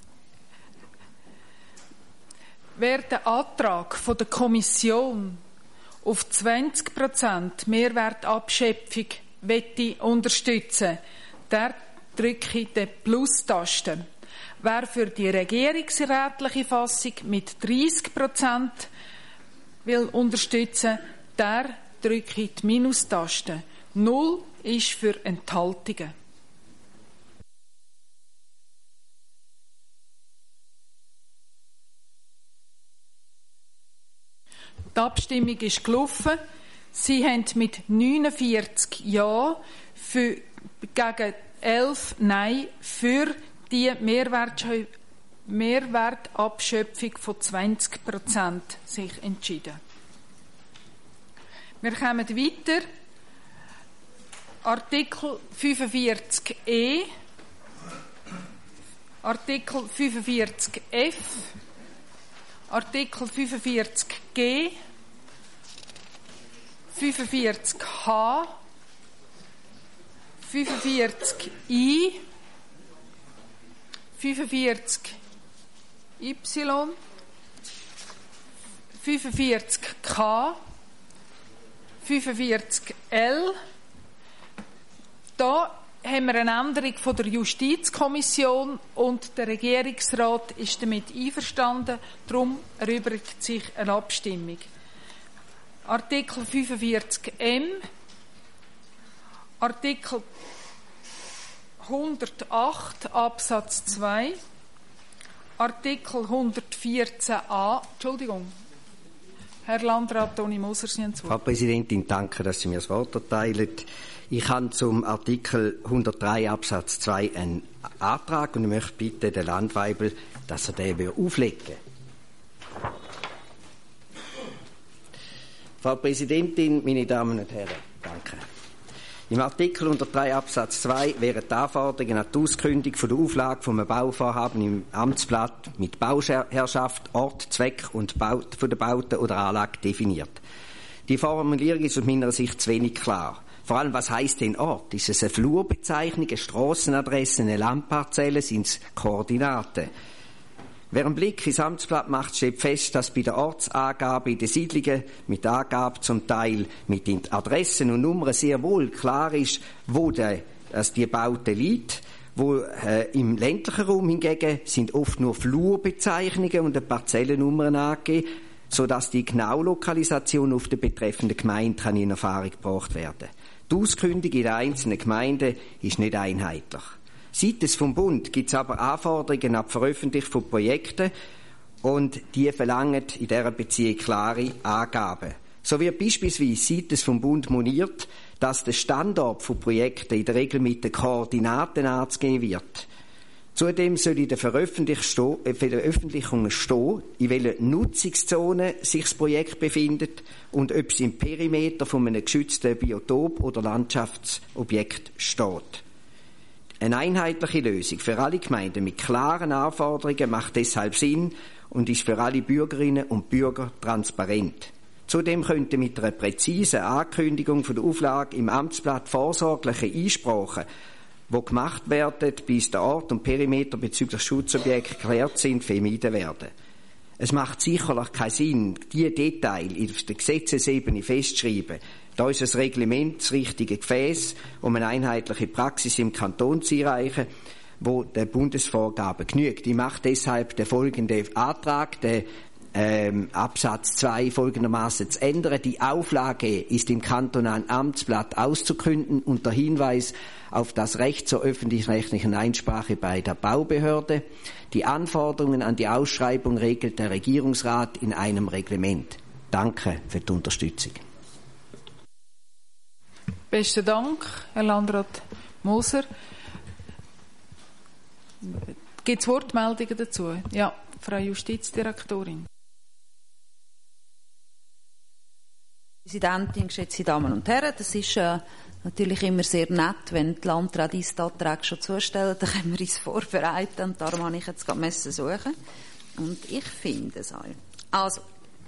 Wer den Antrag von der Kommission auf 20% Mehrwertabschöpfung unterstützen, der drücke die Plus-Taste. Wer für die regierungsrätliche Fassung mit 30% will unterstützen, der drücke die Minus-Taste. 0 ist für Enthaltungen. Die Abstimmung ist gelaufen. Sie haben mit 49 Ja gegen 11 Nein für die Mehrwertabschöpfung von 20% sich entschieden. Wir kommen weiter. Artikel 45e, Artikel 45f, Artikel 45g, 45h, 45i, 45y, 45k, 45l. Da haben wir eine Änderung von der Justizkommission und der Regierungsrat ist damit einverstanden. Darum erübrigt sich eine Abstimmung. Artikel 45m, Artikel 108 Absatz 2, Artikel 114a, Entschuldigung, Herr Landrat Toni Moser, Sie haben das Wort. Frau Präsidentin, danke, dass Sie mir das Wort erteilen. Ich habe zum Artikel 103 Absatz 2 einen Antrag und ich möchte bitten, den Landweibel, dass er den auflegen will. Frau Präsidentin, meine Damen und Herren, danke. Im Artikel 103 Absatz 2 wären die Anforderungen an die Auskündigung von der Auflage von einem Bauvorhaben im Amtsblatt mit Bauherrschaft, Ort, Zweck und von der Bauten oder Anlage definiert. Die Formulierung ist aus meiner Sicht zu wenig klar. Vor allem, was heisst denn Ort? Ist es eine Flurbezeichnung, eine Strassenadresse, eine Landparzelle, sind es Koordinaten? Wer einen Blick ins Amtsblatt macht, stellt fest, dass bei der Ortsangabe in den Siedlungen mit Angabe zum Teil mit den Adressen und Nummern sehr wohl klar ist, wo die Baute liegt. Im ländlichen Raum hingegen sind oft nur Flurbezeichnungen und Parzellennummern angegeben, sodass die genaue Lokalisation auf der betreffenden Gemeinde in Erfahrung gebracht werden kann. Die Auskündigung in den einzelnen Gemeinden ist nicht einheitlich. Seitens vom Bund gibt es aber Anforderungen an die Veröffentlichung von Projekten und die verlangen in dieser Beziehung klare Angaben. So wird beispielsweise seitens vom Bund moniert, dass der Standort von Projekten in der Regel mit den Koordinaten angegeben wird. Zudem soll in der Veröffentlichung stehen, in welcher Nutzungszone sich das Projekt befindet und ob es im Perimeter von einem geschützten Biotop oder Landschaftsobjekt steht. Eine einheitliche Lösung für alle Gemeinden mit klaren Anforderungen macht deshalb Sinn und ist für alle Bürgerinnen und Bürger transparent. Zudem könnte mit einer präzisen Ankündigung von der Auflage im Amtsblatt vorsorgliche Einsprachen, die gemacht werden, bis der Ort und Perimeter bezüglich Schutzobjekte geklärt sind, vermieden werden. Es macht sicherlich keinen Sinn, diese Details auf der Gesetzesebene festzuschreiben. Da ist das Reglement das richtige Gefäß, um eine einheitliche Praxis im Kanton zu erreichen, wo der Bundesvorgaben genügt. Ich mache deshalb den folgenden Antrag, den Absatz 2 folgendermaßen zu ändern. Die Auflage ist im kantonalen Amtsblatt auszukünden unter Hinweis auf das Recht zur öffentlich-rechtlichen Einsprache bei der Baubehörde. Die Anforderungen an die Ausschreibung regelt der Regierungsrat in einem Reglement. Danke für die Unterstützung. Besten Dank, Herr Landrat Moser. Gibt es Wortmeldungen dazu? Ja, Frau Justizdirektorin. Präsidentin, geschätzte Damen und Herren, das ist natürlich immer sehr nett, wenn die Landräte uns die Anträge schon zustellen, dann können wir uns vorbereiten und darum habe ich jetzt gerade suchen und ich finde es auch. Also,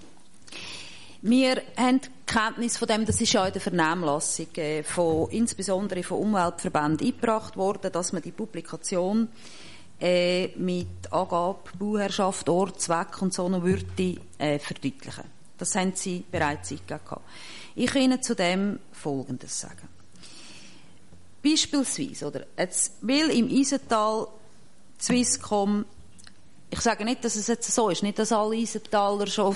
wir haben Kenntnis von dem, das ist ja in der Vernehmlassung insbesondere von Umweltverbänden eingebracht worden, dass man die Publikation mit Angabe, Bauherrschaft, Ort, Zweck und so noch würde verdeutlichen. Das haben Sie bereits eingegeben. Ich kann Ihnen zu dem Folgendes sagen. Beispielsweise, oder? Jetzt will im Isental Swisscom, ich sage nicht, dass es jetzt so ist, nicht, dass alle Isentaler schon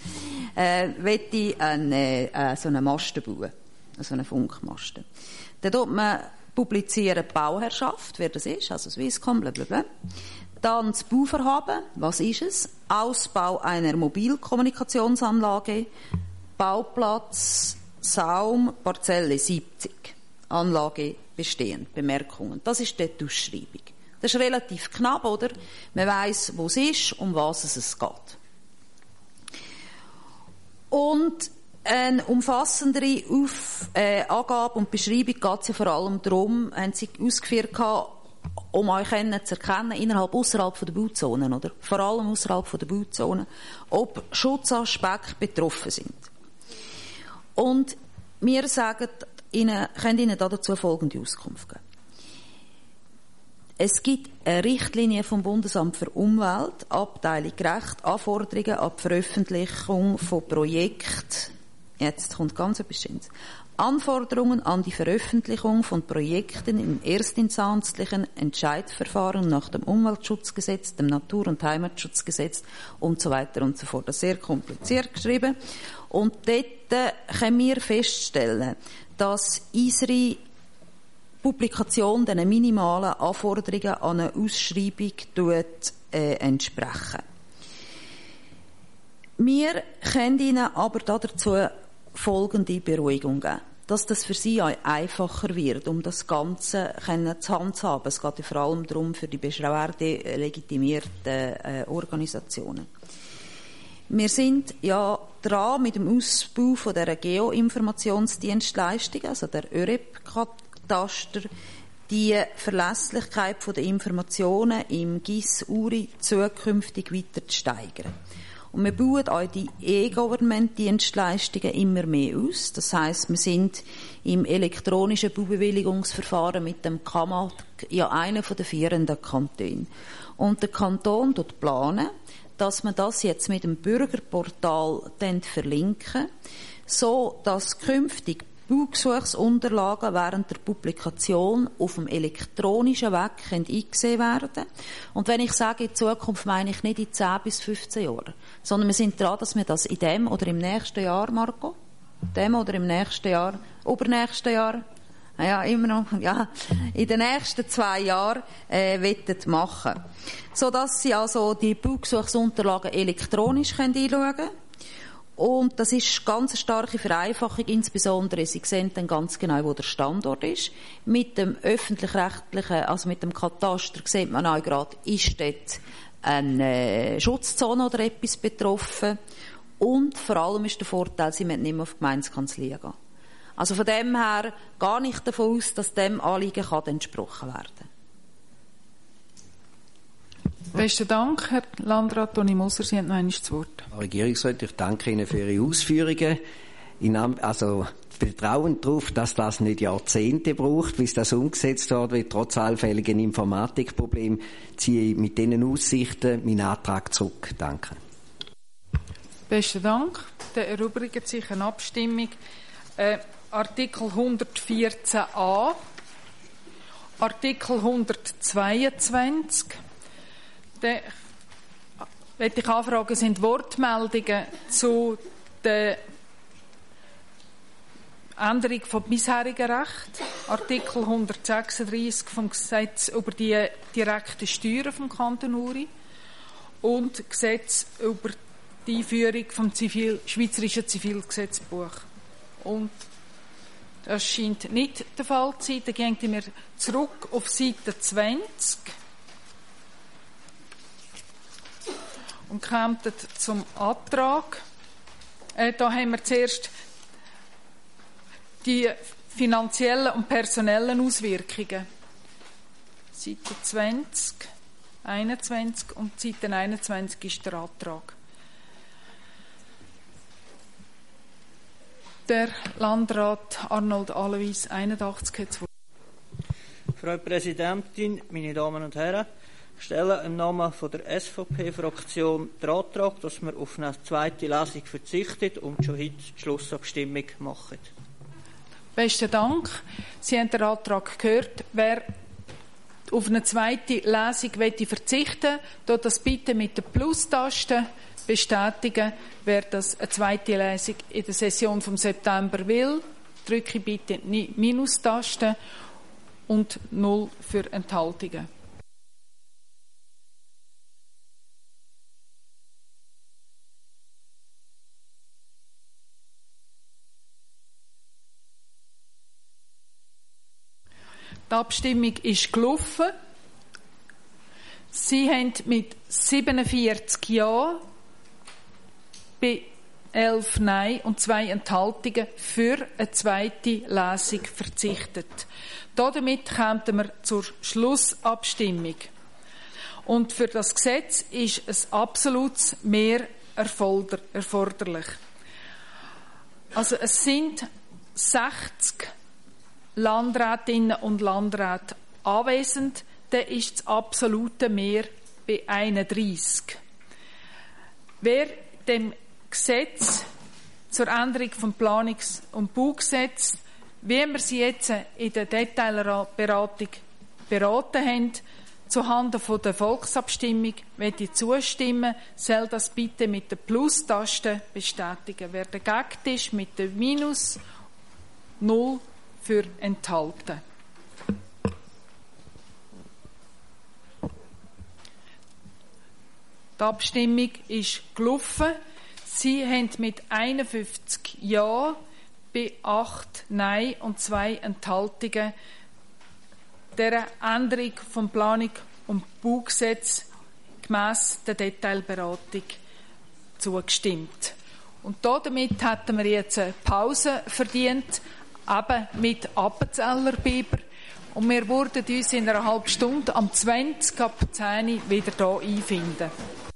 so einen Masten bauen, so einen Funkmasten. Dann tut man publizieren die Bauherrschaft, wer das ist, also Swisscom, blablabla. Dann das Bauvorhaben, was ist es? Ausbau einer Mobilkommunikationsanlage, Bauplatz, Saum, Parzelle 70, Anlage bestehend, Bemerkungen. Das ist dort die Ausschreibung. Das ist relativ knapp, oder? Man weiss, wo es ist, um was es geht. Und eine umfassendere Angabe und Beschreibung geht es ja vor allem darum, haben Sie ausgeführt, um euch zu erkennen, ausserhalb der Bauzonen, oder? Vor allem ausserhalb der Bauzonen, ob Schutzaspekte betroffen sind. Und wir können Ihnen dazu folgende Auskunft geben. Es gibt eine Richtlinie vom Bundesamt für Umwelt, Abteilung Recht, Anforderungen an die Veröffentlichung von Projekten. Jetzt kommt ganz etwas Schönes. Anforderungen an die Veröffentlichung von Projekten im erstinstanzlichen Entscheidverfahren nach dem Umweltschutzgesetz, dem Natur- und Heimatschutzgesetz und so weiter und so fort. Das ist sehr kompliziert geschrieben. Und dort können wir feststellen, dass unsere Publikation den minimalen Anforderungen an eine Ausschreibung entsprechen. Wir können Ihnen aber dazu folgende Beruhigung geben, dass das für Sie auch einfacher wird, um das Ganze zu handhaben. Es geht ja vor allem darum, für die Beschwerde legitimierten Organisationen. Wir sind ja dran mit dem Ausbau von der Geoinformationsdienstleistung, also der ÖREB-Kataster, die Verlässlichkeit der Informationen im GIS-URI zukünftig weiter zu steigern. Und wir bauen auch die E-Government-Dienstleistungen immer mehr aus. Das heisst, wir sind im elektronischen Baubewilligungsverfahren mit dem KAMA ja einer der führenden Kantone. Und der Kanton planen, dass man das jetzt mit dem Bürgerportal verlinken, so dass künftig Baugesuchsunterlagen während der Publikation auf dem elektronischen Weg eingesehen werden. Und wenn ich sage in Zukunft, meine ich nicht in 10 bis 15 Jahren, sondern wir sind dran, dass wir das in dem oder im nächsten Jahr, Marco, dem oder im nächsten Jahr, übernächsten Jahr, ja, immer noch, ja, in den nächsten 2 Jahren, machen. So dass Sie also die Baugesuchsunterlagen elektronisch einschauen können. Und das ist ganz eine starke Vereinfachung, insbesondere, Sie sehen dann ganz genau, wo der Standort ist. Mit dem öffentlich-rechtlichen, also mit dem Kataster, sieht man auch gerade, ist dort eine Schutzzone oder etwas betroffen. Und vor allem ist der Vorteil, Sie müssen nicht mehr auf die Gemeindekanzlei gehen. Also von dem her gehe ich davon aus, dass dem Anliegen entsprochen werden kann. Besten Dank, Herr Landrat Toni Moser. Sie haben noch einmal das Wort. Herr Regierungsrat, ich danke Ihnen für Ihre Ausführungen. Also Vertrauen darauf, dass das nicht Jahrzehnte braucht, bis das umgesetzt wird, trotz allfälligen Informatikproblemen, ziehe ich mit diesen Aussichten meinen Antrag zurück. Danke. Besten Dank. Dann erübrigt sich eine Abstimmung. Artikel 114a, Artikel 122. möchte ich anfragen, sind Wortmeldungen zu der Änderung vom bisherigen Recht, Artikel 136 vom Gesetz über die direkten Steuern vom Kanton Uri und Gesetz über die Einführung vom Schweizerischen Zivilgesetzbuch. Und das scheint nicht der Fall zu sein. Da gehen wir zurück auf Seite 20 und kommen zum Antrag. Da haben wir zuerst die finanziellen und personellen Auswirkungen. Seite 20, 21 und Seite 21 ist der Antrag. Der Landrat Arnold Alois, 81, hat das Wort. Frau Präsidentin, meine Damen und Herren, ich stelle im Namen der SVP-Fraktion den Antrag, dass wir auf eine zweite Lesung verzichten und schon heute die Schlussabstimmung machen. Besten Dank. Sie haben den Antrag gehört. Wer auf eine zweite Lesung verzichten will, das bitte mit der Plus-Taste bestätigen. Wer das eine zweite Lesung in der Session vom September will, drücke bitte die Minus-Taste und 0 für Enthaltungen. Die Abstimmung ist gelaufen. Sie haben mit 47 Ja bei 11 Nein und 2 Enthaltungen für eine zweite Lesung verzichtet. Damit kommen wir zur Schlussabstimmung. Und für das Gesetz ist ein absolutes Mehr erforderlich. Also es sind 60 Landrätinnen und Landräte anwesend, dann ist das absolute Mehr bei 31. Wer dem Gesetz zur Änderung vom Planungs- und Baugesetz, wie wir sie jetzt in der Detailberatung beraten haben, zuhanden von der Volksabstimmung zustimmen, soll das bitte mit der Plus-Taste bestätigen. Wer dagegen ist, mit der Minus 0 für enthalten. Die Abstimmung ist gelaufen. Sie haben mit 51 Ja bei 8 Nein und 2 Enthaltungen der Änderung vom Planung- und Baugesetz gemäss der Detailberatung zugestimmt. Und damit hätten wir jetzt eine Pause verdient, eben mit Appenzeller Biber. Und wir würden uns in einer halben Stunde am 20 ab 10 wieder hier einfinden.